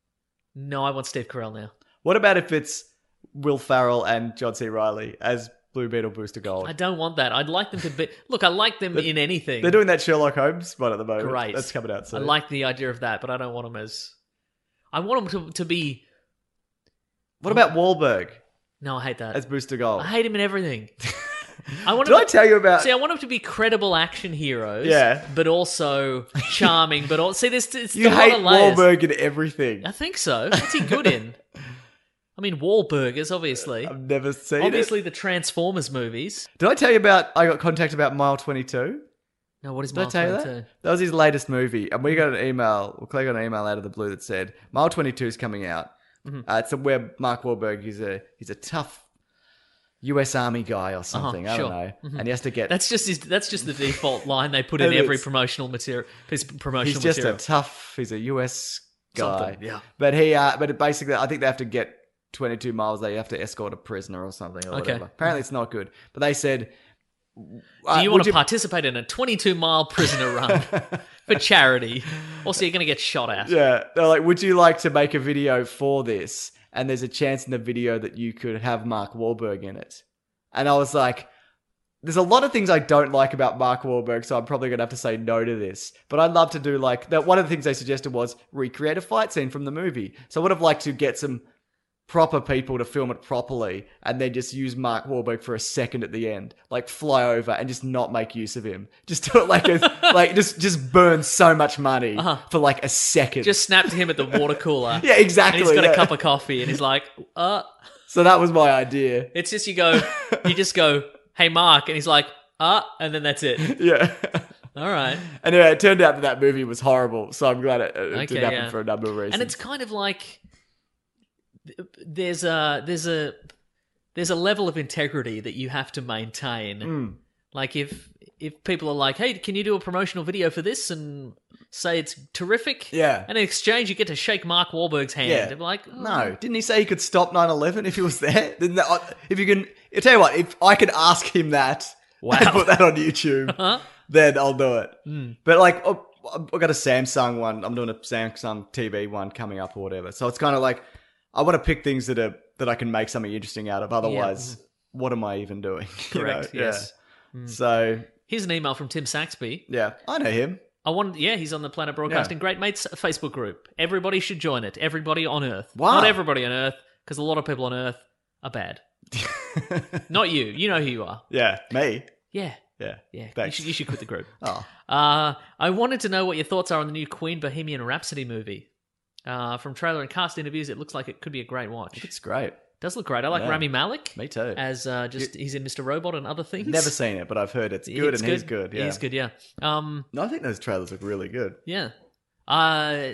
No, I want Steve Carell now. What about if it's Will Farrell and John C. Riley as Blue Beetle Booster Gold? I don't want that. I'd like them to be. Look, I like them in anything. They're doing that Sherlock Holmes one at the moment. Great. That's coming out soon. I like the idea of that, but I don't want them as. I want them to, to be. What about Wahlberg No, I hate that. as Booster Gold? I hate him in everything. I want Did him I to, tell you about? See, I want them to be credible action heroes. Yeah. But also charming. But also, see, this it's you a lot hate of layers. Wahlberg in everything. I think so. What's he good in? I mean, Wahlburgers, obviously. I've never seen Obviously, it. the Transformers movies. Did I tell you about? I got contacted about Mile twenty-two. No, what is Did I Mile tell you that? twenty-two? That was his latest movie, and we got an email. Well, Clay got an email out of the blue that said Mile twenty-two is coming out. Mm-hmm. Uh, it's a where Mark Wahlberg he's a he's a tough U S Army guy or something. I don't sure. know, Mhm. and he has to get. That's just his, that's just the default line they put in It every is. promotional material. Piece of promotional he's just material. a tough. He's a U S guy. Something, yeah. But he, uh, but it basically, I think they have to get twenty-two miles. They have to escort a prisoner or something or Okay. whatever. Apparently, it's not good. But they said. Do you want to participate in a twenty-two mile prisoner run for charity? Also, you're going to get shot at. Yeah, they're like, would you like to make a video for this? And there's a chance in the video that you could have Mark Wahlberg in it. And I was like, there's a lot of things I don't like about Mark Wahlberg, so I'm probably going to have to say no to this. But I'd love to do like that. One of the things they suggested was recreate a fight scene from the movie. So I would have liked to get some proper people to film it properly and then just use Mark Wahlberg for a second at the end, like fly over and just not make use of him. Just do it like a, like just just burn so much money Uh-huh. for like a second. Just snap to him at the water cooler. Yeah, exactly, And he's got yeah. a cup of coffee and he's like, uh. So that was my idea. It's just you go, you just go, hey, Mark. And he's like, uh, and then that's it. Yeah. All right. Anyway, it turned out that that movie was horrible, so I'm glad it, it Okay, did happen yeah. for a number of reasons. And it's kind of like there's a there's a there's a level of integrity that you have to maintain. Mm. Like if if people are like, "Hey, can you do a promotional video for this?" and say it's terrific, Yeah. and in exchange you get to shake Mark Wahlberg's hand. Yeah. They're like, oh. No, didn't he say he could stop nine eleven if he was there? Didn't that, if you can, I'll tell you what, if I can ask him that Wow. and put that on YouTube, Huh? then I'll do it. Mm. But like, oh, I've got a Samsung one. I'm doing a Samsung T V one coming up or whatever. So it's kind of like, I want to pick things that are that I can make something interesting out of. Otherwise, what am I even doing? You Correct. know? Yes. Yeah. Mm. So Here's an email from Tim Saxby. yeah, I know him. I want, yeah, he's on the Planet Broadcasting Yeah. Great Mates Facebook group. Everybody should join it. Everybody on Earth. Wow. Not everybody on Earth, because a lot of people on Earth are bad. Not you. You know who you are. Yeah, me. Yeah. Yeah. Yeah. You Thanks. should, you should quit the group. Oh. Uh, I wanted to know what your thoughts are on the new Queen Bohemian Rhapsody movie. Uh, from trailer and cast interviews, it looks like it could be a great watch. It's great. Does look great. I like Yeah. Rami Malek. Me too. As uh, just he's in Mister Robot and other things. Never seen it, but I've heard it's good It's and he's good. Yeah. He's good. Yeah. Um. No, I think those trailers look really good. Yeah. Uh,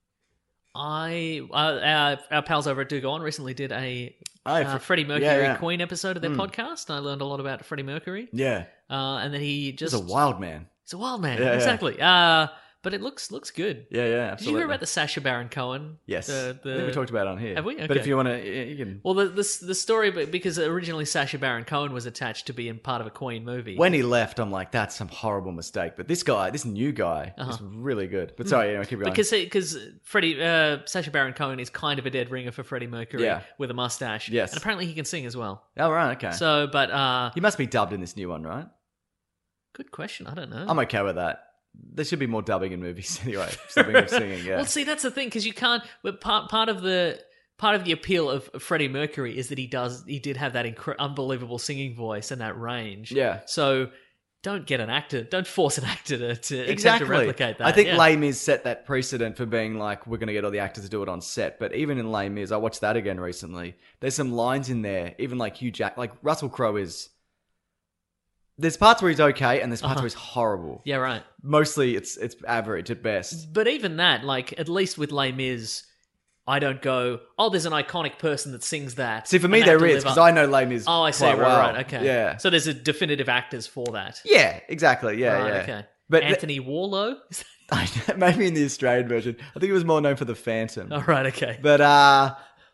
I uh, our, our pals over at Do Go On recently did a Oh, yeah, uh, for- Freddie Mercury yeah, yeah. Queen episode of their Mm. podcast, and I learned a lot about Freddie Mercury. Yeah. Uh, and then he just He's a wild man. He's a wild man. Yeah, yeah. exactly. Uh, but it looks looks good. Yeah, yeah, Did you absolutely. hear about the Sacha Baron Cohen? Yes. The, the, I think we talked about it on here. Have we? But Okay. if you want to, you can. Well, the, the the story, but because originally Sacha Baron Cohen was attached to being part of a Queen movie. When he left, I'm like, that's some horrible mistake. But this guy, this new guy, Uh-huh. is really good. But sorry, anyway, keep going. Because because Freddie uh, Sacha Baron Cohen is kind of a dead ringer for Freddie Mercury Yeah. with a mustache. Yes. And apparently he can sing as well. Oh, right, okay. So, but uh, he must be dubbed in this new one, right? good question. I don't know. I'm okay with that. There should be more dubbing in movies anyway. Stopping of singing, yeah. Well, see, that's the thing because you can't. But part part of the part of the appeal of Freddie Mercury is that he does he did have that incre- unbelievable singing voice and that range. Yeah. So don't get an actor. Don't force an actor to, to attempt Exactly. to replicate that. I think yeah. Les Mis set that precedent for being like, we're going to get all the actors to do it on set. But even in Les Mis, I watched that again recently. There's some lines in there, even like Hugh Jack, like Russell Crowe is. There's parts where he's okay, and there's parts Uh-huh. where he's horrible. Yeah, right. Mostly, it's it's average at best. But even that, like, at least with Les Mis, I don't go, oh, there's an iconic person that sings that. See, for me, and they have there to is live because up- I know Les Mis. Oh, I see. quite Right, well. right. Okay. Yeah. So there's a definitive actors for that. Yeah. Exactly. Yeah. Right, yeah. okay. But th- Anthony Warlow? Is that- maybe in the Australian version, I think he was more known for the Phantom. Oh, right, okay. But uh,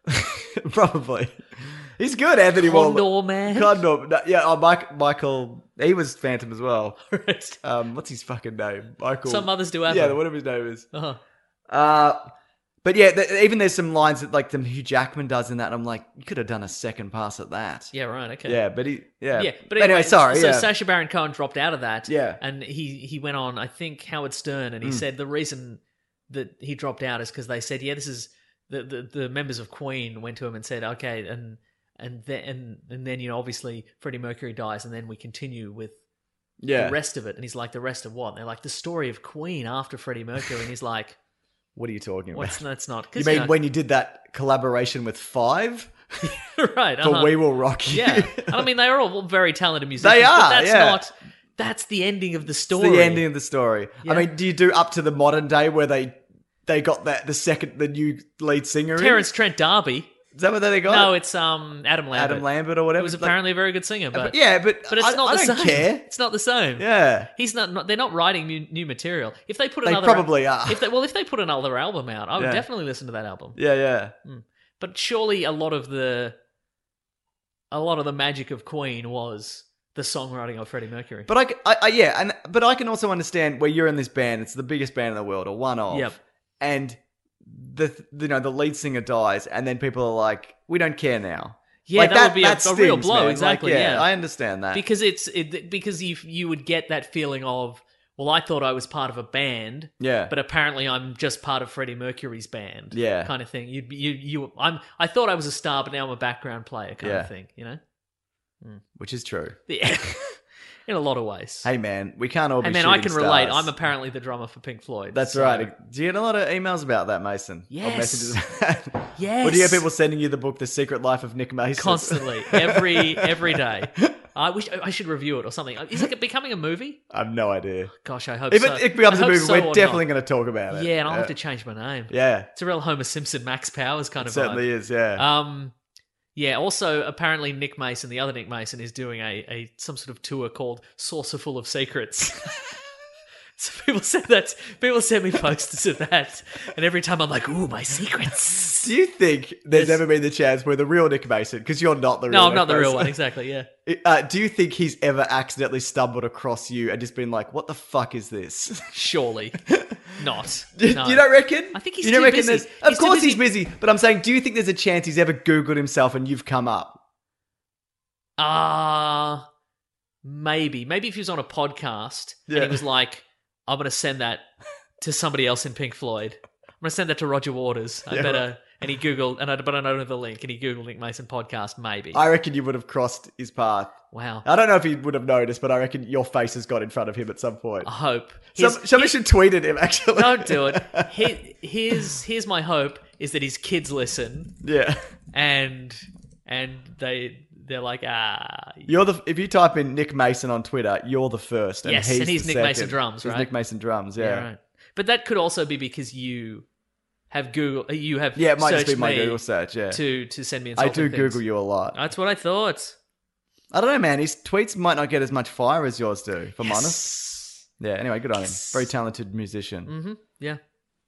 probably he's good. Anthony Condor Warlow. Man? Condor. no, Yeah. Oh, Mike, Michael. He was Phantom as well. Right. Um, what's his fucking name? Michael. Some others do have Yeah, him. whatever his name is. Uh-huh. Uh, but yeah, th- even there's some lines that like them Hugh Jackman does in that. And I'm like, you could have done a second pass at that. Yeah, right, okay. Yeah, but he. Yeah. Yeah, but anyway, sorry. So yeah. Sacha Baron Cohen dropped out of that. Yeah. And he, he went on, I think, Howard Stern, and he Mm. said the reason that he dropped out is because they said, yeah, this is... The, the, the members of Queen went to him and said, okay, and and then, and, and then, you know, obviously Freddie Mercury dies, and then we continue with Yeah. the rest of it. And he's like, the rest of what? And they're like, the story of Queen after Freddie Mercury. And he's like, What are you talking about? what's that's not... 'cause, You mean know- when you did that collaboration with Five right, for uh-huh. We Will Rock You? Yeah. And I mean, they are all very talented musicians. They are, but that's yeah. not... That's the ending of the It's story. the ending of the story. Yeah. I mean, do you do up to the modern day where they they got that the second the new lead singer? Terence in? Trent D'Arby. Is that what they got? No, it's um Adam Lambert. Adam Lambert or whatever. He was Like- apparently a very good singer, but, but yeah, but but it's I- not I the don't same. care. It's not the same. Yeah. He's not, not. They're not writing new, new material. If they put They another, probably are. If they, well, if they put another album out, I would Yeah. definitely listen to that album. Yeah, yeah. But surely a lot of the, a lot of the magic of Queen was the songwriting of Freddie Mercury. But I, c- I- I- yeah, and but I can also understand where you're in this band. It's the biggest band in the world, or one of. Yep. And the you know the lead singer dies, and then people are like, we don't care now. Yeah, like, that, would be a, that a real stings, blow. man. Exactly. Like, yeah, I understand that. because it's it, because you you would get that feeling of, well, I thought I was part of a band, Yeah. but apparently I'm just part of Freddie Mercury's band, Yeah. kind of thing. You you you I'm I thought I was a star, but now I'm a background player, kind Yeah. of thing. You know, Which is true. yeah, in a lot of ways. Hey, man, we can't all be Hey man, I shooting can relate. stars. I'm apparently the drummer for Pink Floyd. That's so- right. Do you get a lot of emails about that, Mason? Or Yes. messages? Yes. Or do you get people sending you the book, The Secret Life of Nick Mason? Constantly, every every day. I wish I should review it or something. Is it becoming a movie? I have no idea. Gosh, I hope If so. it, it becomes I a hope movie, so we're or definitely not. going to talk about it. Yeah, and I'll have to change my name. Yeah, It's a real Homer Simpson, Max Powers kind it of certainly vibe. is, yeah. Um, yeah. Also, apparently, Nick Mason, the other Nick Mason, is doing a, a some sort of tour called "Saucer Full of Secrets." So people said that. People send me posters of that, and every time I'm like, "Ooh, my secrets." Do you think there's Yes. ever been the chance where the real Nick Mason, because you're not the real No, I'm Nick not the real Mason. one. Exactly. Yeah. Uh, do you think he's ever accidentally stumbled across you and just been like, what the fuck is this? Surely not. You No. you don't reckon? I think he's you don't too reckon busy. there's- Of He's too course busy. he's busy, but I'm saying, do you think there's a chance he's ever Googled himself and you've come up? Ah, maybe. Maybe if he was on a podcast and Yeah. he was like, I'm going to send that to somebody else in Pink Floyd. I'm going to send that to Roger Waters. I Yeah, better. right. And he Googled, and I, but I don't know the link, and he Googled Nick Mason podcast, maybe. I reckon you would have crossed his path. Wow. I don't know if he would have noticed, but I reckon your face has got in front of him at some point. I hope. Some, His- somebody his- should tweet at him, actually. Don't do it. He- Here's, here's my hope, is that his kids listen, Yeah. and and they, they're like, ah... You're the if you type in Nick Mason on Twitter, you're the first. And Yes, he's and he's the Nick second. Mason drums, He's right? Nick Mason drums, yeah. Yeah, right. But that could also be because you have Google, you have Yeah, it might just be searched my me Google search, yeah. to to send me I insulting do things. Google you a lot. That's what I thought. I don't know, man. His tweets might not get as much fire as yours do, if I'm Yes. honest. Yeah, anyway, good on him. Very talented musician. Mm-hmm. Yeah.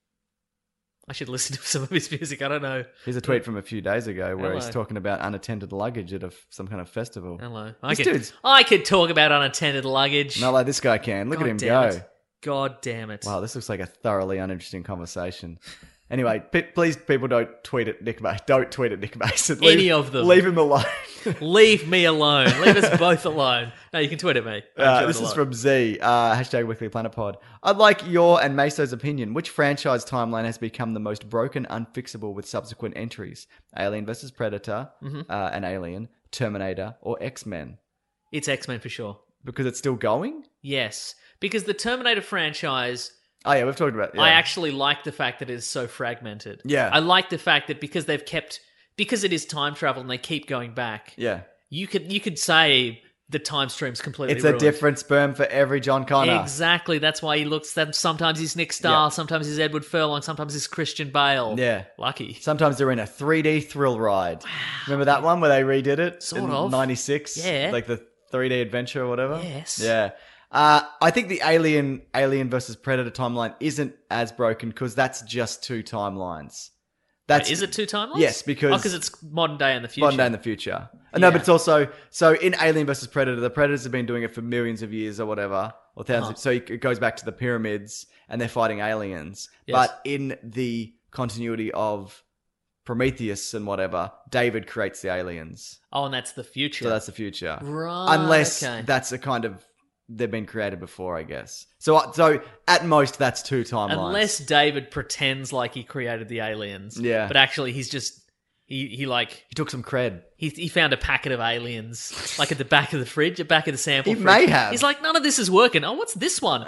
I should listen to some of his music. I don't know. Here's a tweet from a few days ago where he's Hello. talking about unattended luggage at a, some kind of festival. Hello. I This could, dude's- I could talk about unattended luggage. Not like this guy can. Look God at him damn go. it. God damn it. Wow, this looks like a thoroughly uninteresting conversation. Anyway, p- please, people, don't tweet at Nick Mason. Don't tweet at Nick Mason. Any Leave- of them. Leave him alone. Leave me alone. Leave us both alone. No, you can tweet at me. I Uh, enjoy it this a is lot. from Z, uh, hashtag Weekly Planet Pod. I'd like your and Meso's opinion. Which franchise timeline has become the most broken, unfixable with subsequent entries? Alien versus Predator, Mm-hmm. uh, an Alien, Terminator, or X-Men? It's X-Men for sure. Because it's still going? Yes. Because the Terminator franchise... Oh, yeah, we've talked about yeah. I actually like the fact that it is so fragmented. Yeah. I like the fact that because they've kept because it is time travel and they keep going back. Yeah. You could you could say the time stream's completely It's a ruined. different sperm for every John Connor. Exactly. That's why he looks that sometimes he's Nick Stahl, Yeah. sometimes he's Edward Furlong, sometimes he's Christian Bale. Yeah. Lucky. Sometimes they're in a three D thrill ride. Remember that one where they redid it? Sort in of. ninety-six? Yeah. Like the three D adventure or whatever? Yes. Yeah. Uh, I think the Alien Alien versus Predator timeline isn't as broken because that's just two timelines. That's Wait, is it two timelines? Yes, because- because it's modern day and the future. One day in the future. Uh, No, Yeah. but it's also so in Alien versus Predator, the Predators have been doing it for millions of years or whatever, or thousands. Uh-huh. So it goes back to the pyramids, and they're fighting aliens. Yes. But in the continuity of Prometheus and whatever, David creates the aliens. Oh, and that's the future. So that's the future, Right, Unless okay. that's a kind of they've been created before, I guess. So so at most that's two timelines. Unless David pretends like he created the aliens. Yeah. But actually he's just he he like he took some cred. he he found a packet of aliens like at the back of the fridge, at the back of the sample He fridge. may have. He's like, none of this is working. Oh, what's this one?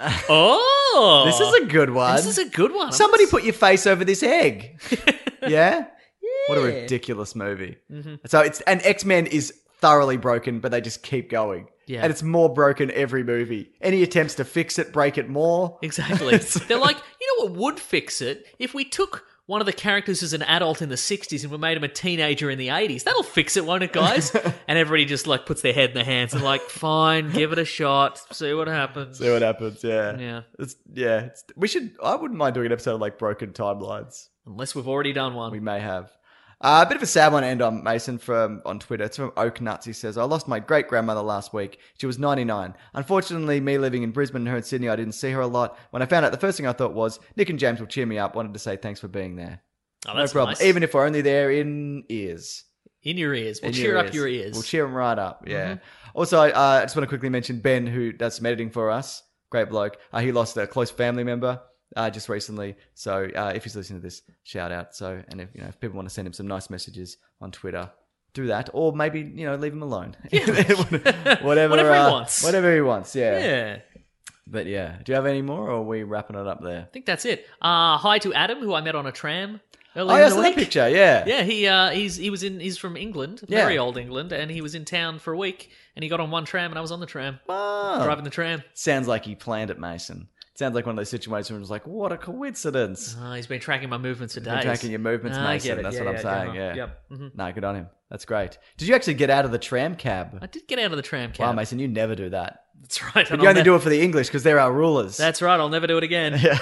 Oh, This is a good one. This is a good one. Somebody put your face over this egg. yeah? What a Yeah. ridiculous movie. Mm-hmm. So it's and X-Men is thoroughly broken, but they just keep going. Yeah. And it's more broken every movie. Any attempts to fix it break it more. Exactly. They're like, you know what would fix it? If we took one of the characters as an adult in the sixties and we made him a teenager in the eighties. That'll fix it, won't it, guys? And everybody just like puts their head in their hands and like, fine, give it a shot, see what happens. See what happens, yeah. Yeah. It's yeah. It's, we should I wouldn't mind doing an episode of like broken timelines. Unless we've already done one. We may have. Uh, a bit of a sad one to end on, Mason, from on Twitter. It's from Oak Nuts. He says, I lost my great-grandmother last week. She was ninety-nine. Unfortunately, me living in Brisbane and her in Sydney, I didn't see her a lot. When I found out, the first thing I thought was, Nick and James will cheer me up. Wanted to say thanks for being there. Oh, No that's problem. nice. Even if we're only there in ears. In your ears. We'll In cheer your up ears. your ears. We'll cheer them right up, yeah. Also, uh, I just want to quickly mention Ben, who does some editing for us. Great bloke. Uh, he lost a close family member uh, just recently. So uh, if he's listening to this, shout out. So, and if, you know, if people want to send him some nice messages on Twitter, do that. Or maybe, you know, leave him alone. whatever Whatever he uh, wants. Whatever he wants, yeah. Yeah. But yeah, do you have any more, or are we wrapping it up there? I think that's it. Uh, hi to Adam, who I met on a tram earlier Oh, yeah, I in the saw week. that picture, yeah. Yeah, he uh, he's he was in he's from England, Yeah. very old England, and he was in town for a week, and he got on one tram, and I was on the tram, Oh. driving the tram. Sounds like he planned it, Mason. Sounds like one of those situations where it's like, what a coincidence. Uh, he's been tracking my movements for Been days. tracking your movements, Ah, I Mason. get it. That's Yeah, what I'm yeah, saying, uh-huh. yeah. Yep. hmm No, good on him. That's great. Did you actually get out of the tram cab? I did get out of the tram cab. Wow, Mason, you never do that. That's right. But and you I'll only ne- do it for the English because they're our rulers. That's right. I'll never do it again. Yeah.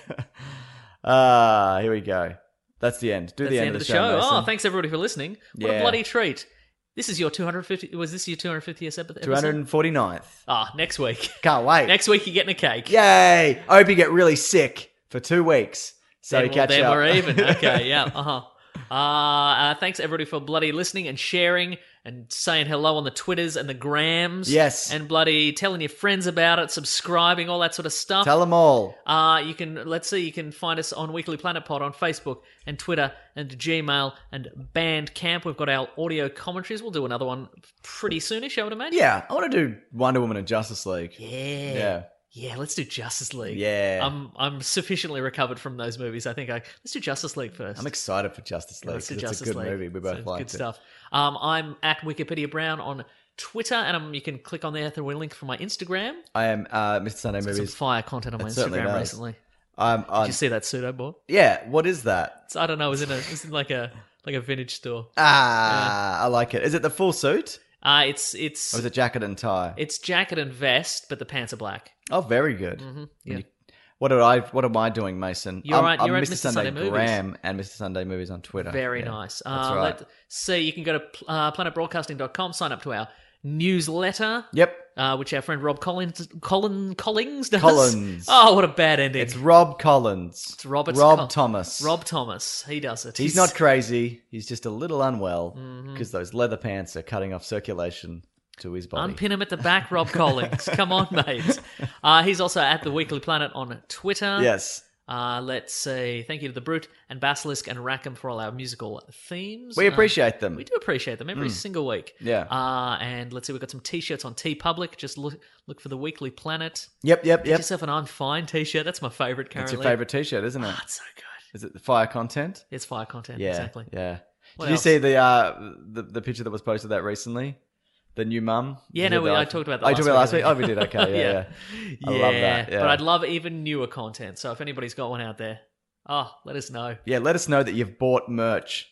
Ah, here we go. That's the end. Do That's the end, of the show. Mason. Oh, thanks everybody for listening. What Yeah. a bloody treat. This is your two hundred fifty. Was this your two hundred fiftieth episode? two hundred forty-ninth. Ah, next week. Can't wait. Next week you're getting a cake. Yay! I hope you get really sick for two weeks. So then, you well, catch then up. we're even. Okay, yeah. Uh-huh. Uh, uh, thanks everybody for bloody listening and sharing and saying hello on the Twitters and the Grams. Yes. And bloody telling your friends about it, subscribing, all that sort of stuff. Tell them all. Uh, you can, let's see, you can find us on Weekly Planet Pod on Facebook and Twitter and Gmail and Bandcamp. We've got our audio commentaries. We'll do another one pretty soonish, I would imagine. Yeah, I want to do Wonder Woman and Justice League. Yeah. Yeah. Yeah, let's do Justice League. Yeah. I'm I'm sufficiently recovered from those movies. I think I let's do Justice League first. I'm excited for Justice League Let's do because it's a Justice good League. movie. We both So, liked good it. stuff. Um, I'm at Wikipedia Brown on Twitter, and um, you can click on there through a link for my Instagram. I am uh, Mister Sunday Got some Movies. fire content on my It certainly Instagram does. recently. Um, Did you see that suit I bought? Yeah, what is that? It's, I don't know. It was in a it was in like a like a vintage store. Ah, I like it. Is it the full suit? Uh it's it's Or is it jacket and tie? it's jacket and vest, but the pants are black. Oh, very good. Mm-hmm. Yeah. You- What did I? What am I doing, Mason? You're I'm, at- I'm you're at Mister Mister Sunday, Sunday Movies. Graham and Mister Sunday Movies on Twitter. Very Yeah, nice. That's Uh, right. let, so you can go to uh, planet broadcasting dot com, sign up to our newsletter. Yep. Uh, which our friend Rob Collins, Colin Collins does. Collins. Oh, what a bad ending. It's Rob Collins. It's Robert Rob Col- Thomas. Rob Thomas. He does it. He's not crazy. He's just a little unwell Mm-hmm. because those leather pants are cutting off circulation to his body. Unpin him at the back, Rob Collins. Come on, mate. Uh, he's also at the Weekly Planet on Twitter. Yes. Uh, let's say thank you to the Brute and Basilisk and Rackham for all our musical themes. We Uh, appreciate them. We do appreciate them every single week. Yeah. Uh, and let's see, we've got some t-shirts on TeePublic. Just look look for the Weekly Planet. Yep, yep, Get yep. yourself an I'm Fine t-shirt. That's my favourite It's currently. your favourite T-shirt, isn't it? Oh, it's so good. Is it the fire content? It's fire content, Yeah, exactly. yeah. What Did else? you see the uh the, the picture that was posted that recently? The new mum. Yeah, Did no, you we, know I that? talked about that Oh, you last talked about last week, week. I Oh, we did. Okay, yeah, yeah. I love that. Yeah. But I'd love even newer content. So if anybody's got one out there, oh, let us know. Yeah, let us know that you've bought merch.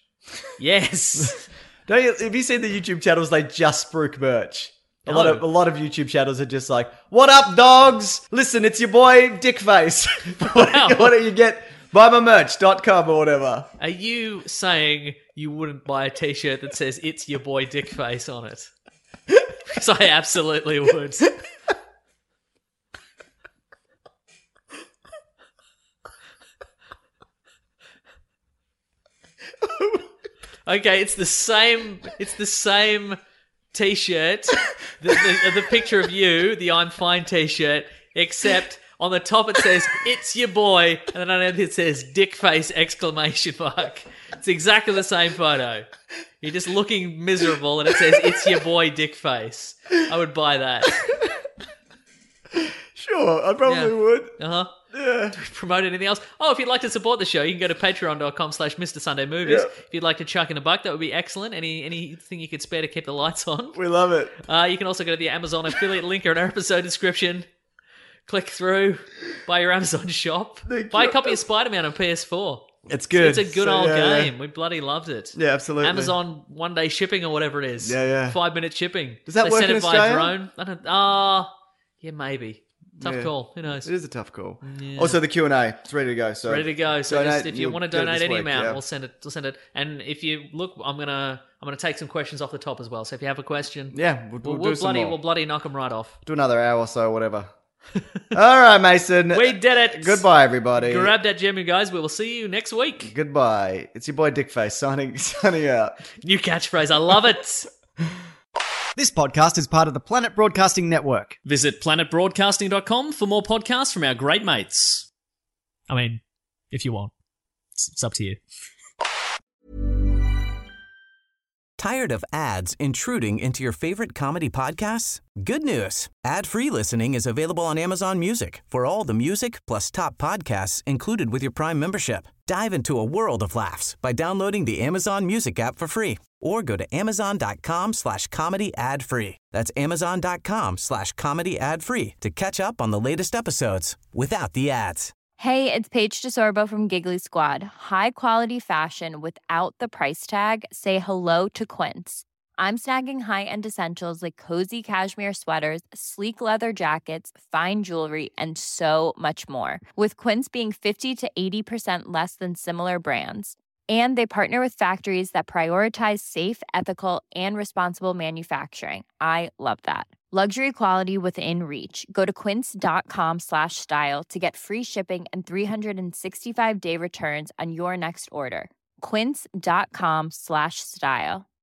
Yes. Don't you? Have you seen the YouTube channels? They just spruik merch. A No. lot of a lot of YouTube channels are just like, "What up, dogs? Listen, it's your boy Dickface. what, Wow. what do you get? buy my merch dot com or whatever." Are you saying you wouldn't buy a t-shirt that says "It's your boy Dickface" on it? Because I absolutely would. Okay, it's the same. It's the same t-shirt. The, the, the picture of you, the I'm Fine t-shirt, except on the top it says "It's your boy," and then underneath it says "Dickface!" exclamation mark. It's exactly the same photo. You're just looking miserable, and it says "It's your boy Dickface." I would buy that. Sure, I probably Yeah. would. Uh huh. Yeah. Promote anything else? Oh, if you'd like to support the show, you can go to patreon dot com slash Mister Sunday Movies. Yeah. If you'd like to chuck in a buck, that would be excellent. Any anything you could spare to keep the lights on. We love it. Uh, you can also go to the Amazon affiliate link or in our episode description. Click through, buy your Amazon shop, Thank buy you. a copy of Spider-Man on P S four. It's good. It's a good So, old yeah, game. We bloody loved it. Yeah, absolutely. Amazon one day shipping or whatever it is. Yeah, yeah. Five minute shipping. Does that they work send in it Australia? via drone. I don't. Ah, yeah, maybe. Tough Yeah. call. Who knows? It is a tough call. Also, the Q and A, it's ready to go. So Ready to go. So donate, just, if you you'll want to get it donate this any week, amount, yeah. we'll send it. We'll send it. And if you look, I'm gonna I'm gonna take some questions off the top as well. So if you have a question, Yeah, we'll, we'll, we'll we'll do some bloody more. we'll bloody knock them right off. Do another hour or so, whatever. All right, Mason. We did it. Goodbye, everybody. Grab that gem, you guys. We will see you next week. Goodbye. It's your boy Dickface signing signing out. New catchphrase. I love it. This podcast is part of the Planet Broadcasting Network. Visit planet broadcasting dot com for more podcasts from our great mates. I mean, if you want. It's, it's up to you. Tired of ads intruding into your favorite comedy podcasts? Good news. Ad-free listening is available on Amazon Music for all the music plus top podcasts included with your Prime membership. Dive into a world of laughs by downloading the Amazon Music app for free or go to amazon.com slash comedy ad free. That's amazon.com slash comedy ad free to catch up on the latest episodes without the ads. Hey, it's Paige DeSorbo from Giggly Squad. High quality fashion without the price tag. Say hello to Quince. I'm snagging high-end essentials like cozy cashmere sweaters, sleek leather jackets, fine jewelry, and so much more. With Quince being fifty to eighty percent less than similar brands. And they partner with factories that prioritize safe, ethical, and responsible manufacturing. I love that. Luxury quality within reach. Go to quince.com slash style to get free shipping and three sixty-five day returns on your next order. Quince.com slash style.